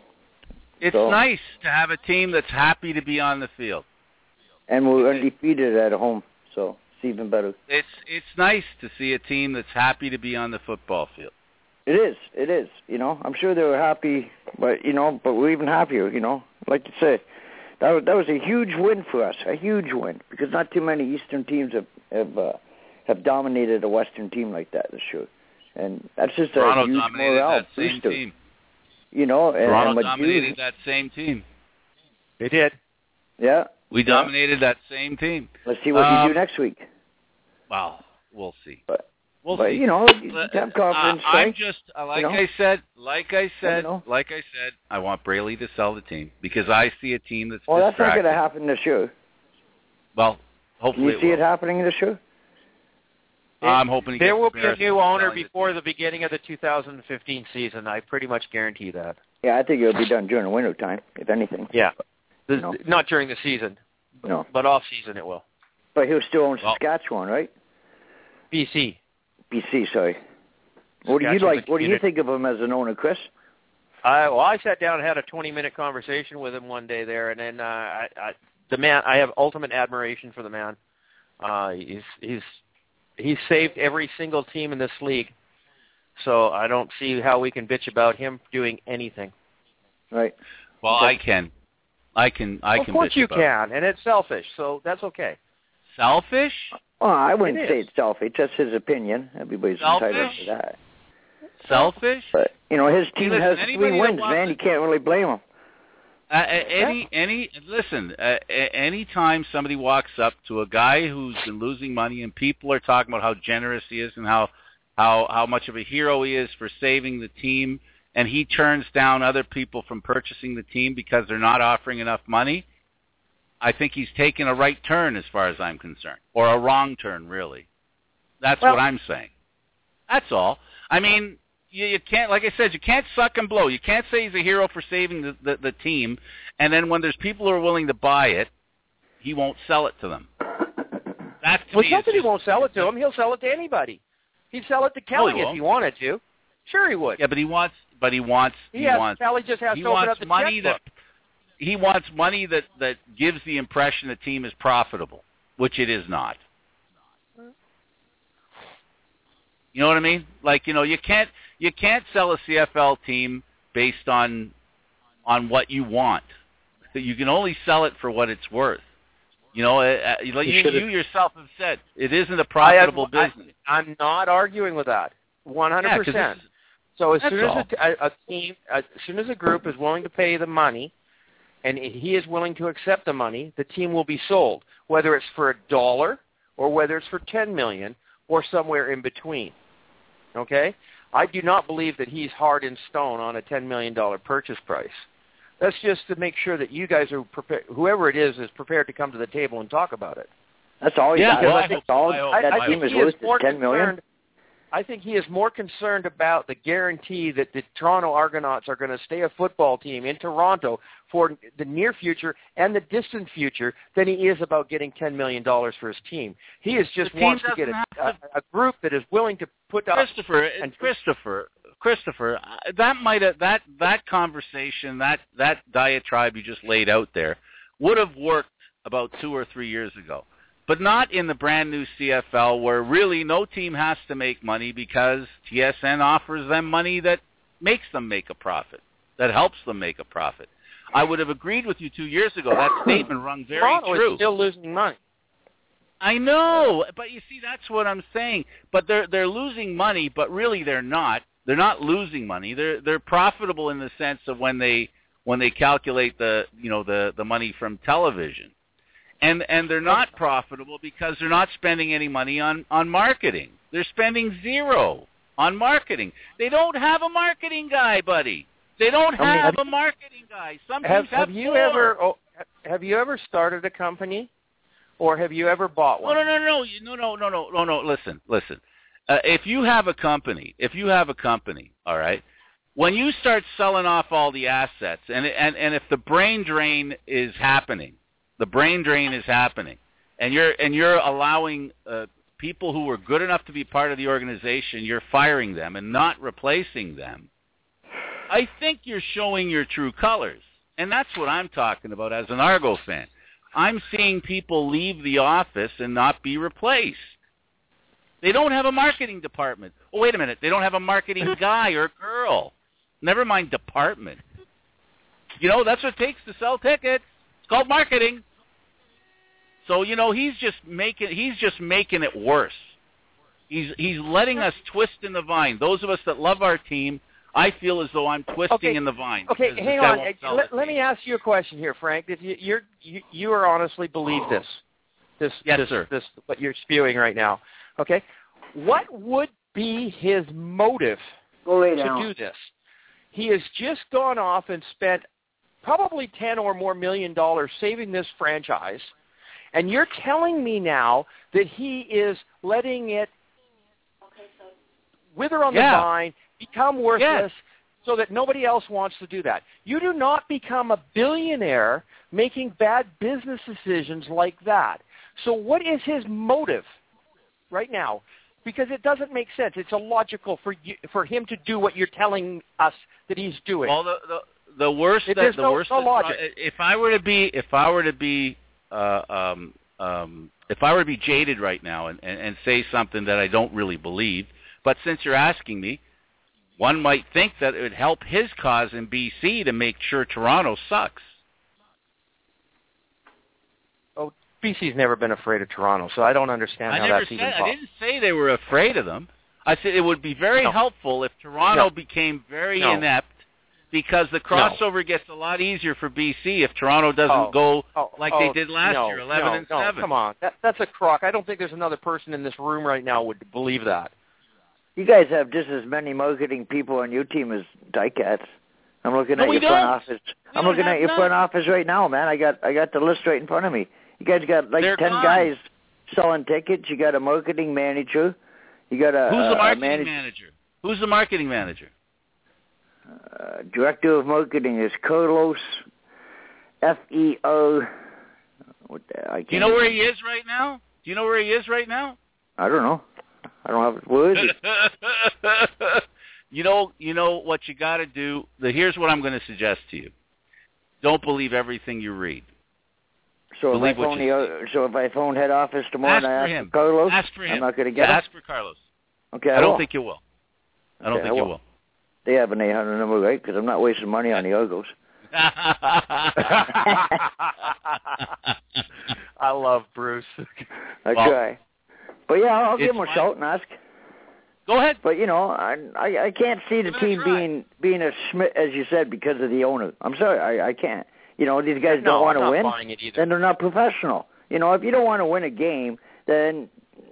[SPEAKER 1] It's
[SPEAKER 7] So-
[SPEAKER 1] nice to have a team that's happy to be on the field.
[SPEAKER 7] And we're undefeated at home, so it's even better.
[SPEAKER 1] It's it's nice to see a team that's happy to be on the football field.
[SPEAKER 7] It is. It is. You know, I'm sure they were happy, but you know, but we're even happier. You know, like you say, that was that was a huge win for us, a huge win, because not too many Eastern teams have have uh, have dominated a Western team like that this year, and that's just a
[SPEAKER 1] Toronto
[SPEAKER 7] huge
[SPEAKER 1] dominated
[SPEAKER 7] morale
[SPEAKER 1] that same
[SPEAKER 7] booster.
[SPEAKER 1] team.
[SPEAKER 7] You know, and,
[SPEAKER 1] Toronto
[SPEAKER 7] and what
[SPEAKER 1] dominated
[SPEAKER 7] you,
[SPEAKER 1] that same team.
[SPEAKER 3] They did.
[SPEAKER 7] Yeah.
[SPEAKER 1] We dominated that same team.
[SPEAKER 7] Let's see what
[SPEAKER 1] um,
[SPEAKER 7] you do next week.
[SPEAKER 1] Well, we'll see.
[SPEAKER 7] But,
[SPEAKER 1] we'll
[SPEAKER 7] but
[SPEAKER 1] see.
[SPEAKER 7] you know, you
[SPEAKER 1] But,
[SPEAKER 7] have confidence.
[SPEAKER 1] uh, I'm
[SPEAKER 7] right?
[SPEAKER 1] just uh, like
[SPEAKER 7] you know?
[SPEAKER 1] I said, like I said,
[SPEAKER 7] know.
[SPEAKER 1] like I said. I want Braley to sell the team because I see a team that's
[SPEAKER 7] well, that's not
[SPEAKER 1] distracted.
[SPEAKER 7] going to happen this year.
[SPEAKER 1] Well,
[SPEAKER 7] Can
[SPEAKER 1] hopefully
[SPEAKER 7] you see
[SPEAKER 1] it,
[SPEAKER 7] it happening this year?
[SPEAKER 1] I'm hoping he
[SPEAKER 3] there
[SPEAKER 1] gets
[SPEAKER 3] will be a
[SPEAKER 1] embarrassed
[SPEAKER 3] new
[SPEAKER 1] for
[SPEAKER 3] owner
[SPEAKER 1] selling the
[SPEAKER 3] before
[SPEAKER 1] team.
[SPEAKER 3] the beginning of the two thousand fifteen season. I pretty much guarantee that.
[SPEAKER 7] Yeah, I think it'll be done during the winter time, if anything.
[SPEAKER 3] Yeah. The,
[SPEAKER 7] No.
[SPEAKER 3] Not during the season.
[SPEAKER 7] No.
[SPEAKER 3] But off season it will.
[SPEAKER 7] But he'll still own
[SPEAKER 1] Well-
[SPEAKER 7] Saskatchewan, right?
[SPEAKER 3] B C.
[SPEAKER 7] B C, sorry. What do you
[SPEAKER 3] Saskatchewan's
[SPEAKER 7] like?
[SPEAKER 3] a
[SPEAKER 7] What do you
[SPEAKER 3] community.
[SPEAKER 7] think of him as an owner, Chris?
[SPEAKER 3] I well, I sat down and had a twenty-minute conversation with him one day there, and then uh, I, I, the man, I have ultimate admiration for the man. Uh, he's he's he's saved every single team in this league, so I don't see how we can bitch about him doing anything.
[SPEAKER 7] Right.
[SPEAKER 1] Well,
[SPEAKER 7] Okay.
[SPEAKER 1] I can, I can, I
[SPEAKER 3] of
[SPEAKER 1] can.
[SPEAKER 3] course
[SPEAKER 1] bitch
[SPEAKER 3] you
[SPEAKER 1] about
[SPEAKER 3] can, and it's selfish, so that's okay.
[SPEAKER 1] it. Selfish?
[SPEAKER 7] Well, I wouldn't
[SPEAKER 3] It
[SPEAKER 7] say
[SPEAKER 3] is.
[SPEAKER 7] it's selfish. That's his opinion. Everybody's
[SPEAKER 1] Selfish?
[SPEAKER 7] entitled to that.
[SPEAKER 1] Selfish?
[SPEAKER 7] But you know, his
[SPEAKER 1] Hey,
[SPEAKER 7] team
[SPEAKER 1] listen,
[SPEAKER 7] has
[SPEAKER 1] anybody
[SPEAKER 7] three
[SPEAKER 1] that
[SPEAKER 7] wins,
[SPEAKER 1] wants
[SPEAKER 7] man.
[SPEAKER 1] to-
[SPEAKER 7] You can't really blame him.
[SPEAKER 1] Uh, any any listen. Uh, any time somebody walks up to a guy who's been losing money and people are talking about how generous he is and how how how much of a hero he is for saving the team, and he turns down other people from purchasing the team because they're not offering enough money, I think he's taken a right turn as far as I'm concerned, or a wrong turn, really. That's
[SPEAKER 3] Well-
[SPEAKER 1] what I'm saying. That's all. I mean, you, you can't, like I said, you can't suck and blow. You can't say he's a hero for saving the, the, the team, and then when there's people who are willing to buy it, he won't sell it to them. That to
[SPEAKER 3] Well,
[SPEAKER 1] me
[SPEAKER 3] it's not
[SPEAKER 1] is
[SPEAKER 3] that he
[SPEAKER 1] just-
[SPEAKER 3] won't sell it to him. He'll sell it to anybody. He'd sell it to
[SPEAKER 1] No,
[SPEAKER 3] Kelly
[SPEAKER 1] he
[SPEAKER 3] if
[SPEAKER 1] won't.
[SPEAKER 3] he wanted to. Sure, he would.
[SPEAKER 1] Yeah, but he wants, but he wants,
[SPEAKER 3] He,
[SPEAKER 1] he
[SPEAKER 3] has,
[SPEAKER 1] wants,
[SPEAKER 3] Kelly just has
[SPEAKER 1] he
[SPEAKER 3] to open
[SPEAKER 1] wants
[SPEAKER 3] up the
[SPEAKER 1] money
[SPEAKER 3] checkbook.
[SPEAKER 1] that he wants money that that gives the impression the team is profitable, which it is not. You know what I mean? Like, you know, you can't you can't sell a C F L team based on on what you want. You can only sell it for what it's worth. You know, uh, you, you, you yourself have said it isn't a profitable
[SPEAKER 3] I have,
[SPEAKER 1] business.
[SPEAKER 3] I, I'm not arguing with that. one hundred
[SPEAKER 1] Yeah, 'cause
[SPEAKER 3] percent.
[SPEAKER 1] it's-
[SPEAKER 3] So as
[SPEAKER 1] that's
[SPEAKER 3] soon as
[SPEAKER 1] all.
[SPEAKER 3] a, a, a team, as soon as a group is willing to pay the money, and he is willing to accept the money, the team will be sold, whether it's for a dollar or whether it's for ten million or somewhere in between. Okay, I do not believe that he's hard in stone on a ten million dollar purchase price. That's just to make sure that you guys are prepared. Whoever it is is prepared to come to the table and talk about it.
[SPEAKER 7] That's all he
[SPEAKER 1] Yeah,
[SPEAKER 7] got.
[SPEAKER 1] well,
[SPEAKER 7] I
[SPEAKER 1] I
[SPEAKER 7] think
[SPEAKER 1] hope so.
[SPEAKER 7] all
[SPEAKER 1] I hope
[SPEAKER 7] that
[SPEAKER 1] so.
[SPEAKER 7] team
[SPEAKER 1] I
[SPEAKER 7] is
[SPEAKER 3] he is
[SPEAKER 7] worth is
[SPEAKER 3] more
[SPEAKER 7] ten million.
[SPEAKER 3] concerned- I think he is more concerned about the guarantee that the Toronto Argonauts are going to stay a football team in Toronto for the near future and the distant future than he is about getting ten million dollars for his team. He is just
[SPEAKER 1] The team
[SPEAKER 3] wants to get a,
[SPEAKER 1] doesn't
[SPEAKER 3] a, a group that is willing to put up.
[SPEAKER 1] Christopher,
[SPEAKER 3] and
[SPEAKER 1] Christopher, Christopher, uh, that might have that that conversation, that that diatribe you just laid out there, would have worked about two or three years ago, but not in the brand new C F L, where really no team has to make money because T S N offers them money that makes them make a profit, that helps them make a profit. I would have agreed with you two years ago. That statement rung very
[SPEAKER 3] Toronto
[SPEAKER 1] true.
[SPEAKER 3] is still losing money.
[SPEAKER 1] I know, but you see, that's what I'm saying. But they're they're losing money, but really they're not. They're not losing money. They're they're profitable in the sense of when they when they calculate the you know the the money from television, and and they're not profitable because they're not spending any money on on marketing. They're spending zero on marketing. They don't have a marketing guy, buddy. They don't
[SPEAKER 3] I mean,
[SPEAKER 1] have
[SPEAKER 3] have
[SPEAKER 1] a marketing guy. Some
[SPEAKER 3] Have,
[SPEAKER 1] teams have,
[SPEAKER 3] have you
[SPEAKER 1] four.
[SPEAKER 3] ever oh, have you ever started a company, or have you ever bought one?
[SPEAKER 1] No, no, no, no, You- no, no, no, no, no, no. Listen, listen. Uh, if you have a company, if you have a company, all right, when you start selling off all the assets, and and and if the brain drain is happening, the brain drain is happening, and you're and you're allowing uh, people who were good enough to be part of the organization, you're firing them and not replacing them. I think you're showing your true colors, and that's what I'm talking about as an Argo fan. I'm seeing people leave the office and not be replaced. They don't have a marketing department. Oh, wait a minute. They don't have a marketing guy or girl. Never mind department. You know, that's what it takes to sell tickets. It's called marketing. So, you know, he's just making he's just making it worse. He's he's letting us twist in the vine. Those of us that love our team I feel as though I'm twisting
[SPEAKER 3] okay.
[SPEAKER 1] in the vine.
[SPEAKER 3] Okay, hang on. Let, let me ask you a question here, Frank. If you you're, you you are honestly believe this, this,
[SPEAKER 1] yes,
[SPEAKER 3] this,
[SPEAKER 1] sir.
[SPEAKER 3] this, what you're spewing right now. Okay, what would be his motive
[SPEAKER 7] Go
[SPEAKER 3] to
[SPEAKER 7] down.
[SPEAKER 3] do this? He has just gone off and spent probably ten or more million dollars saving this franchise, and you're telling me now that he is letting it wither on
[SPEAKER 1] yeah.
[SPEAKER 3] the vine, become worthless,
[SPEAKER 1] yes.
[SPEAKER 3] so that nobody else wants to do that. You do not become a billionaire making bad business decisions like that. So what is his motive right now? Because it doesn't make sense. It's illogical for you, for him to do what you're telling us that he's doing.
[SPEAKER 1] Well, the the, the worst
[SPEAKER 3] it,
[SPEAKER 1] that the
[SPEAKER 3] no,
[SPEAKER 1] worst
[SPEAKER 3] no
[SPEAKER 1] that,
[SPEAKER 3] logic.
[SPEAKER 1] Uh, if I were to be if I were to be uh, um, um, if I were to be jaded right now and, and, and say something that I don't really believe, but since you're asking me, one might think that it would help his cause in B C to make sure Toronto sucks.
[SPEAKER 3] Oh, B C's never been afraid of Toronto, so I don't understand
[SPEAKER 1] I
[SPEAKER 3] how
[SPEAKER 1] never
[SPEAKER 3] that's
[SPEAKER 1] said,
[SPEAKER 3] even
[SPEAKER 1] I
[SPEAKER 3] possible.
[SPEAKER 1] didn't say they were afraid of them. I said it would be very
[SPEAKER 3] no.
[SPEAKER 1] helpful if Toronto
[SPEAKER 3] no.
[SPEAKER 1] became very
[SPEAKER 3] no.
[SPEAKER 1] inept, because the crossover no. gets a lot easier for B C if Toronto doesn't
[SPEAKER 3] oh.
[SPEAKER 1] go
[SPEAKER 3] oh.
[SPEAKER 1] like
[SPEAKER 3] oh.
[SPEAKER 1] they did last
[SPEAKER 3] no.
[SPEAKER 1] year, eleven
[SPEAKER 3] no.
[SPEAKER 1] and
[SPEAKER 3] no.
[SPEAKER 1] seven.
[SPEAKER 3] Come on, that, that's a crock. I don't think there's another person in this room right now would believe that.
[SPEAKER 7] You guys have just as many marketing people on your team as Dicats. I'm looking
[SPEAKER 1] no,
[SPEAKER 7] at your
[SPEAKER 1] don't.
[SPEAKER 7] front office.
[SPEAKER 1] We
[SPEAKER 7] I'm looking at your
[SPEAKER 1] none.
[SPEAKER 7] front office right now, man. I got I got the list right in front of me. You guys got like
[SPEAKER 1] They're
[SPEAKER 7] ten
[SPEAKER 1] gone.
[SPEAKER 7] guys selling tickets. You got a marketing manager. You got a
[SPEAKER 1] who's the
[SPEAKER 7] a,
[SPEAKER 1] marketing
[SPEAKER 7] a manage-
[SPEAKER 1] manager? Who's the marketing manager?
[SPEAKER 7] Uh, director of marketing is Carlos F E O. What the, I can't
[SPEAKER 1] Do you know where he is right now? Do you know where he is right now?
[SPEAKER 7] I don't know. I don't have. Where is he?
[SPEAKER 1] you know, you know what you got to do. The, here's what I'm going to suggest to you: don't believe everything you read.
[SPEAKER 7] So
[SPEAKER 1] believe
[SPEAKER 7] if I phone
[SPEAKER 1] the,
[SPEAKER 7] the, so if I phone head office tomorrow
[SPEAKER 1] ask
[SPEAKER 7] and I
[SPEAKER 1] for
[SPEAKER 7] ask
[SPEAKER 1] him.
[SPEAKER 7] for Carlos,
[SPEAKER 1] ask for him.
[SPEAKER 7] I'm not going to get
[SPEAKER 1] yeah,
[SPEAKER 7] him.
[SPEAKER 1] Ask for Carlos.
[SPEAKER 7] Okay, I,
[SPEAKER 1] I don't
[SPEAKER 7] will.
[SPEAKER 1] think you will. I don't
[SPEAKER 7] okay,
[SPEAKER 1] think
[SPEAKER 7] I
[SPEAKER 1] you
[SPEAKER 7] will.
[SPEAKER 1] will.
[SPEAKER 7] They have an eight hundred number, right? Because I'm not wasting money on the Argos.
[SPEAKER 3] I love Bruce.
[SPEAKER 7] I
[SPEAKER 1] well,
[SPEAKER 7] try. But yeah, I'll give him a
[SPEAKER 1] fine.
[SPEAKER 7] shout and ask.
[SPEAKER 1] Go ahead.
[SPEAKER 7] But you know, I I, I can't see the
[SPEAKER 1] Give
[SPEAKER 7] team being being a Schmidt, as you said, because of the owner. I'm sorry, I, I can't. You know, these guys
[SPEAKER 3] no,
[SPEAKER 7] don't want to win,
[SPEAKER 3] buying it either.
[SPEAKER 7] then they're not professional. You know, if you don't want to win a game, then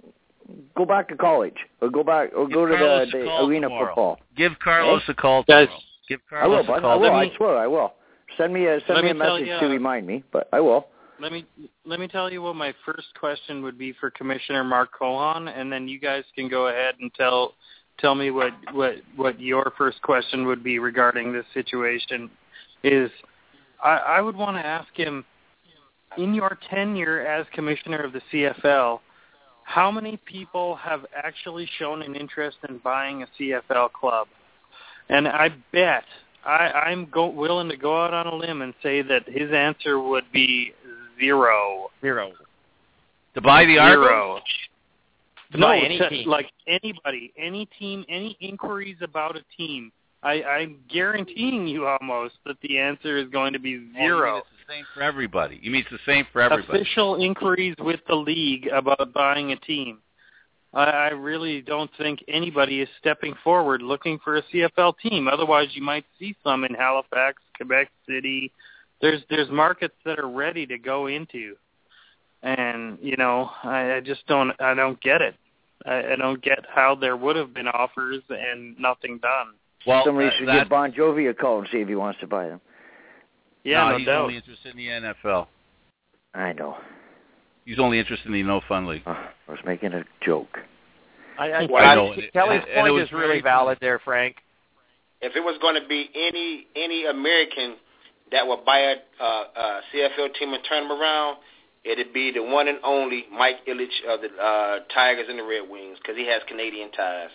[SPEAKER 7] go back to college or go back or
[SPEAKER 1] Give
[SPEAKER 7] go to
[SPEAKER 1] Carlos
[SPEAKER 7] the,
[SPEAKER 1] a
[SPEAKER 7] the
[SPEAKER 1] call
[SPEAKER 7] arena
[SPEAKER 1] tomorrow.
[SPEAKER 7] football.
[SPEAKER 1] Give Carlos
[SPEAKER 7] hey?
[SPEAKER 1] a call
[SPEAKER 11] Guys,
[SPEAKER 1] tomorrow. Give
[SPEAKER 7] I
[SPEAKER 1] Carlos
[SPEAKER 7] will,
[SPEAKER 1] a
[SPEAKER 7] bud.
[SPEAKER 1] call.
[SPEAKER 7] I will.
[SPEAKER 11] Let
[SPEAKER 7] I
[SPEAKER 11] me-
[SPEAKER 7] swear I will. Send me a send
[SPEAKER 11] Let
[SPEAKER 7] me a
[SPEAKER 11] me tell
[SPEAKER 7] message
[SPEAKER 11] you,
[SPEAKER 7] to
[SPEAKER 11] uh,
[SPEAKER 7] remind me, but I will.
[SPEAKER 11] Let me let me tell you what my first question would be for Commissioner Mark Cohan, and then you guys can go ahead and tell tell me what, what, what your first question would be regarding this situation. Is I, I would want to ask him, in your tenure as Commissioner of the C F L, how many people have actually shown an interest in buying a C F L club? And I bet I, I'm go, willing to go out on a limb and say that his answer would be zero.
[SPEAKER 3] Zero.
[SPEAKER 1] To buy the
[SPEAKER 11] Zero.
[SPEAKER 1] Argos?
[SPEAKER 3] To
[SPEAKER 11] no,
[SPEAKER 3] buy any
[SPEAKER 11] to,
[SPEAKER 3] team.
[SPEAKER 11] like anybody, any team, any inquiries about a team. I, I'm guaranteeing you almost that the answer is going to be
[SPEAKER 1] Oh, you
[SPEAKER 11] zero.
[SPEAKER 1] mean it's the same for everybody. You mean it's the same for everybody.
[SPEAKER 11] Official inquiries with the league about buying a team. I, I really don't think anybody is stepping forward looking for a C F L team. Otherwise, you might see some in Halifax, Quebec City. There's there's markets that are ready to go into, and you know I, I just don't I don't get it. I, I don't get how there would have been offers and nothing done.
[SPEAKER 1] Well,
[SPEAKER 7] Somebody
[SPEAKER 1] uh,
[SPEAKER 7] should
[SPEAKER 1] that,
[SPEAKER 7] give Bon Jovi a call and see if he wants to buy them.
[SPEAKER 11] Yeah,
[SPEAKER 1] no,
[SPEAKER 11] no
[SPEAKER 1] he's
[SPEAKER 11] doubt.
[SPEAKER 1] only interested in the N F L.
[SPEAKER 7] I know.
[SPEAKER 1] He's only interested in the No Fun League.
[SPEAKER 7] Oh, I was making a joke.
[SPEAKER 3] I, I,
[SPEAKER 10] Well,
[SPEAKER 3] I
[SPEAKER 1] know,
[SPEAKER 3] think
[SPEAKER 1] and
[SPEAKER 3] Kelly's
[SPEAKER 1] it- and it
[SPEAKER 3] point
[SPEAKER 1] was
[SPEAKER 3] is really
[SPEAKER 1] very
[SPEAKER 3] valid there, Frank.
[SPEAKER 10] If it was going to be any any American that would buy a, uh, a C F L team and turn them around, it'd be the one and only Mike Ilitch of the uh, Tigers and the Red Wings, because he has Canadian ties.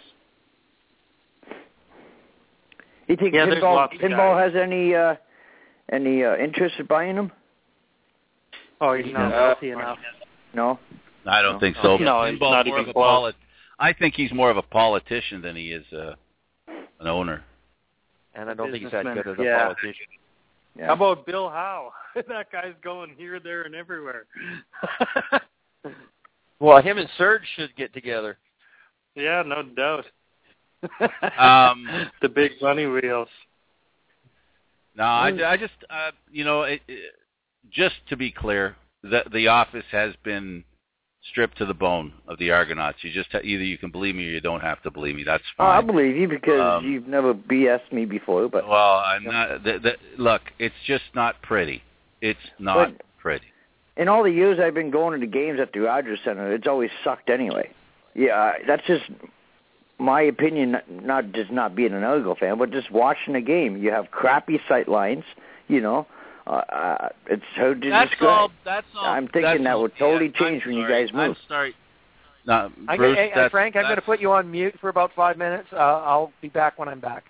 [SPEAKER 7] You think
[SPEAKER 11] Yeah, there's
[SPEAKER 7] Pinball,
[SPEAKER 11] lots of
[SPEAKER 7] Pinball
[SPEAKER 11] guys.
[SPEAKER 7] has any uh, any uh, interest in buying them?
[SPEAKER 11] Oh, he's not
[SPEAKER 10] No.
[SPEAKER 11] wealthy enough.
[SPEAKER 7] No.
[SPEAKER 1] I don't
[SPEAKER 7] No.
[SPEAKER 1] think so.
[SPEAKER 11] No, he's
[SPEAKER 1] Pinball's
[SPEAKER 11] not
[SPEAKER 1] more
[SPEAKER 11] even
[SPEAKER 1] of a
[SPEAKER 11] close.
[SPEAKER 1] polit- I think he's more of a politician than he is uh, an owner.
[SPEAKER 3] And I don't think he's that
[SPEAKER 11] Businessman.
[SPEAKER 3] good as a
[SPEAKER 11] Yeah.
[SPEAKER 3] politician.
[SPEAKER 7] Yeah.
[SPEAKER 11] How about Bill Howe? That guy's going here, there, and everywhere.
[SPEAKER 3] Well, him and Serge should get together.
[SPEAKER 11] Yeah, no doubt.
[SPEAKER 1] um,
[SPEAKER 11] the big money wheels.
[SPEAKER 1] No, I, I just, uh, you know, it, it, just to be clear, the, the office has been stripped to the bone of the Argonauts. You just either you can believe me or you don't have to believe me. That's fine.
[SPEAKER 7] Oh, I believe you because
[SPEAKER 1] um,
[SPEAKER 7] you've never B S'd me before. But
[SPEAKER 1] well, I'm not. The, the, look, it's just not pretty. It's not
[SPEAKER 7] but
[SPEAKER 1] pretty.
[SPEAKER 7] In all the years I've been going to the games at the Rogers Center, it's always sucked anyway. Yeah, that's just my opinion. Not just not being an Argo fan, but just watching the game. You have crappy sight lines, you know. Uh, uh, it's how to
[SPEAKER 1] that's
[SPEAKER 7] describe.
[SPEAKER 1] all. That's all.
[SPEAKER 7] I'm thinking that
[SPEAKER 1] all,
[SPEAKER 7] would totally
[SPEAKER 1] yeah,
[SPEAKER 7] change
[SPEAKER 1] I'm
[SPEAKER 7] when
[SPEAKER 1] sorry.
[SPEAKER 7] you guys move.
[SPEAKER 1] I'm sorry. No,
[SPEAKER 12] I,
[SPEAKER 1] Bruce,
[SPEAKER 12] hey,
[SPEAKER 1] that's,
[SPEAKER 12] Frank, I'm going to put you on mute for about five minutes. Uh, I'll be back when I'm back.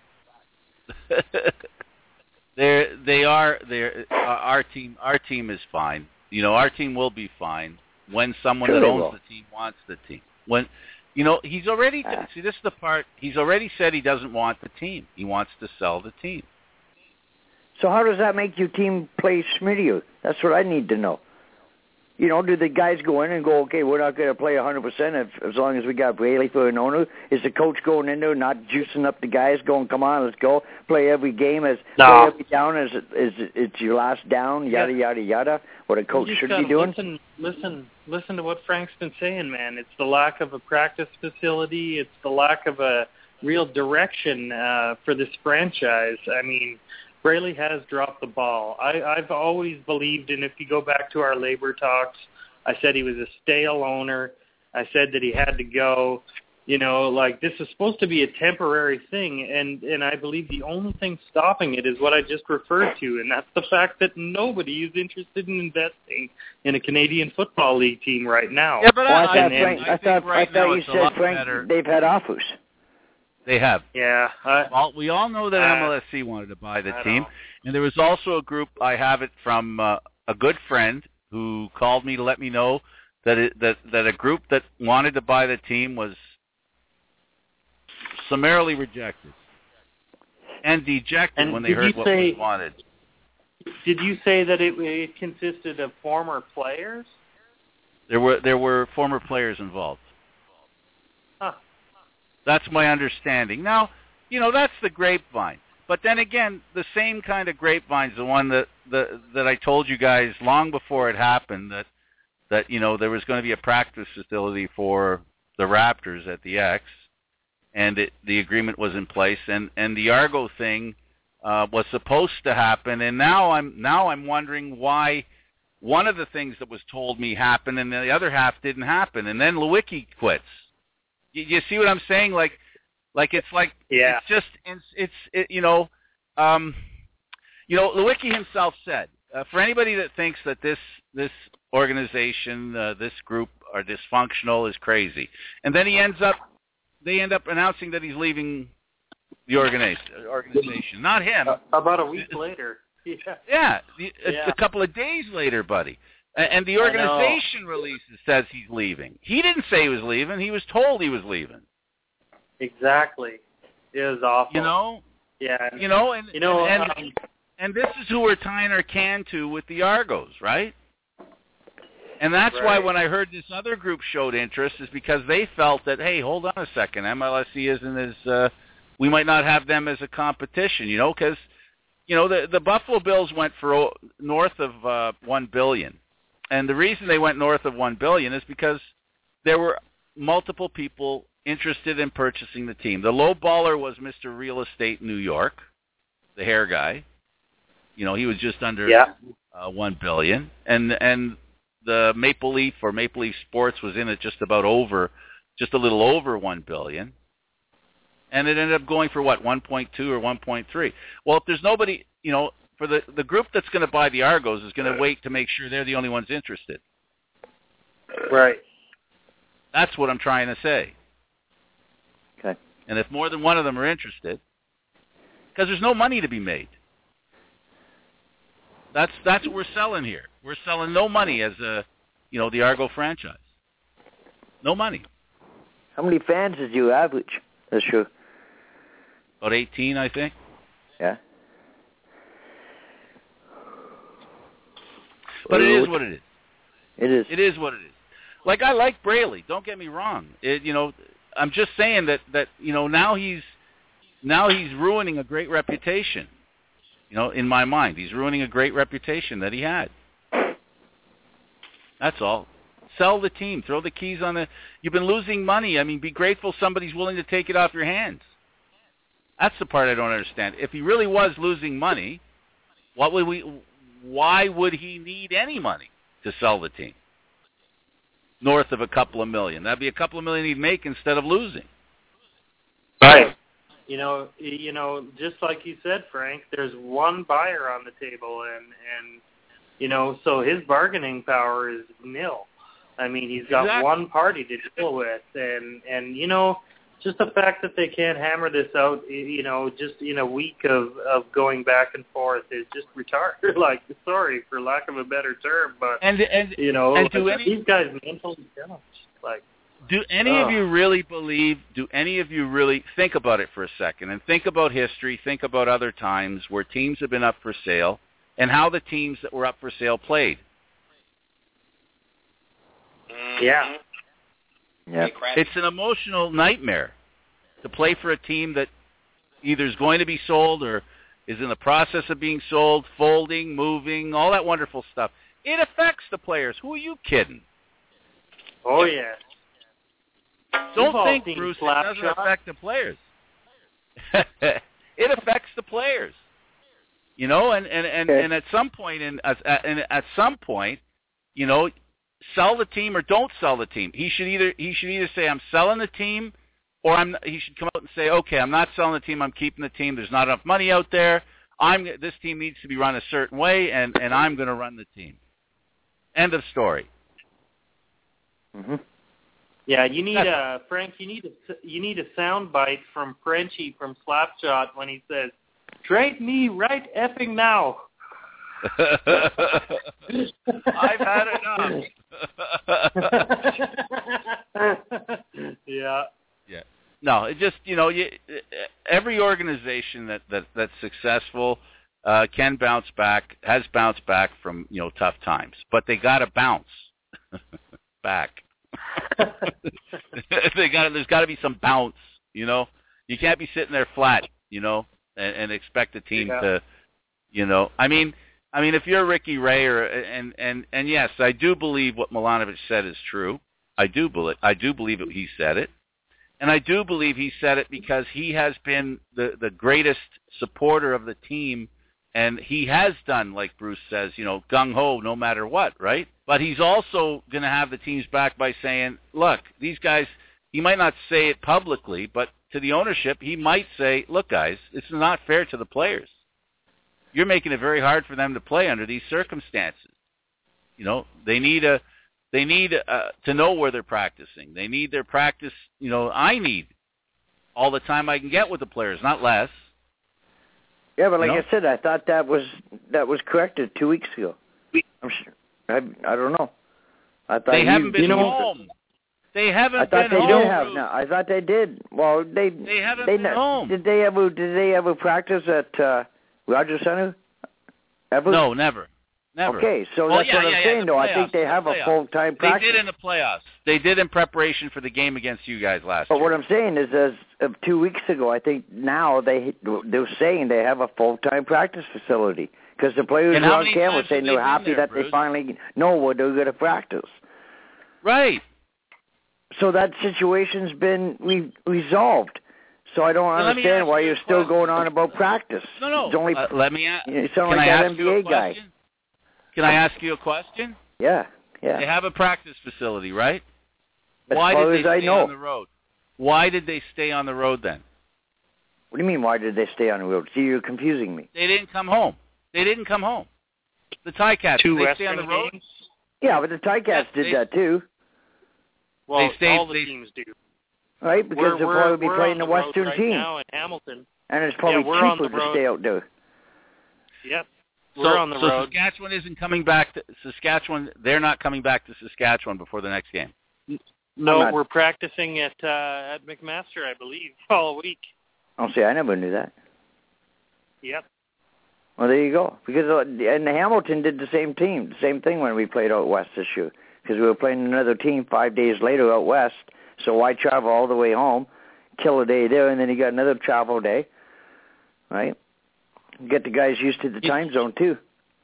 [SPEAKER 1] They're, they are. They're, uh, our team. Our team is fine. You know, our team will be fine when someone
[SPEAKER 7] sure
[SPEAKER 1] that owns
[SPEAKER 7] will.
[SPEAKER 1] the team wants the team. When, you know, he's already.
[SPEAKER 7] Ah.
[SPEAKER 1] See, this is the part. He's already said he doesn't want the team. He wants to sell the team.
[SPEAKER 7] So how does that make your team play Smitty? That's what I need to know. You know, do the guys go in and go, okay, we're not going to play one hundred percent if, as long as we got Braley for an owner? Is the coach going in there not juicing up the guys, going, come on, let's go, play every game as
[SPEAKER 11] no.
[SPEAKER 7] play every down as it, is it, it's your last down, yada,
[SPEAKER 11] yeah.
[SPEAKER 7] yada, yada, what a coach
[SPEAKER 11] you just
[SPEAKER 7] should
[SPEAKER 11] gotta
[SPEAKER 7] be doing?
[SPEAKER 11] Listen, listen, listen to what Frank's been saying, man. It's the lack of a practice facility. It's the lack of a real direction uh, for this franchise. I mean, Braley has dropped the ball. I, I've always believed, and if you go back to our labor talks, I said he was a stale owner. I said that he had to go. You know, like this is supposed to be a temporary thing, and, and I believe the only thing stopping it is what I just referred to, and that's the fact that nobody is interested in investing in a Canadian Football League team right now.
[SPEAKER 1] Yeah, but
[SPEAKER 7] Oh, I,
[SPEAKER 1] I,
[SPEAKER 7] thought,
[SPEAKER 1] I,
[SPEAKER 7] Frank,
[SPEAKER 1] I,
[SPEAKER 7] I thought,
[SPEAKER 1] right
[SPEAKER 7] I thought you
[SPEAKER 1] it's a
[SPEAKER 7] said,
[SPEAKER 1] lot
[SPEAKER 7] Frank,
[SPEAKER 1] better.
[SPEAKER 7] they've had offers.
[SPEAKER 1] They have.
[SPEAKER 11] Yeah. I,
[SPEAKER 1] Well, we all know that
[SPEAKER 11] uh,
[SPEAKER 1] M L S C wanted to buy the
[SPEAKER 11] I
[SPEAKER 1] team,
[SPEAKER 11] know.
[SPEAKER 1] and there was also a group. I have it from uh, a good friend who called me to let me know that it, that that a group that wanted to buy the team was summarily rejected and dejected
[SPEAKER 11] And
[SPEAKER 1] when they
[SPEAKER 11] did
[SPEAKER 1] heard
[SPEAKER 11] you
[SPEAKER 1] what
[SPEAKER 11] say-
[SPEAKER 1] was wanted.
[SPEAKER 11] Did you say that it, it consisted of former players?
[SPEAKER 1] There were there were former players involved.
[SPEAKER 11] Huh.
[SPEAKER 1] That's my understanding. Now, you know, that's the grapevine. But then again, the same kind of grapevine's the one that the that I told you guys long before it happened that that you know there was going to be a practice facility for the Raptors at the X, and it, the agreement was in place, and, and the Argo thing uh, was supposed to happen, and now I'm now I'm wondering why one of the things that was told me happened and the other half didn't happen, and then Lewicki quits. You, you see what I'm saying? Like, like it's like
[SPEAKER 11] Yeah.
[SPEAKER 1] it's just it's, it's it, you know, um, you know, Lewicki himself said uh, for anybody that thinks that this this organization, uh, this group are dysfunctional is crazy, and then he ends up they end up announcing that he's leaving the organization. Organization, not him.
[SPEAKER 11] Uh, about a week later. Yeah.
[SPEAKER 1] Yeah, the,
[SPEAKER 11] Yeah.
[SPEAKER 1] A, a couple of days later, buddy. And, and the
[SPEAKER 11] I
[SPEAKER 1] organization releases says he's leaving. He didn't say he was leaving. He was told he was leaving.
[SPEAKER 11] Exactly. It was awful.
[SPEAKER 1] You know.
[SPEAKER 11] Yeah.
[SPEAKER 1] You know, and
[SPEAKER 11] You know,
[SPEAKER 1] and, and,
[SPEAKER 11] um,
[SPEAKER 1] and this is who we're tying our can to with the Argos, right? And that's why
[SPEAKER 11] Right.
[SPEAKER 1] when I heard this other group showed interest is because they felt that, hey, hold on a second, M L S C isn't as uh, we might not have them as a competition, you know, because you know the the Buffalo Bills went for o- north of uh, one billion, and the reason they went north of one billion is because there were multiple people interested in purchasing the team. The low baller was Mister Real Estate New York, the hair guy. You know, he was just under
[SPEAKER 11] Yeah.
[SPEAKER 1] uh, one billion, and and the Maple Leaf or Maple Leaf Sports was in it just about over, just a little over one billion, and it ended up going for what, one point two or one point three. Well, if there's nobody, you know, for the the group that's going to buy the Argos is going to wait to make sure they're the only ones interested.
[SPEAKER 11] Right.
[SPEAKER 1] That's what I'm trying to say.
[SPEAKER 7] Okay.
[SPEAKER 1] And if more than one of them are interested, because there's no money to be made. That's that's what we're selling here. We're selling no money as a, you know, the Argo franchise. No money.
[SPEAKER 7] How many fans did you average this year?
[SPEAKER 1] About eighteen, I think.
[SPEAKER 7] Yeah.
[SPEAKER 1] But it is what it is.
[SPEAKER 7] It is.
[SPEAKER 1] It is what it is. Like, I like Braley. Don't get me wrong. It, you know, I'm just saying that that you know now he's now he's ruining a great reputation. You know, in my mind, he's ruining a great reputation that he had. That's all. Sell the team. Throw the keys on the. You've been losing money. I mean, be grateful somebody's willing to take it off your hands. That's the part I don't understand. If he really was losing money, what would we? Why would he need any money to sell the team? North of a couple of million. That'd be a couple of million he'd make instead of losing.
[SPEAKER 11] Right. You know, you know, just like you said, Frank, there's one buyer on the table, and and you know, so his bargaining power is nil. I mean, he's got
[SPEAKER 1] exactly.
[SPEAKER 11] one party to deal with, and and you know, just the fact that they can't hammer this out, you know, just in a week of of going back and forth is just retarded. Like, sorry for lack of a better term, but
[SPEAKER 1] and and
[SPEAKER 11] you know,
[SPEAKER 1] and do
[SPEAKER 11] like,
[SPEAKER 1] any,
[SPEAKER 11] these guys mentally challenged, like.
[SPEAKER 1] Do any
[SPEAKER 11] oh.
[SPEAKER 1] of you really believe, do any of you really, think about it for a second, and think about history, think about other times where teams have been up for sale, and how the teams that were up for sale played.
[SPEAKER 11] Yeah.
[SPEAKER 7] Yeah.
[SPEAKER 1] It's an emotional nightmare to play for a team that either is going to be sold or is in the process of being sold, folding, moving, all that wonderful stuff. It affects the players. Who are you kidding?
[SPEAKER 11] Oh, yeah.
[SPEAKER 1] Don't think, Bruce, it doesn't shot. affect the players. It affects the players. You know, and, and, and,
[SPEAKER 7] okay.
[SPEAKER 1] and at some point, in, uh, and at some point, you know, sell the team or don't sell the team. He should either he should either say I'm selling the team, or I'm. He should come out and say, okay, I'm not selling the team. I'm keeping the team. There's not enough money out there. I'm. This team needs to be run a certain way, and, and I'm going to run the team. End of story.
[SPEAKER 7] Mm-hmm.
[SPEAKER 11] Yeah, you need a Frank. You need a you need a sound bite from Frenchie from Slapshot when he says, "Trade me right effing now."
[SPEAKER 1] I've had enough.
[SPEAKER 11] yeah.
[SPEAKER 1] Yeah. No, it just you know, you, every organization that, that that's successful uh, can bounce back, has bounced back from you know tough times, but they got to bounce back. they got there's got to be some bounce, you know. You can't be sitting there flat, you know, and, and expect the team yeah. to, you know. I mean, I mean, if you're Ricky Ray, or and and and yes, I do believe what Milanovic said is true. I do believe I do believe it, he said it, and I do believe he said it because he has been the the greatest supporter of the team. And he has done, like Bruce says, you know, gung-ho no matter what, right? But he's also going to have the teams back by saying, look, these guys, he might not say it publicly, but to the ownership, he might say, look, guys, this is not fair to the players. You're making it very hard for them to play under these circumstances. You know, they need a, they need uh, to know where they're practicing. They need their practice, you know, I need all the time I can get with the players, not less.
[SPEAKER 7] Yeah, but like
[SPEAKER 1] you know?
[SPEAKER 7] I said, I thought that was that was corrected two weeks ago. I'm sure. I I don't know. I thought
[SPEAKER 1] they
[SPEAKER 7] you,
[SPEAKER 1] haven't been
[SPEAKER 7] you know,
[SPEAKER 1] home. They haven't
[SPEAKER 7] I thought
[SPEAKER 1] been
[SPEAKER 7] they
[SPEAKER 1] home.
[SPEAKER 7] did have. No, I thought they did. Well, they
[SPEAKER 1] they haven't
[SPEAKER 7] they,
[SPEAKER 1] been home.
[SPEAKER 7] Did they ever did they ever practice at uh, Rogers Center? Ever?
[SPEAKER 1] No, never. Never.
[SPEAKER 7] Okay, so
[SPEAKER 1] well,
[SPEAKER 7] that's
[SPEAKER 1] yeah,
[SPEAKER 7] what I'm
[SPEAKER 1] yeah,
[SPEAKER 7] saying,
[SPEAKER 1] yeah,
[SPEAKER 7] though.
[SPEAKER 1] playoffs,
[SPEAKER 7] I think they have
[SPEAKER 1] the
[SPEAKER 7] a full-time practice.
[SPEAKER 1] They did in the playoffs. They did in preparation for the game against you guys last
[SPEAKER 7] but
[SPEAKER 1] year.
[SPEAKER 7] But what I'm saying is, as of two weeks ago, I think now they they're saying they have a full-time practice facility because the players
[SPEAKER 1] and
[SPEAKER 7] were
[SPEAKER 1] how
[SPEAKER 7] on
[SPEAKER 1] many
[SPEAKER 7] camera
[SPEAKER 1] times
[SPEAKER 7] saying
[SPEAKER 1] have
[SPEAKER 7] they're
[SPEAKER 1] they
[SPEAKER 7] happy
[SPEAKER 1] been there,
[SPEAKER 7] that
[SPEAKER 1] Bruce?
[SPEAKER 7] they finally know where they're going to practice.
[SPEAKER 1] Right.
[SPEAKER 7] So that situation's been re- resolved. So I don't
[SPEAKER 1] well,
[SPEAKER 7] understand why
[SPEAKER 1] you
[SPEAKER 7] you're still going on about practice.
[SPEAKER 1] No, no.
[SPEAKER 7] It's only,
[SPEAKER 1] uh, let me ask.
[SPEAKER 7] You sound
[SPEAKER 1] can
[SPEAKER 7] like
[SPEAKER 1] I
[SPEAKER 7] that
[SPEAKER 1] ask
[SPEAKER 7] N B A
[SPEAKER 1] you a
[SPEAKER 7] guy.
[SPEAKER 1] question? Can I ask you a question?
[SPEAKER 7] Yeah, yeah.
[SPEAKER 1] They have a practice facility, right?
[SPEAKER 7] As
[SPEAKER 1] why
[SPEAKER 7] far
[SPEAKER 1] did
[SPEAKER 7] as
[SPEAKER 1] they
[SPEAKER 7] I
[SPEAKER 1] stay
[SPEAKER 7] know.
[SPEAKER 1] on the road? Why did they stay on the road then?
[SPEAKER 7] What do you mean, why did they stay on the road? See, you're confusing me.
[SPEAKER 1] They didn't come home. They didn't come home. The Ticats,
[SPEAKER 11] Two
[SPEAKER 1] did they
[SPEAKER 11] Western
[SPEAKER 1] stay on the road?
[SPEAKER 11] games?
[SPEAKER 7] Yeah, but the Ticats
[SPEAKER 1] Yes,
[SPEAKER 7] did
[SPEAKER 1] they,
[SPEAKER 7] that too.
[SPEAKER 11] Well,
[SPEAKER 1] they stayed,
[SPEAKER 11] all the
[SPEAKER 1] they,
[SPEAKER 11] teams do.
[SPEAKER 7] Right, because
[SPEAKER 11] we're,
[SPEAKER 7] they'll
[SPEAKER 11] we're,
[SPEAKER 7] probably be
[SPEAKER 11] we're
[SPEAKER 7] playing
[SPEAKER 11] on
[SPEAKER 7] the Western
[SPEAKER 11] right
[SPEAKER 7] team.
[SPEAKER 11] now in Hamilton.
[SPEAKER 7] And it's probably
[SPEAKER 11] yeah, we're on
[SPEAKER 7] cheaper
[SPEAKER 11] the road.
[SPEAKER 7] to stay out there.
[SPEAKER 11] Yep.
[SPEAKER 1] So,
[SPEAKER 11] we're on the
[SPEAKER 1] so
[SPEAKER 11] road.
[SPEAKER 1] Saskatchewan isn't coming back to Saskatchewan. They're not coming back to Saskatchewan before the next game.
[SPEAKER 11] No,
[SPEAKER 7] not,
[SPEAKER 11] we're practicing at uh, at McMaster, I believe, all week.
[SPEAKER 7] I'll say I never knew that.
[SPEAKER 11] Yep.
[SPEAKER 7] Well, there you go. Because uh, and Hamilton did the same team, the same thing when we played out west this year. Because we were playing another team five days later out west, So why travel all the way home, kill a day there, and then you got another travel day, right? Get the guys used to the time zone, too.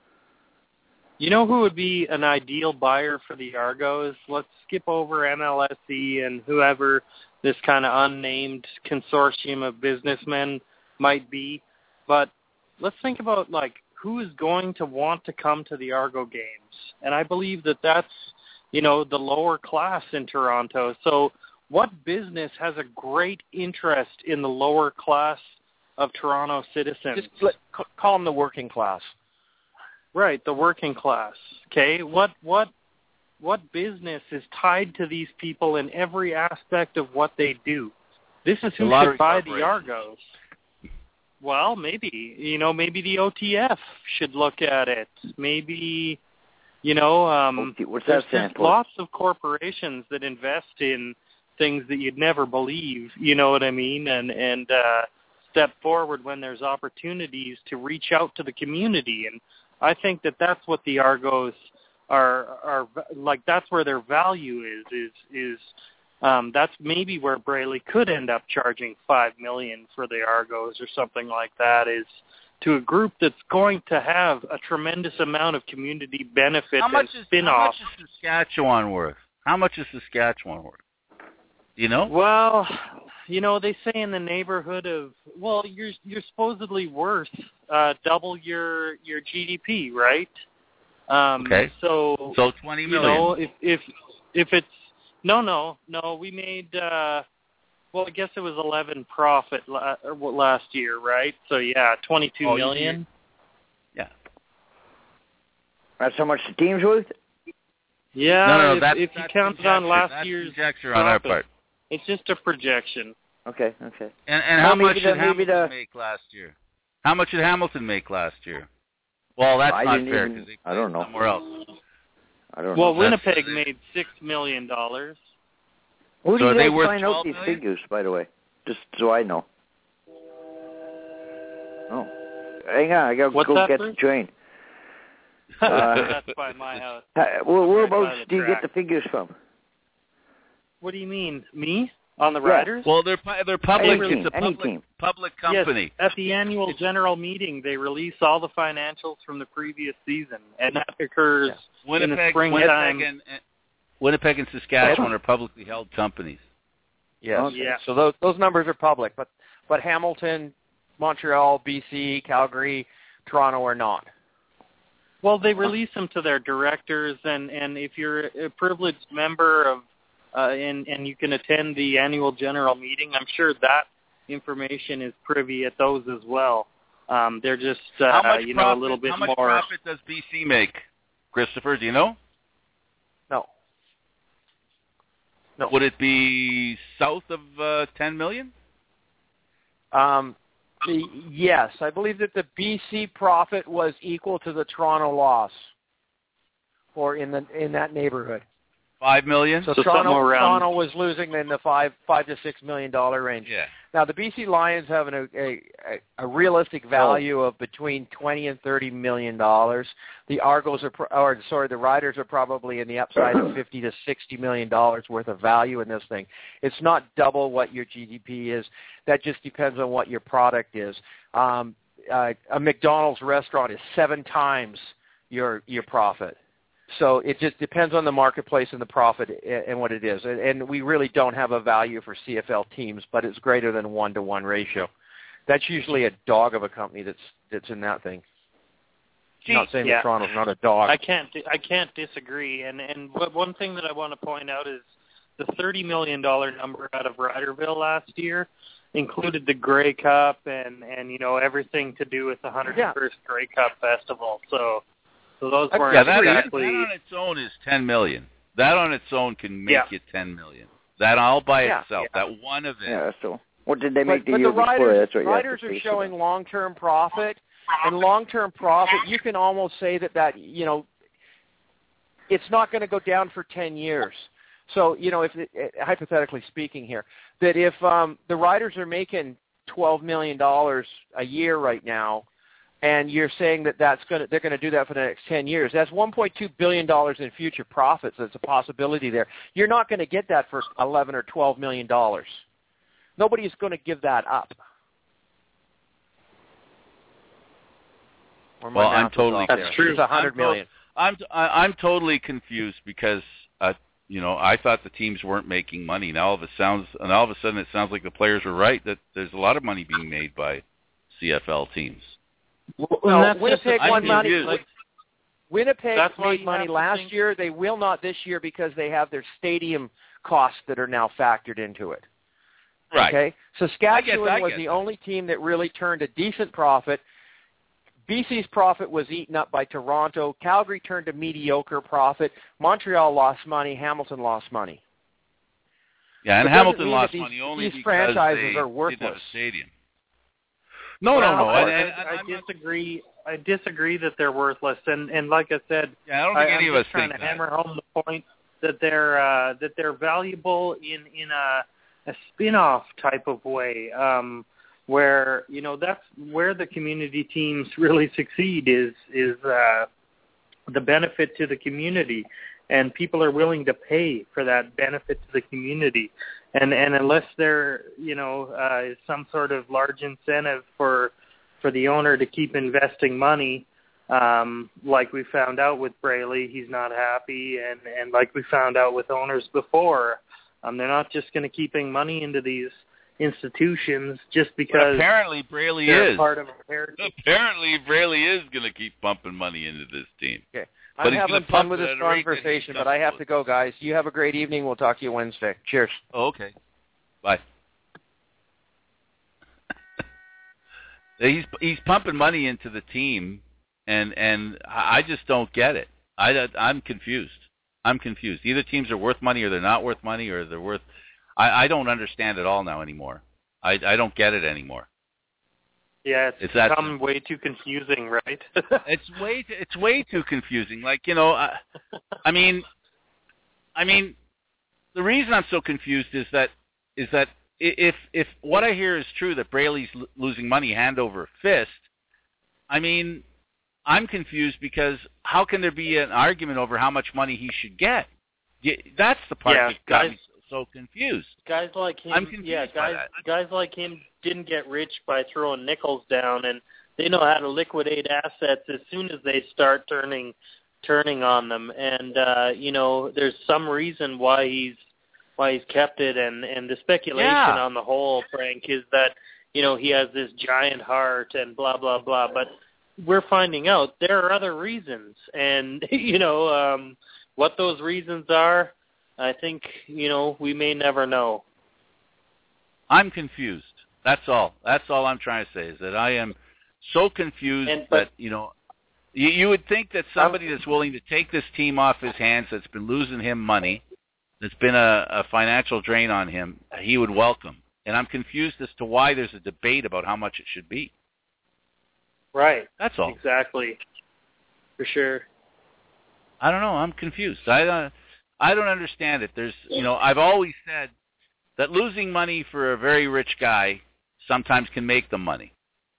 [SPEAKER 11] You know who would be an ideal buyer for the Argos? Let's skip over M L S E and whoever this kind of unnamed consortium of businessmen might be. But let's think about, like, who is going to want to come to the Argo games? And I believe that that's, you know, the lower class in Toronto. So what business has a great interest in the lower class of Toronto citizens?
[SPEAKER 12] Just let, call them the working class.
[SPEAKER 11] Right, the working class. Okay, what what what business is tied to these people in every aspect of what they do? This is who should buy the Argos. Well, maybe you know, maybe the O T F should look at it. Maybe you know, um,
[SPEAKER 7] what's
[SPEAKER 11] there's,
[SPEAKER 7] that
[SPEAKER 11] there's lots of corporations that invest in things that you'd never believe. You know what I mean? And and uh, step forward when there's opportunities to reach out to the community. And I think that that's what the Argos are are like. That's where their value is. Is is um, that's maybe where Braley could end up charging five million for the Argos or something like that. Is to a group that's going to have a tremendous amount of community benefit
[SPEAKER 1] how much
[SPEAKER 11] and
[SPEAKER 1] is,
[SPEAKER 11] spin-off.
[SPEAKER 1] How much is Saskatchewan worth? How much is Saskatchewan worth? Do you know?
[SPEAKER 11] Well, you know, they say in the neighborhood of, well, you're you're supposedly worth uh, double your your G D P, right? Um,
[SPEAKER 1] okay.
[SPEAKER 11] So
[SPEAKER 1] so twenty million.
[SPEAKER 11] You know, if if if it's no no no, we made uh, well, I guess it was eleven profit la- last year, right? So yeah, twenty-two
[SPEAKER 1] oh,
[SPEAKER 11] million.
[SPEAKER 1] Yeah.
[SPEAKER 7] That's how much the team's worth?
[SPEAKER 11] Yeah.
[SPEAKER 1] No, no,
[SPEAKER 11] if,
[SPEAKER 1] that's,
[SPEAKER 11] if
[SPEAKER 1] that's
[SPEAKER 11] you count it on last
[SPEAKER 1] that's
[SPEAKER 11] year's
[SPEAKER 1] conjecture
[SPEAKER 11] profit,
[SPEAKER 1] on our part.
[SPEAKER 11] It's just a projection.
[SPEAKER 7] Okay, okay.
[SPEAKER 1] And, and
[SPEAKER 7] well,
[SPEAKER 1] how much
[SPEAKER 7] did
[SPEAKER 1] the,
[SPEAKER 7] Hamilton
[SPEAKER 1] the,
[SPEAKER 7] make
[SPEAKER 1] last year? How much did Hamilton make last year? Well, that's
[SPEAKER 7] I
[SPEAKER 1] not fair
[SPEAKER 7] because
[SPEAKER 1] they
[SPEAKER 7] I don't know
[SPEAKER 1] somewhere else.
[SPEAKER 7] I don't
[SPEAKER 11] well,
[SPEAKER 7] know.
[SPEAKER 11] Winnipeg made six million dollars.
[SPEAKER 7] Who do
[SPEAKER 1] so
[SPEAKER 7] you
[SPEAKER 1] they
[SPEAKER 7] guys
[SPEAKER 1] worth
[SPEAKER 7] find out these
[SPEAKER 1] million?
[SPEAKER 7] figures, by the way? Just so I know. Oh, hang on, I gotta
[SPEAKER 11] What's
[SPEAKER 7] go
[SPEAKER 11] that,
[SPEAKER 7] get
[SPEAKER 11] Bruce?
[SPEAKER 7] the train. Uh,
[SPEAKER 11] That's by my house.
[SPEAKER 7] Uh, well,
[SPEAKER 11] Right
[SPEAKER 7] whereabouts
[SPEAKER 11] by the
[SPEAKER 7] do you
[SPEAKER 11] track.
[SPEAKER 7] get the figures from?
[SPEAKER 11] What do you mean, me on the
[SPEAKER 7] Yeah.
[SPEAKER 11] Riders?
[SPEAKER 1] Well, they're they're public.
[SPEAKER 7] Any
[SPEAKER 1] It's a
[SPEAKER 7] team, any
[SPEAKER 1] public
[SPEAKER 7] team.
[SPEAKER 1] public company.
[SPEAKER 11] Yes, at the annual general meeting, they release all the financials from the previous season, and that occurs
[SPEAKER 1] Yeah. Winnipeg,
[SPEAKER 11] in the springtime.
[SPEAKER 1] Winnipeg and, and Winnipeg and Saskatchewan are publicly held companies.
[SPEAKER 12] Yes.
[SPEAKER 11] Okay. Yeah.
[SPEAKER 12] So those those numbers are public, but but Hamilton, Montreal, B C, Calgary, Toronto are not.
[SPEAKER 11] Well, they release them to their directors, and, and if you're a privileged member of, uh, and, and you can attend the annual general meeting, I'm sure that information is privy at those as well. Um, they're just, uh,
[SPEAKER 1] how much
[SPEAKER 11] you know,
[SPEAKER 1] profit,
[SPEAKER 11] a little bit
[SPEAKER 1] how much
[SPEAKER 11] more.
[SPEAKER 1] profit does B C make, Christopher? Do you know?
[SPEAKER 12] No. No.
[SPEAKER 1] Would it be south of uh, ten million?
[SPEAKER 12] Um, the, yes, I believe that the B C profit was equal to the Toronto loss, or in the in that neighborhood.
[SPEAKER 1] Five million.
[SPEAKER 12] So,
[SPEAKER 11] So
[SPEAKER 12] Toronto,
[SPEAKER 11] somewhere around-
[SPEAKER 12] Toronto was losing in the five five to six million dollar range.
[SPEAKER 1] Yeah.
[SPEAKER 12] Now the B C Lions have an, a, a a realistic value of between twenty and thirty million dollars. The Argos are, pro- or sorry, the Riders are probably in the upside of fifty to sixty million dollars worth of value in this thing. It's not double what your G D P is. That just depends on what your product is. Um, uh, a McDonald's restaurant is seven times your your profit. So it just depends on the marketplace and the profit and what it is. And we really don't have a value for C F L teams, but it's greater than one to one ratio. That's usually a dog of a company that's that's in that thing.
[SPEAKER 11] Gee,
[SPEAKER 12] not saying
[SPEAKER 11] yeah.
[SPEAKER 12] that Toronto's not a dog.
[SPEAKER 11] I can't I can't disagree. And and what- one thing that I want to point out is the thirty million dollar number out of Riderville last year included the Grey Cup and and you know everything to do with the one hundred first
[SPEAKER 12] Yeah.
[SPEAKER 11] Grey Cup Festival. So so those weren't
[SPEAKER 1] Yeah, that,
[SPEAKER 11] exactly.
[SPEAKER 1] that on its own is ten million. That on its own can make
[SPEAKER 11] Yeah.
[SPEAKER 1] you ten million. That all by
[SPEAKER 12] Yeah.
[SPEAKER 1] itself.
[SPEAKER 11] Yeah.
[SPEAKER 1] That one event.
[SPEAKER 7] Yeah, that's all. What did they make
[SPEAKER 12] But,
[SPEAKER 7] the
[SPEAKER 12] but
[SPEAKER 7] year
[SPEAKER 12] the
[SPEAKER 7] before?
[SPEAKER 12] riders,
[SPEAKER 7] That's what you have
[SPEAKER 12] riders
[SPEAKER 7] to
[SPEAKER 12] are
[SPEAKER 7] pay for
[SPEAKER 12] showing
[SPEAKER 7] that.
[SPEAKER 12] long-term profit, and long-term profit, you can almost say that that you know, it's not going to go down for ten years. So you know, if it, hypothetically speaking here, that if um, the riders are making twelve million dollars a year right now, and you're saying that that's going to, they're going to do that for the next ten years. That's one point two billion dollars in future profits. That's a possibility there. You're not going to get that for eleven or twelve million dollars. Nobody is going to give that up. Or
[SPEAKER 1] well, I'm totally
[SPEAKER 12] that's there. true. It's a hundred million.
[SPEAKER 1] I'm I'm totally confused because uh, you know I thought the teams weren't making money. Now all of it sounds and all of a sudden it sounds like the players were right that there's a lot of money being made by C F L teams.
[SPEAKER 12] Well, no, Winnipeg won money.
[SPEAKER 1] Like,
[SPEAKER 12] Winnipeg
[SPEAKER 11] that's
[SPEAKER 12] made money last think. year. They will not this year because they have their stadium costs that are now factored into it.
[SPEAKER 1] Right.
[SPEAKER 12] Okay. Saskatchewan
[SPEAKER 1] I guess, I
[SPEAKER 12] was
[SPEAKER 1] guess.
[SPEAKER 12] the only team that really turned a decent profit. B C's profit was eaten up by Toronto. Calgary turned a mediocre profit. Montreal lost money. Hamilton lost money.
[SPEAKER 1] Yeah, and
[SPEAKER 12] it
[SPEAKER 1] Hamilton lost
[SPEAKER 12] these,
[SPEAKER 1] money only
[SPEAKER 12] these
[SPEAKER 1] because
[SPEAKER 12] franchises
[SPEAKER 1] they
[SPEAKER 12] are worthless.
[SPEAKER 1] didn't have a stadium. No,
[SPEAKER 11] well,
[SPEAKER 1] no, no.
[SPEAKER 11] I,
[SPEAKER 1] I,
[SPEAKER 11] I, I disagree. I disagree that they're worthless, and and like I said,
[SPEAKER 1] yeah, I don't think
[SPEAKER 11] I,
[SPEAKER 1] any
[SPEAKER 11] I'm
[SPEAKER 1] of us
[SPEAKER 11] just trying
[SPEAKER 1] think
[SPEAKER 11] to
[SPEAKER 1] that.
[SPEAKER 11] hammer home the point that they're uh, that they're valuable in in a a spin-off type of way, um, where you know that's where the community teams really succeed is is uh, the benefit to the community, and people are willing to pay for that benefit to the community. And and unless there, you know, uh, is some sort of large incentive for for the owner to keep investing money, um, like we found out with Braley, he's not happy, and, and like we found out with owners before, um, they're not just going to keeping money into these institutions just because
[SPEAKER 1] but apparently Braley
[SPEAKER 11] they're
[SPEAKER 1] is
[SPEAKER 11] part of a heritage.
[SPEAKER 1] Apparently Braley is going to keep pumping money into this team.
[SPEAKER 12] Okay.
[SPEAKER 1] But
[SPEAKER 12] I'm
[SPEAKER 1] he's
[SPEAKER 12] having fun with this conversation, but I have to go, guys. You have a great evening. We'll talk to you Wednesday. Cheers.
[SPEAKER 1] Oh, okay. Bye. he's he's pumping money into the team, and and I just don't get it. I I'm confused. I'm confused. Either teams are worth money, or they're not worth money, or they're worth. I I don't understand it all now anymore. I I don't get it anymore.
[SPEAKER 11] Yeah, it's,
[SPEAKER 1] it's
[SPEAKER 11] become that, way too confusing, right?
[SPEAKER 1] it's way too, it's way too confusing. Like, you know, I, I mean, I mean, the reason I'm so confused is that is that if if what I hear is true, that Braley's l- losing money hand over fist, I mean, I'm confused because how can there be an argument over how much money he should get? That's the part
[SPEAKER 11] yeah,
[SPEAKER 1] that got
[SPEAKER 11] guys,
[SPEAKER 1] me so confused.
[SPEAKER 11] Guys like him,
[SPEAKER 1] I'm confused
[SPEAKER 11] yeah,
[SPEAKER 1] by
[SPEAKER 11] guys,
[SPEAKER 1] that.
[SPEAKER 11] guys like him didn't get rich by throwing nickels down, and they know how to liquidate assets as soon as they start turning turning on them. And uh, you know, there's some reason why he's why he's kept it, and and the speculation
[SPEAKER 1] yeah.
[SPEAKER 11] on the whole, Frank, is that you know he has this giant heart and blah blah blah. But we're finding out there are other reasons, and you know um, what those reasons are. I think, you know, we may never know.
[SPEAKER 1] I'm confused. That's all. That's all I'm trying to say is that I am so confused
[SPEAKER 11] and, but,
[SPEAKER 1] that, you know, you, you would think that somebody that's willing to take this team off his hands, that's been losing him money, that's been a, a financial drain on him, he would welcome. And I'm confused as to why there's a debate about how much it should be.
[SPEAKER 11] Right.
[SPEAKER 1] That's all.
[SPEAKER 11] Exactly. For sure.
[SPEAKER 1] I don't know. I'm confused. I don't. I don't understand it. There's, you know, I've always said that losing money for a very rich guy sometimes can make them money.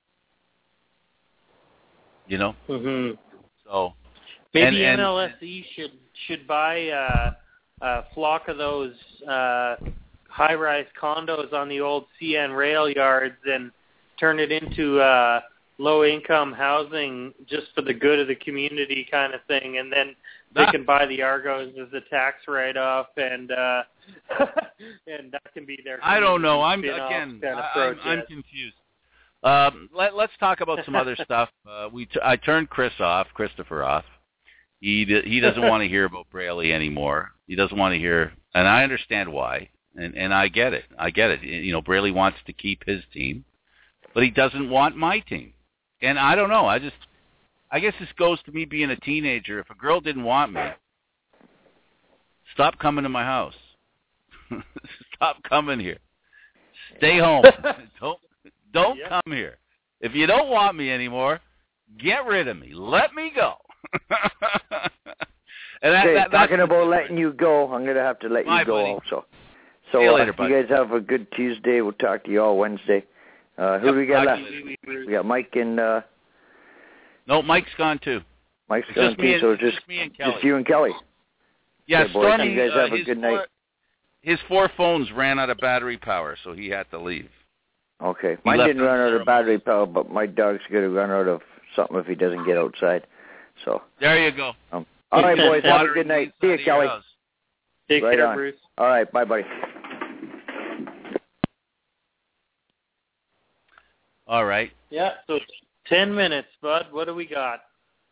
[SPEAKER 1] You know?
[SPEAKER 11] Mm-hmm.
[SPEAKER 1] So
[SPEAKER 11] maybe
[SPEAKER 1] and, and,
[SPEAKER 11] N L S E should should buy uh, a flock of those uh, high-rise condos on the old C N rail yards and turn it into uh, low-income housing just for the good of the community kind of thing, and then they can buy the Argos as a tax write-off, and uh, and that can be their.
[SPEAKER 1] I don't know. I'm again.
[SPEAKER 11] Kind of
[SPEAKER 1] I, I'm, I'm confused. Um, let, let's talk about some other stuff. Uh, we t- I turned Chris off, Christopher off. He d- he doesn't want to hear about Braley anymore. He doesn't want to hear, and I understand why, and and I get it. I get it. You know, Braley wants to keep his team, but he doesn't want my team, and I don't know. I just. I guess this goes to me being a teenager. If a girl didn't want me, stop coming to my house. Stop coming here. Stay home. don't don't yep. come here. If you don't want me anymore, get rid of me. Let me go. and that,
[SPEAKER 7] okay,
[SPEAKER 1] that,
[SPEAKER 7] talking about letting you go, I'm going to have to let
[SPEAKER 1] My
[SPEAKER 7] you go
[SPEAKER 1] buddy.
[SPEAKER 7] also. So
[SPEAKER 1] See you later,
[SPEAKER 7] uh,
[SPEAKER 1] buddy.
[SPEAKER 7] you guys have a good Tuesday. We'll talk to you all Wednesday. Uh, who
[SPEAKER 1] yep,
[SPEAKER 7] do we got left?
[SPEAKER 11] You.
[SPEAKER 7] We got Mike and... Uh,
[SPEAKER 1] No, Mike's gone too.
[SPEAKER 7] Mike's
[SPEAKER 1] it's
[SPEAKER 7] gone
[SPEAKER 1] just
[SPEAKER 7] too,
[SPEAKER 1] me and,
[SPEAKER 7] so just,
[SPEAKER 1] just me and Kelly.
[SPEAKER 7] Just you and Kelly.
[SPEAKER 1] Yeah,
[SPEAKER 7] okay, boys,
[SPEAKER 1] Stormy,
[SPEAKER 7] you guys have
[SPEAKER 1] uh,
[SPEAKER 7] a good
[SPEAKER 1] four,
[SPEAKER 7] night.
[SPEAKER 1] His four phones ran out of battery power, so he had to leave.
[SPEAKER 7] Okay.
[SPEAKER 1] He
[SPEAKER 7] Mine
[SPEAKER 1] left
[SPEAKER 7] didn't run out
[SPEAKER 1] ceremony.
[SPEAKER 7] of battery power, but my dog's going to run out of something if he doesn't get outside. So
[SPEAKER 1] there you go.
[SPEAKER 7] Um, all right, boys. Have a good night. See you, Kelly.
[SPEAKER 11] Take
[SPEAKER 7] right
[SPEAKER 11] care,
[SPEAKER 7] on.
[SPEAKER 11] Bruce.
[SPEAKER 7] All right. Bye, buddy.
[SPEAKER 1] All right.
[SPEAKER 11] Yeah, so ten minutes, bud. What do we got?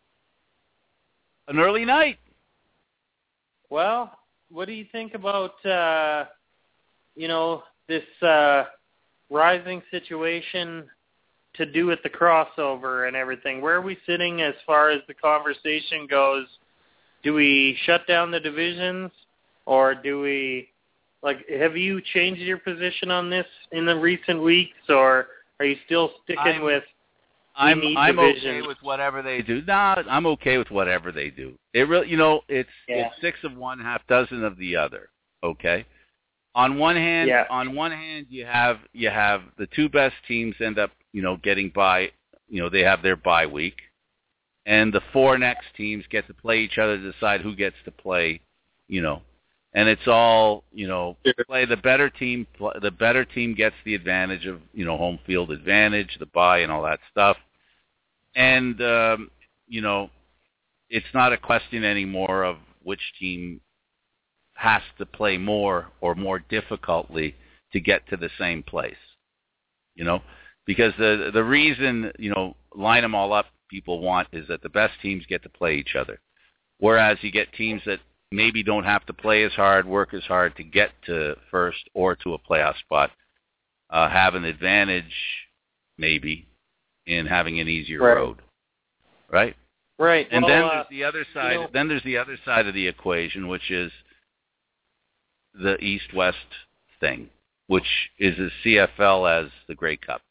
[SPEAKER 1] An early night.
[SPEAKER 11] Well, what do you think about, uh, you know, this uh, rising situation to do with the crossover and everything? Where are we sitting as far as the conversation goes? Do we shut down the divisions, or do we, like, have you changed your position on this in the recent weeks, or are you still sticking
[SPEAKER 1] I'm,
[SPEAKER 11] with
[SPEAKER 1] I'm
[SPEAKER 11] need
[SPEAKER 1] I'm
[SPEAKER 11] divisions?
[SPEAKER 1] okay with whatever they do. Nah, I'm okay with whatever they do. It really, you know, it's
[SPEAKER 11] Yeah.
[SPEAKER 1] it's six of one, half dozen of the other. Okay. On one hand,
[SPEAKER 11] Yeah.
[SPEAKER 1] on one hand, you have you have the two best teams end up, you know, getting by. You know, they have their bye week, and the four next teams get to play each other to decide who gets to play. You know, and it's all, you know, play the better team. The better team gets the advantage of, you know, home field advantage, the bye, and all that stuff. And um, you know, it's not a question anymore of which team has to play more or more difficultly to get to the same place. You know, because the the reason, you know, line them all up, people want is that the best teams get to play each other, whereas you get teams that maybe don't have to play as hard, work as hard to get to first or to a playoff spot, uh, have an advantage maybe in having an easier
[SPEAKER 11] Right.
[SPEAKER 1] road, right?
[SPEAKER 11] Right.
[SPEAKER 1] And
[SPEAKER 11] well,
[SPEAKER 1] then
[SPEAKER 11] uh,
[SPEAKER 1] there's the other side.
[SPEAKER 11] you know,
[SPEAKER 1] then there's the other side of the equation, which is the East-West thing, which is as C F L as the Grey Cup.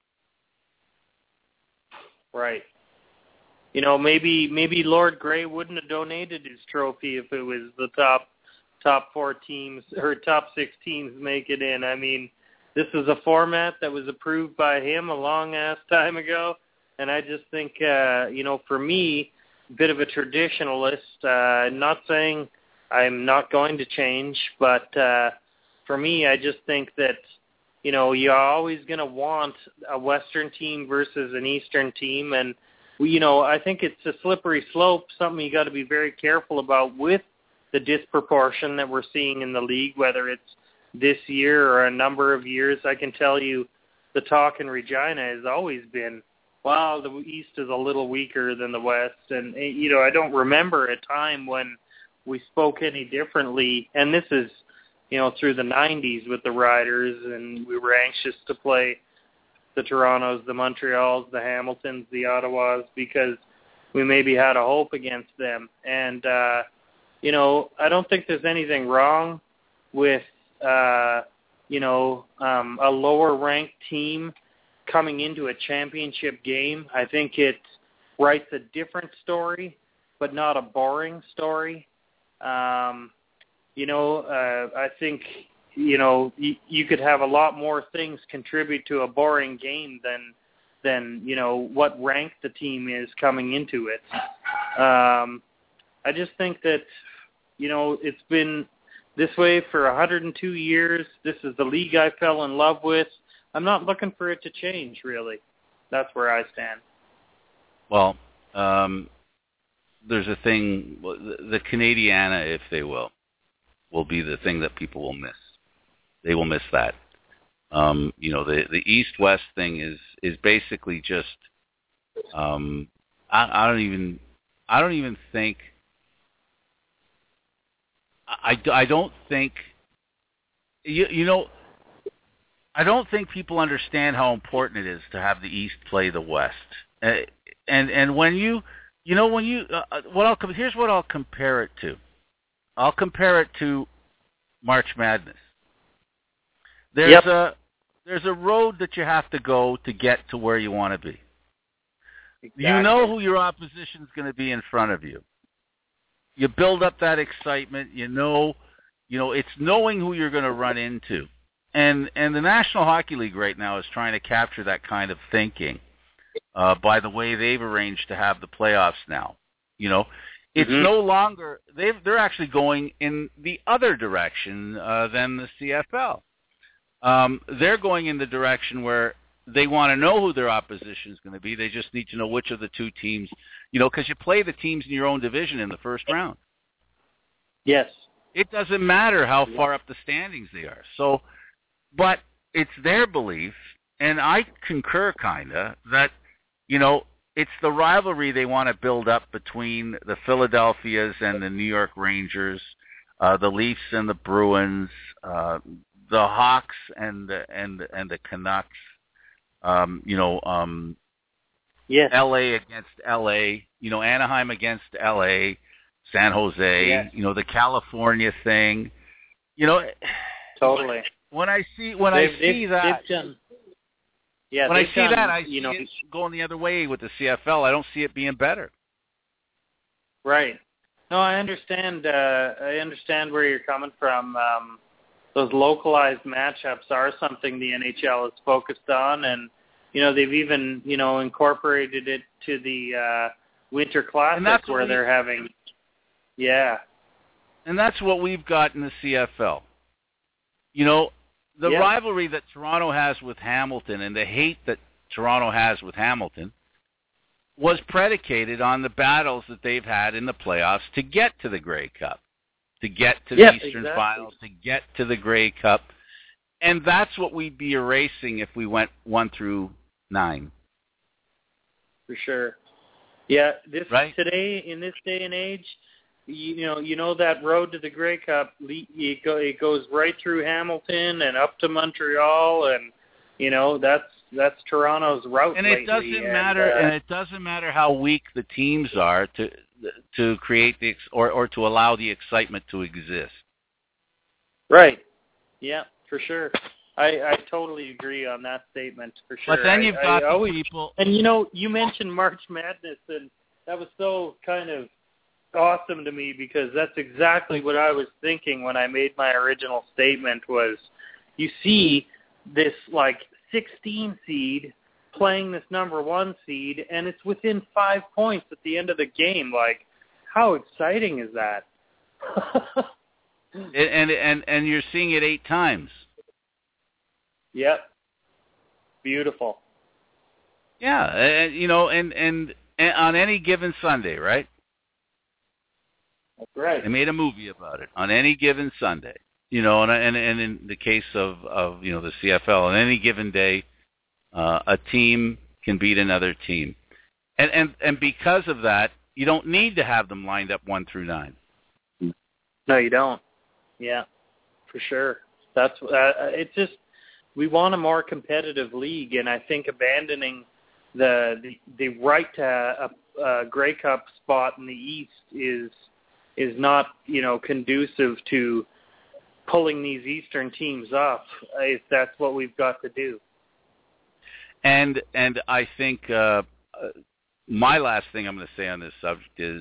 [SPEAKER 11] Right. You know, maybe maybe Lord Grey wouldn't have donated his trophy if it was the top top four teams or top six teams make it in. I mean, this is a format that was approved by him a long ass time ago, and I just think, uh, you know, for me, a bit of a traditionalist. Uh, not saying I'm not going to change, but uh, for me, I just think that, you know, you're always going to want a Western team versus an Eastern team, and you know, I think it's a slippery slope, something you got to be very careful about with the disproportion that we're seeing in the league, whether it's this year or a number of years. I can tell you the talk in Regina has always been, wow, the East is a little weaker than the West. And, you know, I don't remember a time when we spoke any differently. And this is, you know, through the nineties with the Riders, and we were anxious to play the Torontos, the Montreals, the Hamiltons, the Ottawas, because we maybe had a hope against them. And, uh, you know, I don't think there's anything wrong with, uh, you know, um, a lower-ranked team coming into a championship game. I think it writes a different story, but not a boring story. Um, you know, uh, I think... you know, you, you could have a lot more things contribute to a boring game than, than you know, what rank the team is coming into it. Um, I just think that, you know, it's been this way for one hundred two years. This is the league I fell in love with. I'm not looking for it to change, really. That's where I stand.
[SPEAKER 1] Well, um, there's a thing, the Canadiana, if they will, will be the thing that people will miss. They will miss that. Um, you know, the the East-West thing is is basically just. Um, I, I don't even. I don't even think. I, I don't think. You you know. I don't think people understand how important it is to have the East play the West. Uh, and and when you you know when you uh, what I'll here's what I'll compare it to. I'll compare it to March Madness. There's
[SPEAKER 11] yep.
[SPEAKER 1] a there's a road that you have to go to get to where you want to be.
[SPEAKER 11] Exactly.
[SPEAKER 1] You know who your opposition is going to be in front of you. You build up that excitement. You know, you know it's knowing who you're going to run into, and and the National Hockey League right now is trying to capture that kind of thinking. uh, by the way they've arranged to have the playoffs now. You know, it's
[SPEAKER 11] Mm-hmm.
[SPEAKER 1] no longer they've they're actually going in the other direction uh, than the C F L. Um, they're going in the direction where they want to know who their opposition is going to be. They just need to know which of the two teams, you know, because you play the teams in your own division in the first round.
[SPEAKER 11] Yes.
[SPEAKER 1] It doesn't matter how far up the standings they are. So, but it's their belief, and I concur kind of, that, you know, it's the rivalry they want to build up between the Philadelphias and the New York Rangers, uh, the Leafs and the Bruins, uh, the Hawks and the and and the Canucks. Um, you know, um,
[SPEAKER 11] yes.
[SPEAKER 1] L A against L A. You know, Anaheim against L A. San Jose.
[SPEAKER 11] Yes.
[SPEAKER 1] You know, the California thing. You know,
[SPEAKER 11] Totally.
[SPEAKER 1] when I see when
[SPEAKER 11] They've-
[SPEAKER 1] I see
[SPEAKER 11] they've-
[SPEAKER 1] that.
[SPEAKER 11] they've done- Yeah,
[SPEAKER 1] when I
[SPEAKER 11] they've
[SPEAKER 1] see
[SPEAKER 11] done,
[SPEAKER 1] that, I
[SPEAKER 11] you
[SPEAKER 1] see
[SPEAKER 11] know,
[SPEAKER 1] it going the other way with the C F L. I don't see it being better.
[SPEAKER 11] Right. No, I understand. Uh, I understand where you're coming from. Um, those localized matchups are something the N H L is focused on, and you know they've even you know incorporated it to the uh, Winter Classic
[SPEAKER 1] that's
[SPEAKER 11] where
[SPEAKER 1] what we-
[SPEAKER 11] they're having. Yeah.
[SPEAKER 1] And that's what we've got in the C F L. You know, the
[SPEAKER 11] Yeah.
[SPEAKER 1] rivalry that Toronto has with Hamilton and the hate that Toronto has with Hamilton was predicated on the battles that they've had in the playoffs to get to the Grey Cup, to get to
[SPEAKER 11] Yeah,
[SPEAKER 1] the Eastern
[SPEAKER 11] exactly.
[SPEAKER 1] Finals, to get to the Grey Cup. And that's what we'd be erasing if we went one through nine.
[SPEAKER 11] For sure. Yeah, this
[SPEAKER 1] Right?
[SPEAKER 11] today in this day and age, you, you know, you know that road to the Grey Cup, le- it, go, it goes right through Hamilton and up to Montreal, and you know that's that's Toronto's route.
[SPEAKER 1] And
[SPEAKER 11] lately,
[SPEAKER 1] it doesn't
[SPEAKER 11] and,
[SPEAKER 1] matter,
[SPEAKER 11] uh,
[SPEAKER 1] and it doesn't matter how weak the teams are to to create the ex- or or to allow the excitement to exist.
[SPEAKER 11] Right. Yeah, for sure. I, I totally agree on that statement, for sure.
[SPEAKER 1] But then
[SPEAKER 11] I-
[SPEAKER 1] you've
[SPEAKER 11] I
[SPEAKER 1] got the
[SPEAKER 11] always,
[SPEAKER 1] people.
[SPEAKER 11] And, you know, you mentioned March Madness, and that was so kind of awesome to me because that's exactly what I was thinking when I made my original statement was you see this, like, sixteen seed playing this number one seed, and it's within five points at the end of the game. Like, how exciting is that?
[SPEAKER 1] And, and and and you're seeing it eight times.
[SPEAKER 11] Yep. Beautiful.
[SPEAKER 1] Yeah, and, you know, and, and and on any given Sunday, right?
[SPEAKER 11] That's right.
[SPEAKER 1] They made a movie about it. On any given Sunday, you know, and and and in the case of of you know the C F L, on any given day, uh, a team can beat another team, and and and because of that, you don't need to have them lined up one through nine.
[SPEAKER 11] No, you don't. Yeah, for sure. That's uh, it's just we want a more competitive league, and I think abandoning the the, the right to a, a Grey Cup spot in the East is is not you know conducive to pulling these Eastern teams off. If that's what we've got to do.
[SPEAKER 1] And and I think uh, uh, my last thing I'm going to say on this subject is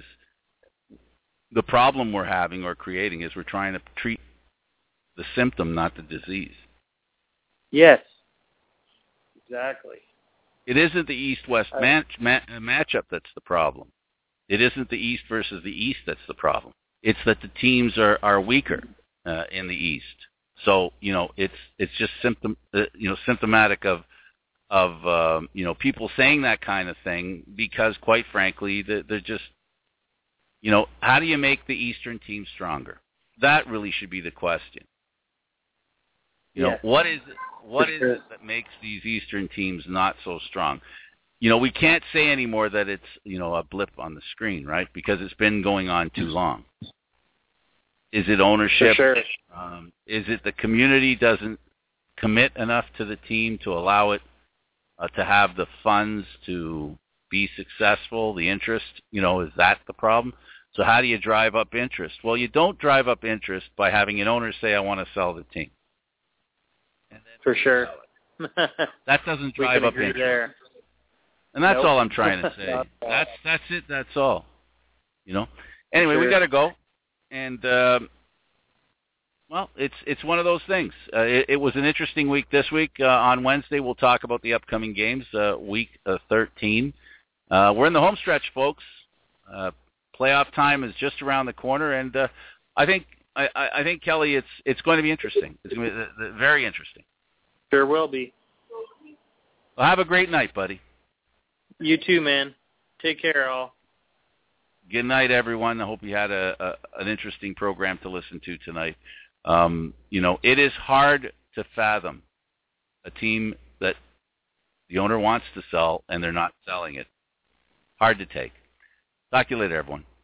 [SPEAKER 1] the problem we're having or creating is we're trying to treat the symptom, not the disease.
[SPEAKER 11] Yes. Exactly.
[SPEAKER 1] It isn't the East-West match, ma- matchup that's the problem. It isn't the East versus the East that's the problem. It's that the teams are, are weaker uh, in the East. So, you know, it's it's just symptom uh, you know symptomatic of of um, you know people saying that kind of thing because, quite frankly, they're, they're just you know how do you make the Eastern team stronger? That really should be the question. You know,
[SPEAKER 11] Yes.
[SPEAKER 1] what is it, what is it that makes these Eastern teams not so strong? You know, we can't say anymore that it's, you know, a blip on the screen, right? Because it's been going on too long. Is it ownership?
[SPEAKER 11] For sure.
[SPEAKER 1] Um, is it the community doesn't commit enough to the team to allow it uh, to have the funds to be successful, the interest? You know, is that the problem? So how do you drive up interest? Well, you don't drive up interest by having an owner say, I want to sell the team. And then
[SPEAKER 11] For sure.
[SPEAKER 1] that doesn't
[SPEAKER 11] We
[SPEAKER 1] drive
[SPEAKER 11] can
[SPEAKER 1] up
[SPEAKER 11] agree
[SPEAKER 1] interest.
[SPEAKER 11] there.
[SPEAKER 1] And that's
[SPEAKER 11] Nope.
[SPEAKER 1] all I'm trying to say.
[SPEAKER 11] Not at all.
[SPEAKER 1] that's that's it. That's all. You know. Anyway, we
[SPEAKER 11] Sure.
[SPEAKER 1] got to go. And um, Well, it's it's one of those things. Uh, it, it was an interesting week this week. Uh, on Wednesday, we'll talk about the upcoming games, uh, week uh, thirteen. Uh, we're in the home stretch, folks. Uh, playoff time is just around the corner, and uh, I think I, I think Kelly, it's it's going to be interesting. It's going to be uh, very interesting.
[SPEAKER 11] Sure will be.
[SPEAKER 1] Well, have a great night, buddy.
[SPEAKER 11] You too, man. Take care, all.
[SPEAKER 1] Good night, everyone. I hope you had a, a an interesting program to listen to tonight. Um, you know, it is hard to fathom a team that the owner wants to sell and they're not selling it. Hard to take. Talk to you later, everyone.